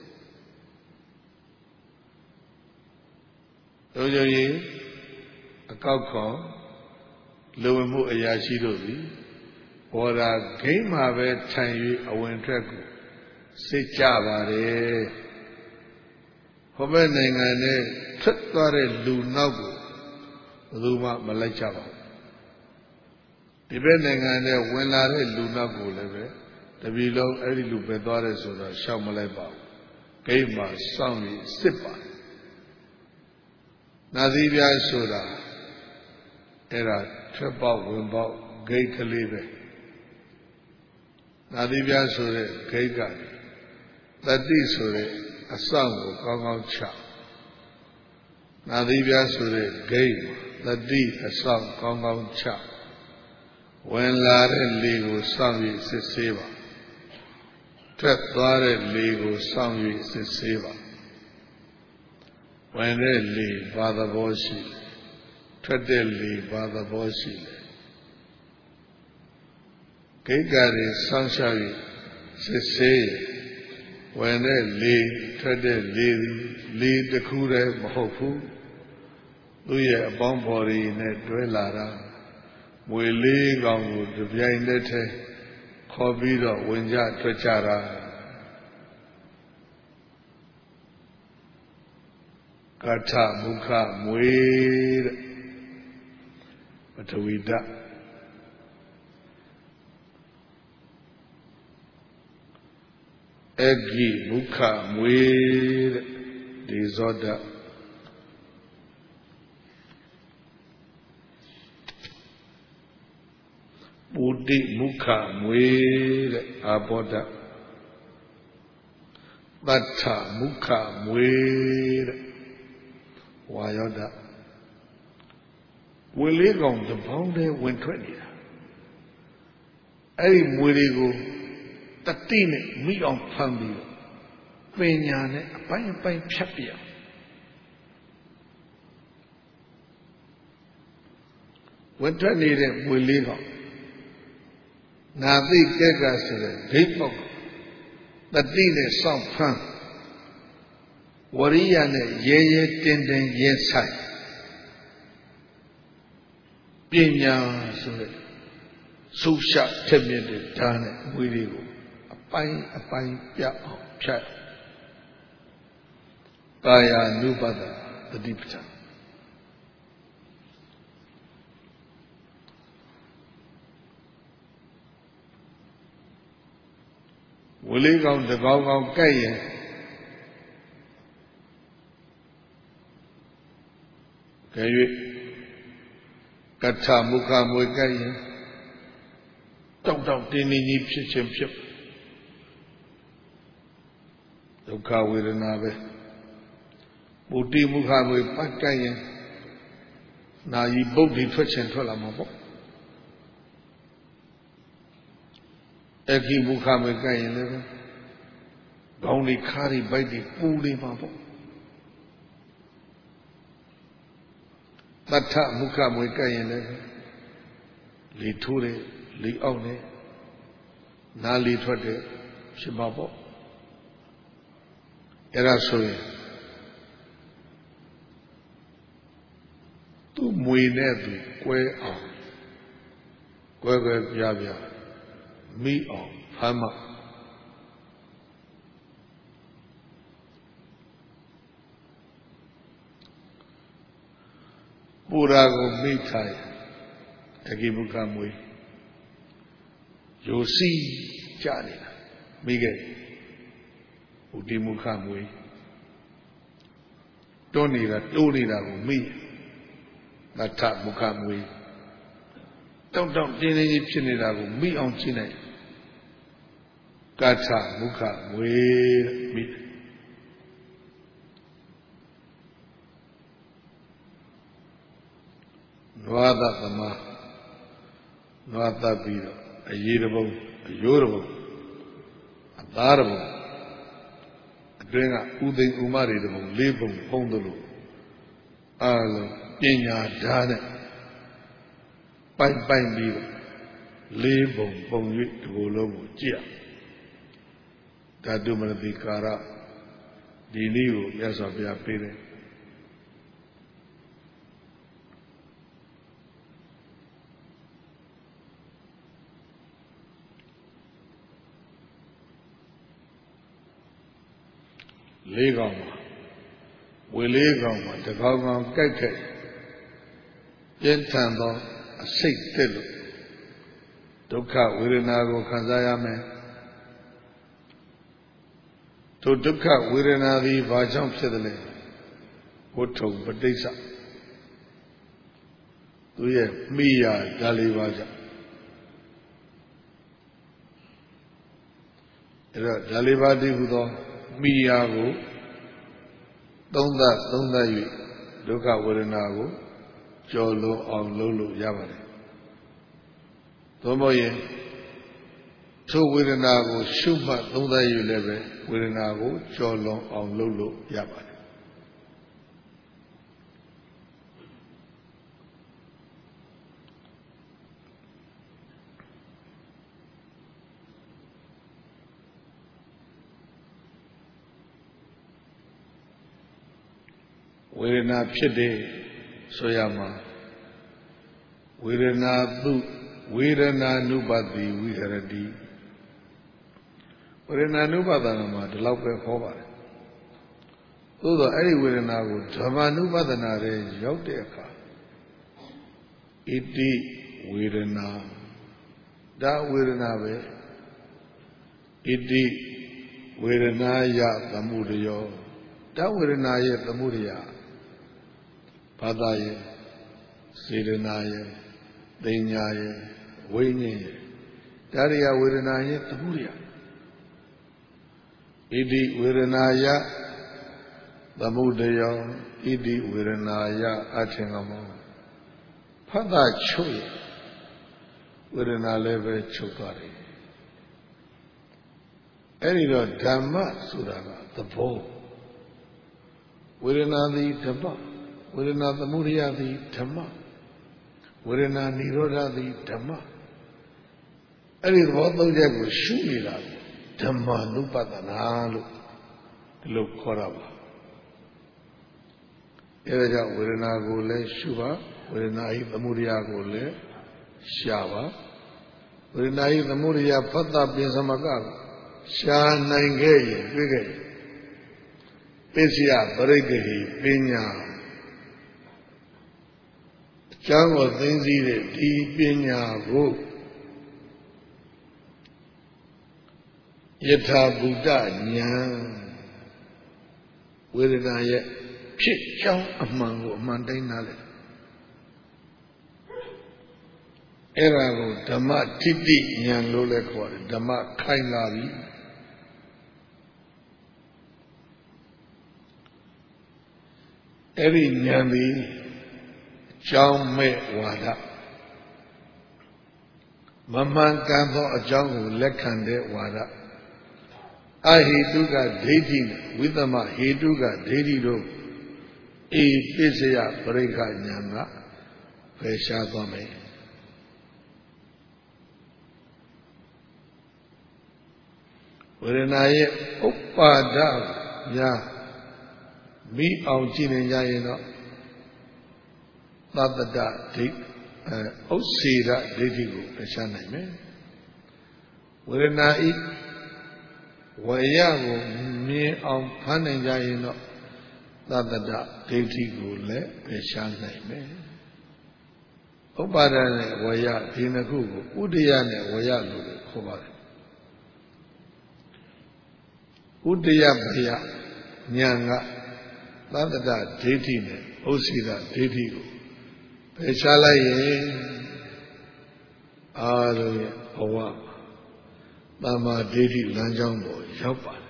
တို့ကြရင်အကောက်ခွန်လူဝင်မှုအရာရှိတို့သည်ဘော်ဒါဂိမ်းမှာပဲထိုင်၍အဝင်ထွက်ကိုစစ်ကြပါတယ်ဟိုဘက်နိုင်ငံနဲ့ထွက်သွားတဲ့လူနောက်ကိုဘယ်သူမှမလိုက်ကြပါဘူးဒီဘက်နိုင်ငံနဲ့ဝင်လာတဲ့လူနောက်ကိုလည်းပဲတပီလုံးအဲ့ဒီလူပဲသွားတယ်ဆိုတော့ရှောက်မလိုက်ပါဘူးဂိမ်းမှာစောင့်ပြီးစစ်ပါနာသီပြားဆိုတာအဲ့ဒါထွက်ပေါက်ဝင်ပေါက်ဂိတ်ကလေးပဲနာသီပြားဆိုတဲ့ဂိတ်ကတတိဆိုတဲ့အဆောင်ကိုကောင်းကောင်းချနာသီပြားဆိုတဲ့ဂိတ်တတိအဆောင်ကောင်းကောင်းချဝင်လာတဲ့လေကိုစောင့်၍စစ်ဆေးပါထွက်သွားတဲ့လေကိုစောင့်၍စစ်ဆေးပါဝင်တဲ့လေဘာသဘောရှိထွက်တဲ့လေဘာသဘောရှိလဲဂိတ်ကတွေစောင့်ရှောက်၍စစ်ဆေးဝင်တဲ့လေထွက်တဲ့လေလေတစ်ခုတည်းမဟုတ်ဘူးသူရဲ့အပေါင်းဖော်တွေနဲ့တွဲလာတာမွေလေးကောင်ကိုတပြိုင်တည်းထဲခေါ်ပြီးတော့ဝင်ကြထွက်ကြတာကထမုခမွေတဲ့ပထဝီဓာတ်အဂိမုခမွေတဲ့ဒီဇောဓာတ်ပ Puti mukha mwere aboda Bata mukha mwere Wayoda Wile gong the bounde went twenty Ay mwere Tatine mi on fambi Penyane apay apay chapia Went twenty wile gong Nadi kega sere deepok Tatine song fan Wariyane ye ye tenden ye sai Pinya sere Susha temede dane wile go Apay apay pya chat Kaya nubada the deepta Wili gong the gong gong kaya Kaya Katha mukha mwe kaya Tong tong tini ni phit chin phit Dukha vedana be Puti mukha mwe pat kaya Nayi buddhi thwat chin thwat la ma po Eki mukha mwe kaya le be Gong ni khari bite di pu le ma po Tatha mukha mwe kaya le be Li thu de Li auk de Na li thwat de Phit ma po Era so yin Tu mwe ne tu kwe aung Kwe kwe pya pya Mi aung Phama Pura ko mi thai Eki mukha mwe Yosi Chani la Mi ke Puti mukha mwe Toni la Toni la ko mi Natha mukha mwe Tong tong tini ni phit nida ko mi aung chi nai Katha mukha mwe mi Nwada thama Nwada biro Ayirabong Ayorabong Adarabong Adrenga Uding umari dabong Lebong pongdalo Alo Pinya dane Pai pai biro Lebong pong yut Dugolobo Jia Dadu manati kara Dini ko Yasa pya pere Lê gong ma Wê lê gong ma Tè gong gong cách kệ Yên thàn đó Xích tê lộ Dukha Virana ko khansa me To Dukha Virana di Ba jaung phit de le Wutthong Patissa Tu ye mi ya Dali ba ja Eda Dali ba di hu tho Mi ya ko Thong da thong da yu Dukha Virana ko Chaw luon aung lou lo ya pare Tho mo yin Tho Virana ko Shu mat thong da yu le be Virana ko Chaw luon aung lou lo ya pare Vedana phit de so ya ma Vedana tu Vedana nupati viharati Vedana nupadana ma di lak be khaw pare Tho tho ai Vedana ko Dhamma nupadana re yauk de akha Iti Vedana Da Vedana be Iti Vedana ya Thamudaya Da Vedana ye Thamudaya Bhada ye Sedana ye Dinya ye ဝိညာဉ်ရဲ့ဒါရိယဝေဒနာရဲ့သမှုရိယဣတိဝေဒနာယသမုဒယောဣတိဝေဒနာယအထင်ကမောဖတ်တာချုပ်ရဝေဒနာလည်းပဲချုပ်သွားတယ်အဲ့ဒီတော့ဓမ္မဆိုတာကသဘောဝေဒနာသည်ဓမ္မဝေဒနာသမုဒယသည်ဓမ္မဝေဒနာនិရောဓသည်ဓမ္မအဲ့ဒီသဘောသုံးချက်ကိုရှုနေတာဓမ္မနုပဒနာလို့ဒီလိုခေါ်တာပါအဲဒါကြောင့်ဝေဒနာကိုလည်းရှုပါဝေဒနာဤသမုဒယကိုလည်းရှာပါဝေဒနာဤသမုဒယဖတ်တာပြင်စမကရှာနိုင်ခဲ့ရင်တွေ့ခဲ့ရင်ပစ္စယပရိက္ခေပညာအကြောင်းကိုသိသိတဲ့ဒီပညာကိုယထာဘုဒ္ဓဉာဏ်ဝေဒနာရဲ့ဖြစ်ကြောင်းအမှန်ကိုအမှန်တိုင်းနားလည်အဲ့ဒါကိုဓမ္မထိတိဉာဏ်လို့လည်းခေါ်တယ်ဓမ္မခိုင်လာပြီအဲ့ဒီဉာဏ်ဒီအကြောင်းမဲ့ဝါဒမမှန်ကန်သောအကြောင်းကိုလက်ခံတဲ့ဝါဒအဟိတုကဒိဋ္ဌိဝိသမဟေတုကဒိဋ္ဌိတို့အေပစ္စယပရိက္ခဉာဏ်ကဖယ်ရှားသွားမယ်ဝေဒနာရဲ့ဥပ္ပါဒညာမိအောင်ကြည့်နေကြရင်တော့သတ္တဒဒိဋ္ဌိဥစ္စေဒဒိဋ္ဌိကိုဖယ်ရှားနိုင်မယ်ဝေဒနာဤဝေယကိုမြင်အောင်ဖမ်းနိုင်ကြရင်တော့သတ္တဒဒိဋ္ဌိကိုလည်းဖယ်ရှားနိုင်မယ်ဥပ္ပါဒနဲ့ဝေယဒီနှစ်ခုကိုဥဒယနဲ့ဝေယလို့ခေါ်ပါတယ်ဥဒယဘယဉာဏ်ကသတ္တဒဒိဋ္ဌိနဲ့ဥစ္စေဒဒိဋ္ဌိကိုဖယ်ရှားလိုက်ရင်အာလုံးရဲ့ဘဝသမ္မာဒိဋ္ဌိလမ်းကြောင်းပေါ်ရောက်ပါတယ်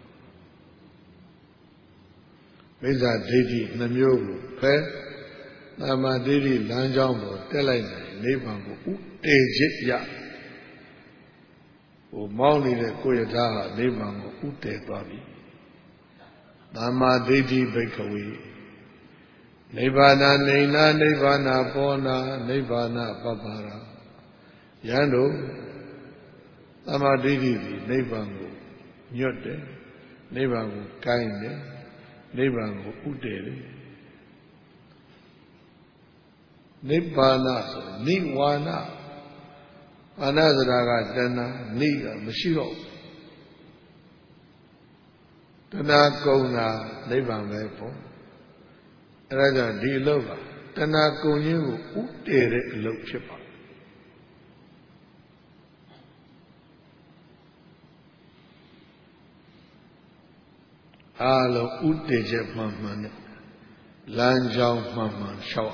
မိစ္ဆာဒိဋ္ဌိနှမျိုးကိုဖယ်သမ္မာဒိဋ္ဌိလမ်းကြောင်းပေါ်တက်လိုက်နိုင်နိဗ္ဗာန်ကိုဥတည်ခြင်းရဟိုမောင်းနေတဲ့ကိုယ့်ရထားဟာနိဗ္ဗာန်ကိုဥတည်သွားပြီသမ္မာဒိဋ္ဌိဘိက္ခဝေနိဗ္ဗာန်နေနာနိဗ္ဗာန်ပေါ်နာနိဗ္ဗာန်ပပ္ပါရာယံတို့သမ္မာဒိဋ္ဌိသည်နိဗ္ဗာန်ကိုညွတ်တယ်နိဗ္ဗာန်ကိုကိုင်းတယ်နိဗ္ဗာန်ကိုဥတည်တယ်နိဗ္ဗာန်ဆိုနိဝါနအာနဆိုတာကတဏှာနိကမရှိတော့တဏှာကုန်တာနိဗ္ဗာန်ပဲပေါ့အဲဒါကြောင့်ဒီအလုပ်ကတဏှာကုန်ခြင်းကိုဥတည်တဲ့အလုပ်ဖြစ်ပါအားလုံးဥတည်ချက်မှန်မှန်နဲ့လမ်းကြောင်းမှန်မှန်လျှောက်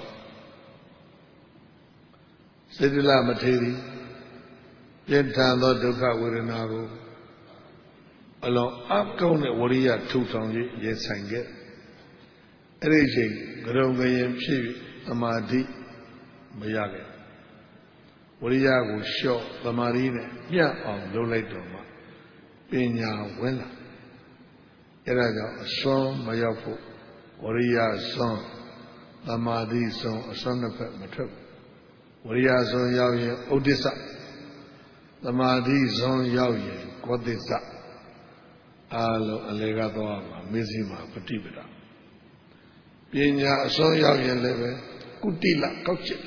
စေတလမထေရီပြဋ္ဌာန်းသောဒုက္ခဝေဒနာကိုအလွန်အကောင်းတဲ့ဝရိယထုဆောင်၍ရင်ဆိုင်ခဲ့အဲ့ဒီအချိန်ကရုံကရင်ဖြစ်သမာဓိမရခဲ့ဝရိယကိုလျှော့သမာဓိနဲ့မျှအောင်လုပ်လိုက်တော့မှပညာဝင်လာအဲ့ဒါကြောင့်အစွန်းမရောက်ဖို့ဝရိယစွန်းသမာဓိစွန်းအစွန်းနှစ်ဖက်မထွက်ဝရိယစွန်းရောက်ရင်ဥဒိစ္စသမာဓိစွန်းရောက်ရင်ကောသစ္စအားလုံးအလေကသွားမှာမေဇိမာပฏิပဒါပညာအစွန်းရောက်ရင်လည်းပဲကုတိလကောက်ချက်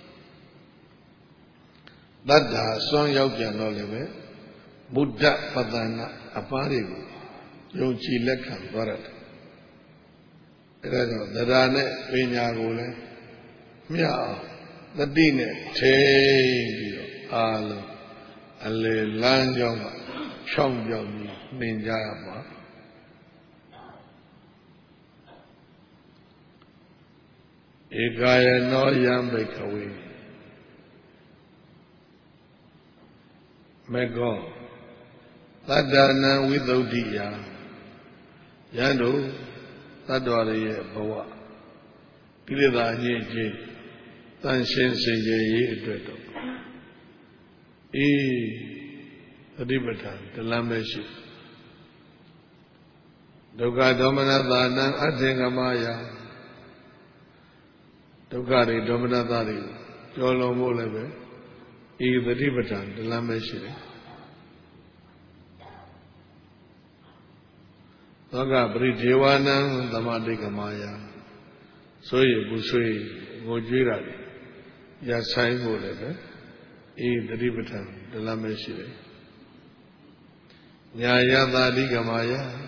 တတ္တာစွန်းရောက်ပြန်တော့လည်းပဲဘုဒ္ဓပတ္တနာအပါးတွေကိုယုံကြည်လက်ခံသွားရတယ်အဲဒါကြောင့်သဒ္ဒါနဲ့ပညာကိုလည်းမျှအောင်တတိနဲ့ထိပြီးတော့အားလုံးအလေလမ်းကြောင်းကဖြောင်းပြောင်းပြီးနှင်ကြရမှာဧကာယနောယံဘိက္ခဝေ Megon Tadana Withodia Yando Tadwari Bawa Pilida Yeji Tanshin Seye Edwedo E Ribatan, the Lameshi Doga Domanadana Adengamaya Dogari Domanadari Jolo Molebe E the Ribatan, the Lameshi Doga Bridewana Damadigamaya Soye Busui Gojirari Yasai Molebe E the Ribatan, the Lameshi Nyaya Dadigamaya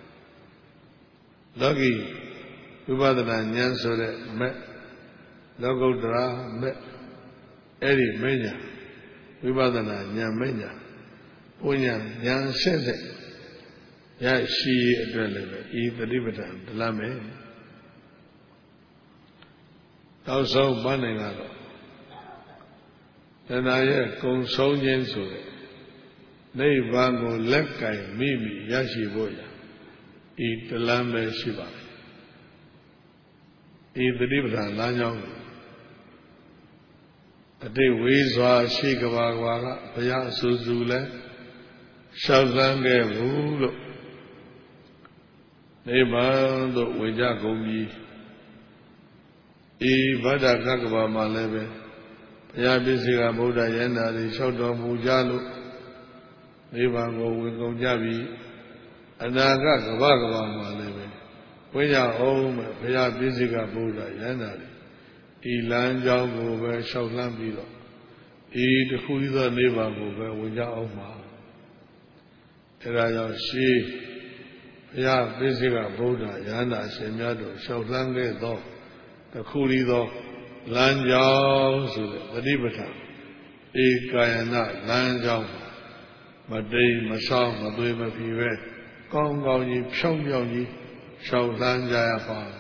Logi Vibadana Nyan Sore Met Logodra Met Eri Menya Vibadana Nyan Menya Punya Nyan Sente Ya Shi Adreleve E the Ribatan, the Lame Also Baningado Then I Kung Sonyen Sore Nei Bango Lekai Mimi Yashi Boya E the Lambe Shiva E the Ribatan Lanyong A day Wizwa Shikavaga Paya Suzule Shazange Rulo Nebando Wijagomi E Vada Gagava Malebe Paya Bisiga Buddha Yenda Shoto Mujalo Nebango Wigonjabi Anaga Gavagava Malebe Wenya Om Paya Bisiga Buddha Yenda Ilan Jango Be Shaulan Bilo E the Huida Nebango Be Wija Oma Eraja Shi Paya Bisiga Buddha Yanda Semyado Shaulan Gedo The Kurido Lanjao Sule the Ribatan E Kayana Lanjao Made Masao Madwe Mapive Gong Gong Pyong Pyong Shao Lanjaya Pa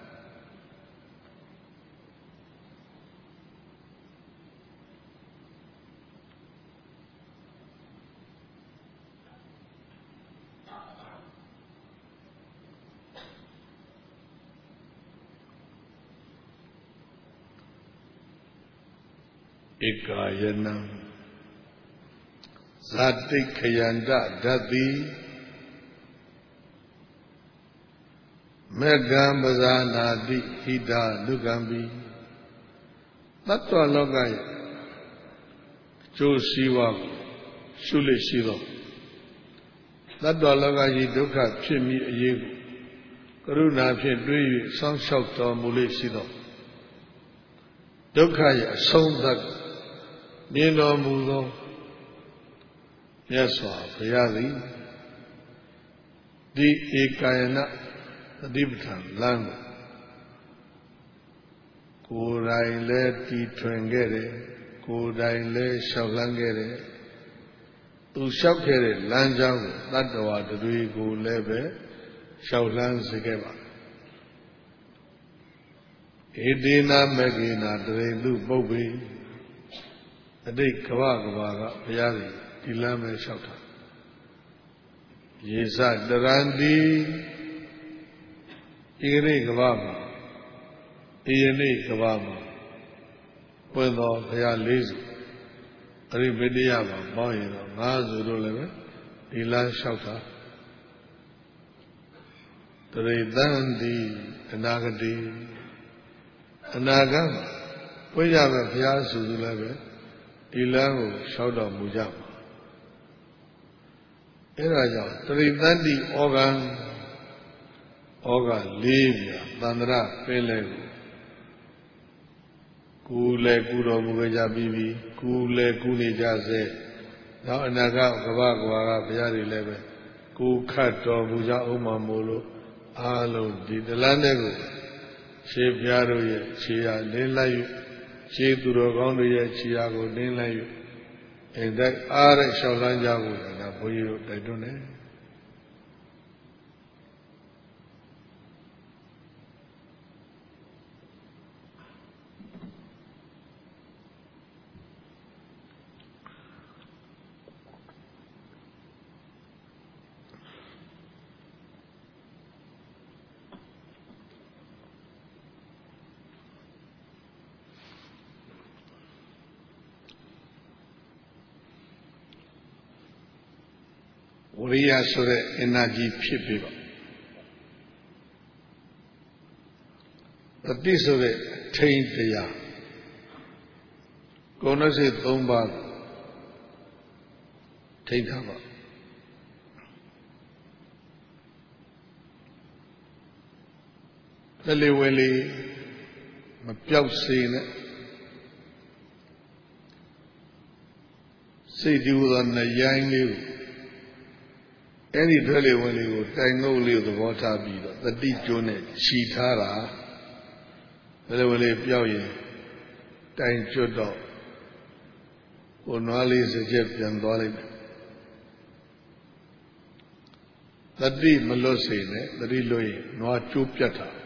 Ekayana Zati Kayanda Dati Megam Bazana Di Hida Lugambi Tattva Lokai Jo Siwa Shule Shiro Tattva Lokai Dukha Pimi Ayegu Karuna Pim Dui Sang Shok To Mule Shiro Dukha Sondak Nino Mudo Yaswa Payadi Di Ekayana Dibtan Lang Kurai Le Ti Twengere Kurai Le Shaulangere Tu Shaukere Lanjang Tatawa Dui Gu Lebe Shaulan Sikeba Edina Megina Drendu Bobi A day Kavagaga Payari Tilame Shauta Yesa Darandi Iri Kavama Iyani Kavama Puendo Paya Lizu Aribidiyama Boyino Nazu Leve Tilan Shauta Tridandi Anagadi Anagama Puyama Paya Suzuleve Tilango Shauta Mujama Eraja Tridandi Organ Organ Libya Tandra Pelegu Kule Kuro Mugaja Bibi Kule Kuni Jase Now Anaga Gavagwaga Payari Leve Ku Kato Muja Uma Molo Alo Di Delanegu She Piaro Ye Chia Linlayu She Durogondo Ye Chiago Linlayu And that Are Shalanjago and Apoyo Daidone Wariya sore energyဖြစ်ပြီပေါ့တတိဆိုတဲ့ထိန်တရားကိုယ်နဲ့စိတ်သုံးပါးထိန်ထားပါတလေဝလေမပြောက်စေနဲ့စိတ်ဒီဥသောနှရိုင်းလေးကိုအဲ့ဒီတလေဝလေကိုတိုင်ငုတ်လေးကိုသဘောထားပြီးတော့တတိကျွန်းနဲ့ခြီထားတာတလေဝလေပြောက်ရင်တိုင်ကျွတ်တော့ကိုနွားလေးစကြက်ပြန်သွားလိုက်မယ်တတိမလွတ်စေနဲ့တတိလွတ်ရင်နွားကျိုးပြတ်တာ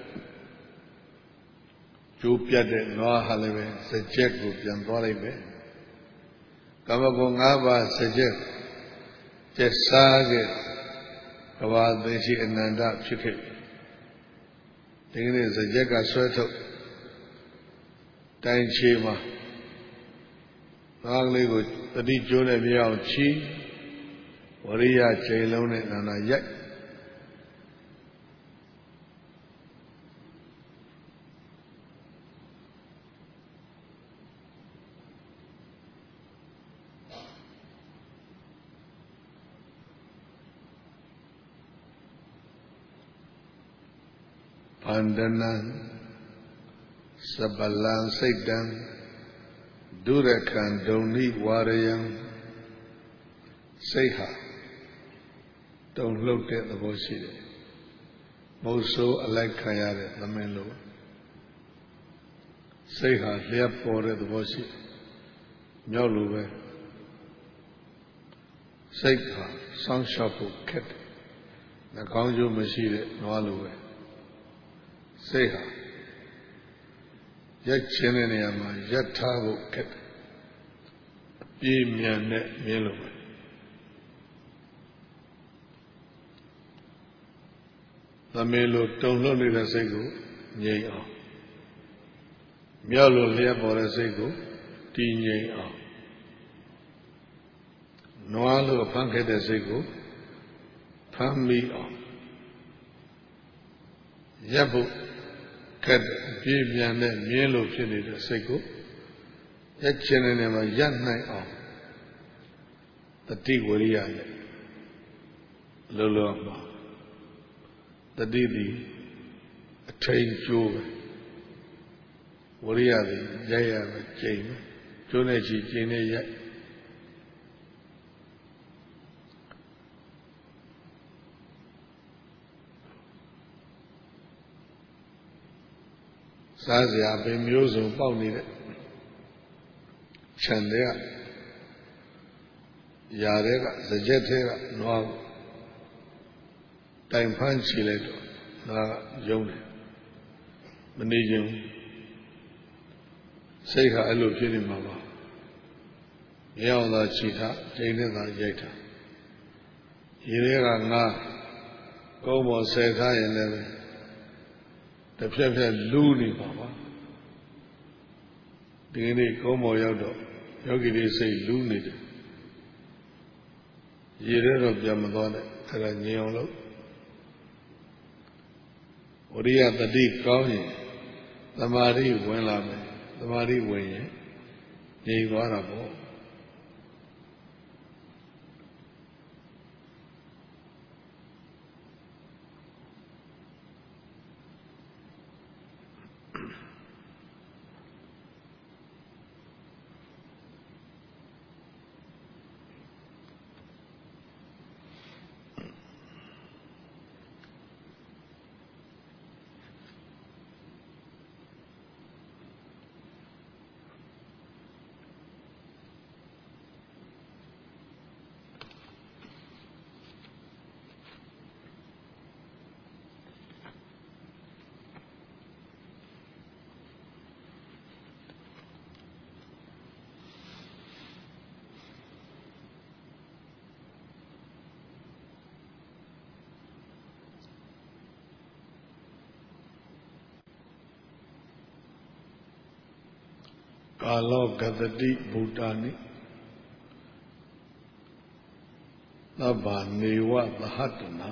ကျိုးပြတ်တဲ့နွားဟာလည်းပဲစကြက်ကိုပြန်သွားလိုက်မယ်ကမ္မဂုဏ်၅ပါးစကြက်ကျက်စားခဲ့ကဘာသိရှိအနန္တဖြစ်ခဲ့ဒီကနေ့စကြက်ကဆွဲထုတ်တိုင်ချေမှာနွားကလေးကိုတတိကျိုးနဲ့မြေအောင်ချီဝရိယချိန်လုံးနဲ့နာနာရိုက်ဗန္ဒနံစပလံစိတ်တံဒုရခံဒုံနိဝါရယံစိတ်ဟာတုန်လှုပ်တဲ့သဘောရှိတယ်မဟုတ်ဆိုးအလိုက်ခံရတဲ့သမင်လိုစိတ်ဟာလျှက်ပေါ်တဲ့သဘောရှိတယ်မြောက်လိုပဲစိတ်ဟာစောင့်ရှောက်ဖို့ခက်တယ်နှာခေါင်းကျိုးမရှိတဲ့နွားလိုပဲစိတ်ဟာရက်ချင်းတဲ့နေရာမှာရက်ထားဖို့ခက်တယ်အပြေးမြန်နဲ့မြင်လို့ပဲသမင်လိုတုန်လှုပ်နေတဲ့စိတ်ကိုငြိမ်အောင်မြောက်လို့လျှက်ပေါ်တဲ့စိတ်ကိုတည်ငြိမ်အောင်နွားလို့ဖမ်းခဲ့တဲ့စိတ်ကိုဖမ်းမိအောင်ရပ်ဖို့ခက်အပြေးပြန်နဲ့မြင်းလို့ဖြစ်နေတဲ့စိတ်ကိုရက်ချင်တဲ့နေရာမှာရပ်နိုင်အောင်တတိဝရိယနဲ့လောလောမှာတတိတိအထိန်ကျိုးပဲဝရိယတွေရိုက်ရမယ်ကျိန်မယ်ကျိုးနဲ့ချီကျိန်နဲ့ရိုက်စားစရာပင်မျိုးစုံပေါက်နေတဲ့ခြံတွေကຢာတွေကစကြက်တွေကနွားတိုင်ဖန်းချီလိုက်တော့နွားကယုံတယ်မနေခြင်းစိတ်ဟာအဲ့လိုဖြစ်နေမှာပါမြေအောင်သာချီထားချိန်နဲ့သာရိုက်ထားရေတွေကငါကုန်းပေါ်ဆယ်ထားရင်လည်းတစ်ဖြက်ဖြက်လူးနေပါပါဒီကနေ့ကုန်းပေါ်ရောက်တော့ယောဂီတွေစိတ်လူးနေတယ်ရေထဲတော့ပြန်မသွားနဲ့အဲ့ဒါငြိမ်အောင်လို့ဝရိယတတိကောင်းရင်သမာဓိဝင်လာမယ်သမာဓိဝင်ရင်ငြိမ်သွားတာပေါ့ကာလောဂတတိဗုဒ္ဓနိ Tabba Neva Dhahatana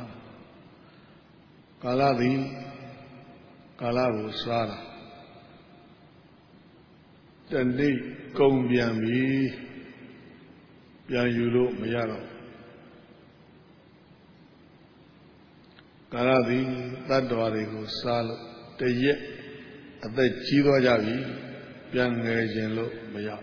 Kaladi Kalavu Sara Tandi Kombiami Yayulu Mayaro Kaladi Tadwarigu Sal Teye at the Chido Javi Young Asian Lo Maya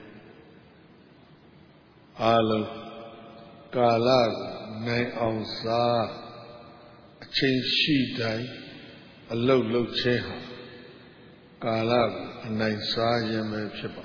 Alo Kalag Nay on Sa Chain She Dai a low low cheha Kalag Nay Sa Yame Pipa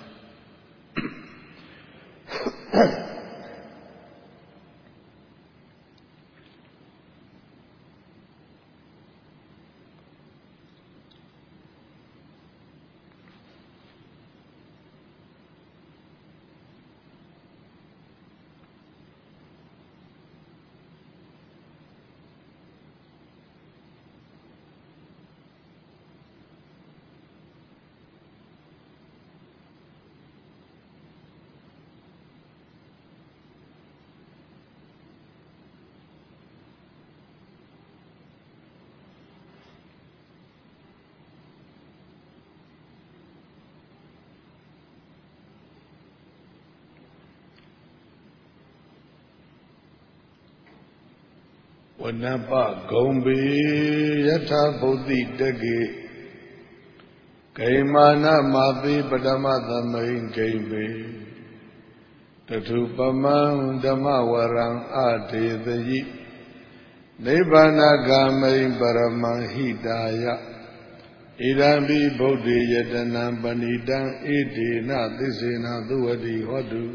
Wanapa Gombe Yata Bodhi Degi Kaimana Mati Padamata Main Kaimbe Tatupamang Damawarang Adi Dayi Nibbana Gamain Paramang Hidaya Idambi Bodhi Yatanam Banidang Iti Na Tisina Duwadi Hodu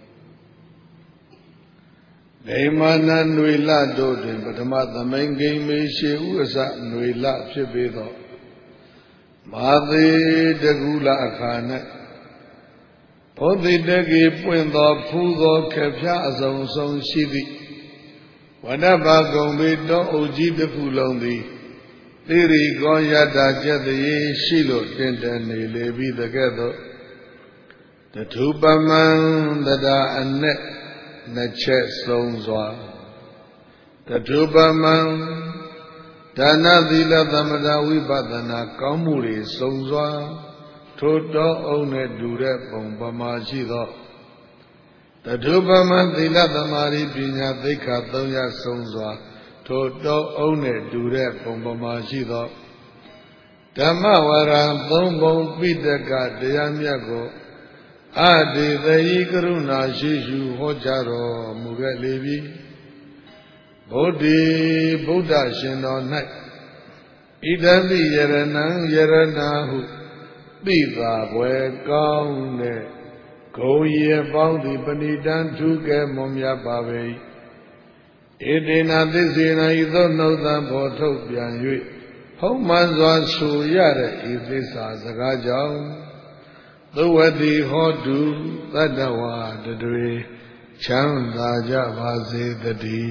Neimana Nuila Dodin, but Mother Mengi Meshe Usa Nuila Pibido Madi Degula Akane Podi Degi Puendo Pudo Kepia Zon Son Shidi Whenever Gombe do Oji the Pulondi Liri Goyada Jedi Shilo Tintani Levi the Ghetto The Tupaman Dada and Net Nache Sonzwa Tatubaman Dana Dila Damada Vibadana Kamuri Sonzwa Toto One Dure Bombama Shido Tatubaman Dila Damari Pinya Deka Tonya Sonzwa Toto One Dure Bombama Shido Damawara Bombom Pitaka Deyamiago Adi Dayi Karuna Shishu Hojaro Mugalevi Bodhi Buddha Shindo Night Idami Yaranang Yaranahu Biva Bwe Kaune Goye Baundi Panidan Tuke Momya Babe Edina Disina Ido Nodan Boto Bianyu Homanzwa Suyare Idisa Zagajao Dawadi Hodu Tadawa Dadwe Chanda Javase Dadi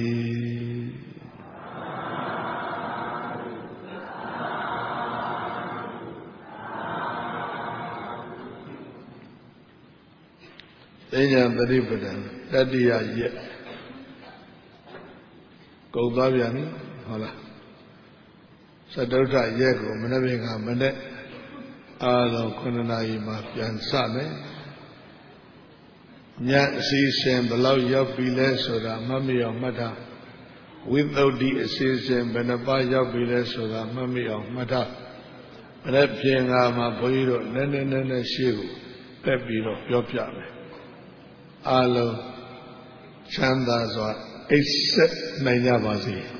Tenya Dadipadan Dadiya Yet Gaudavyani Hola Sadota Yeko Manavinga Manet Alo Kunanaima Piansame Nyat Season below Yopile Soda Mummy of Mata without the season Benapa Yopile Soda Mummy of Mata Repinga Mapoiro Nene Nene Shiru Pepiro Yopiame Alo Chandazwa Except Nanyabasi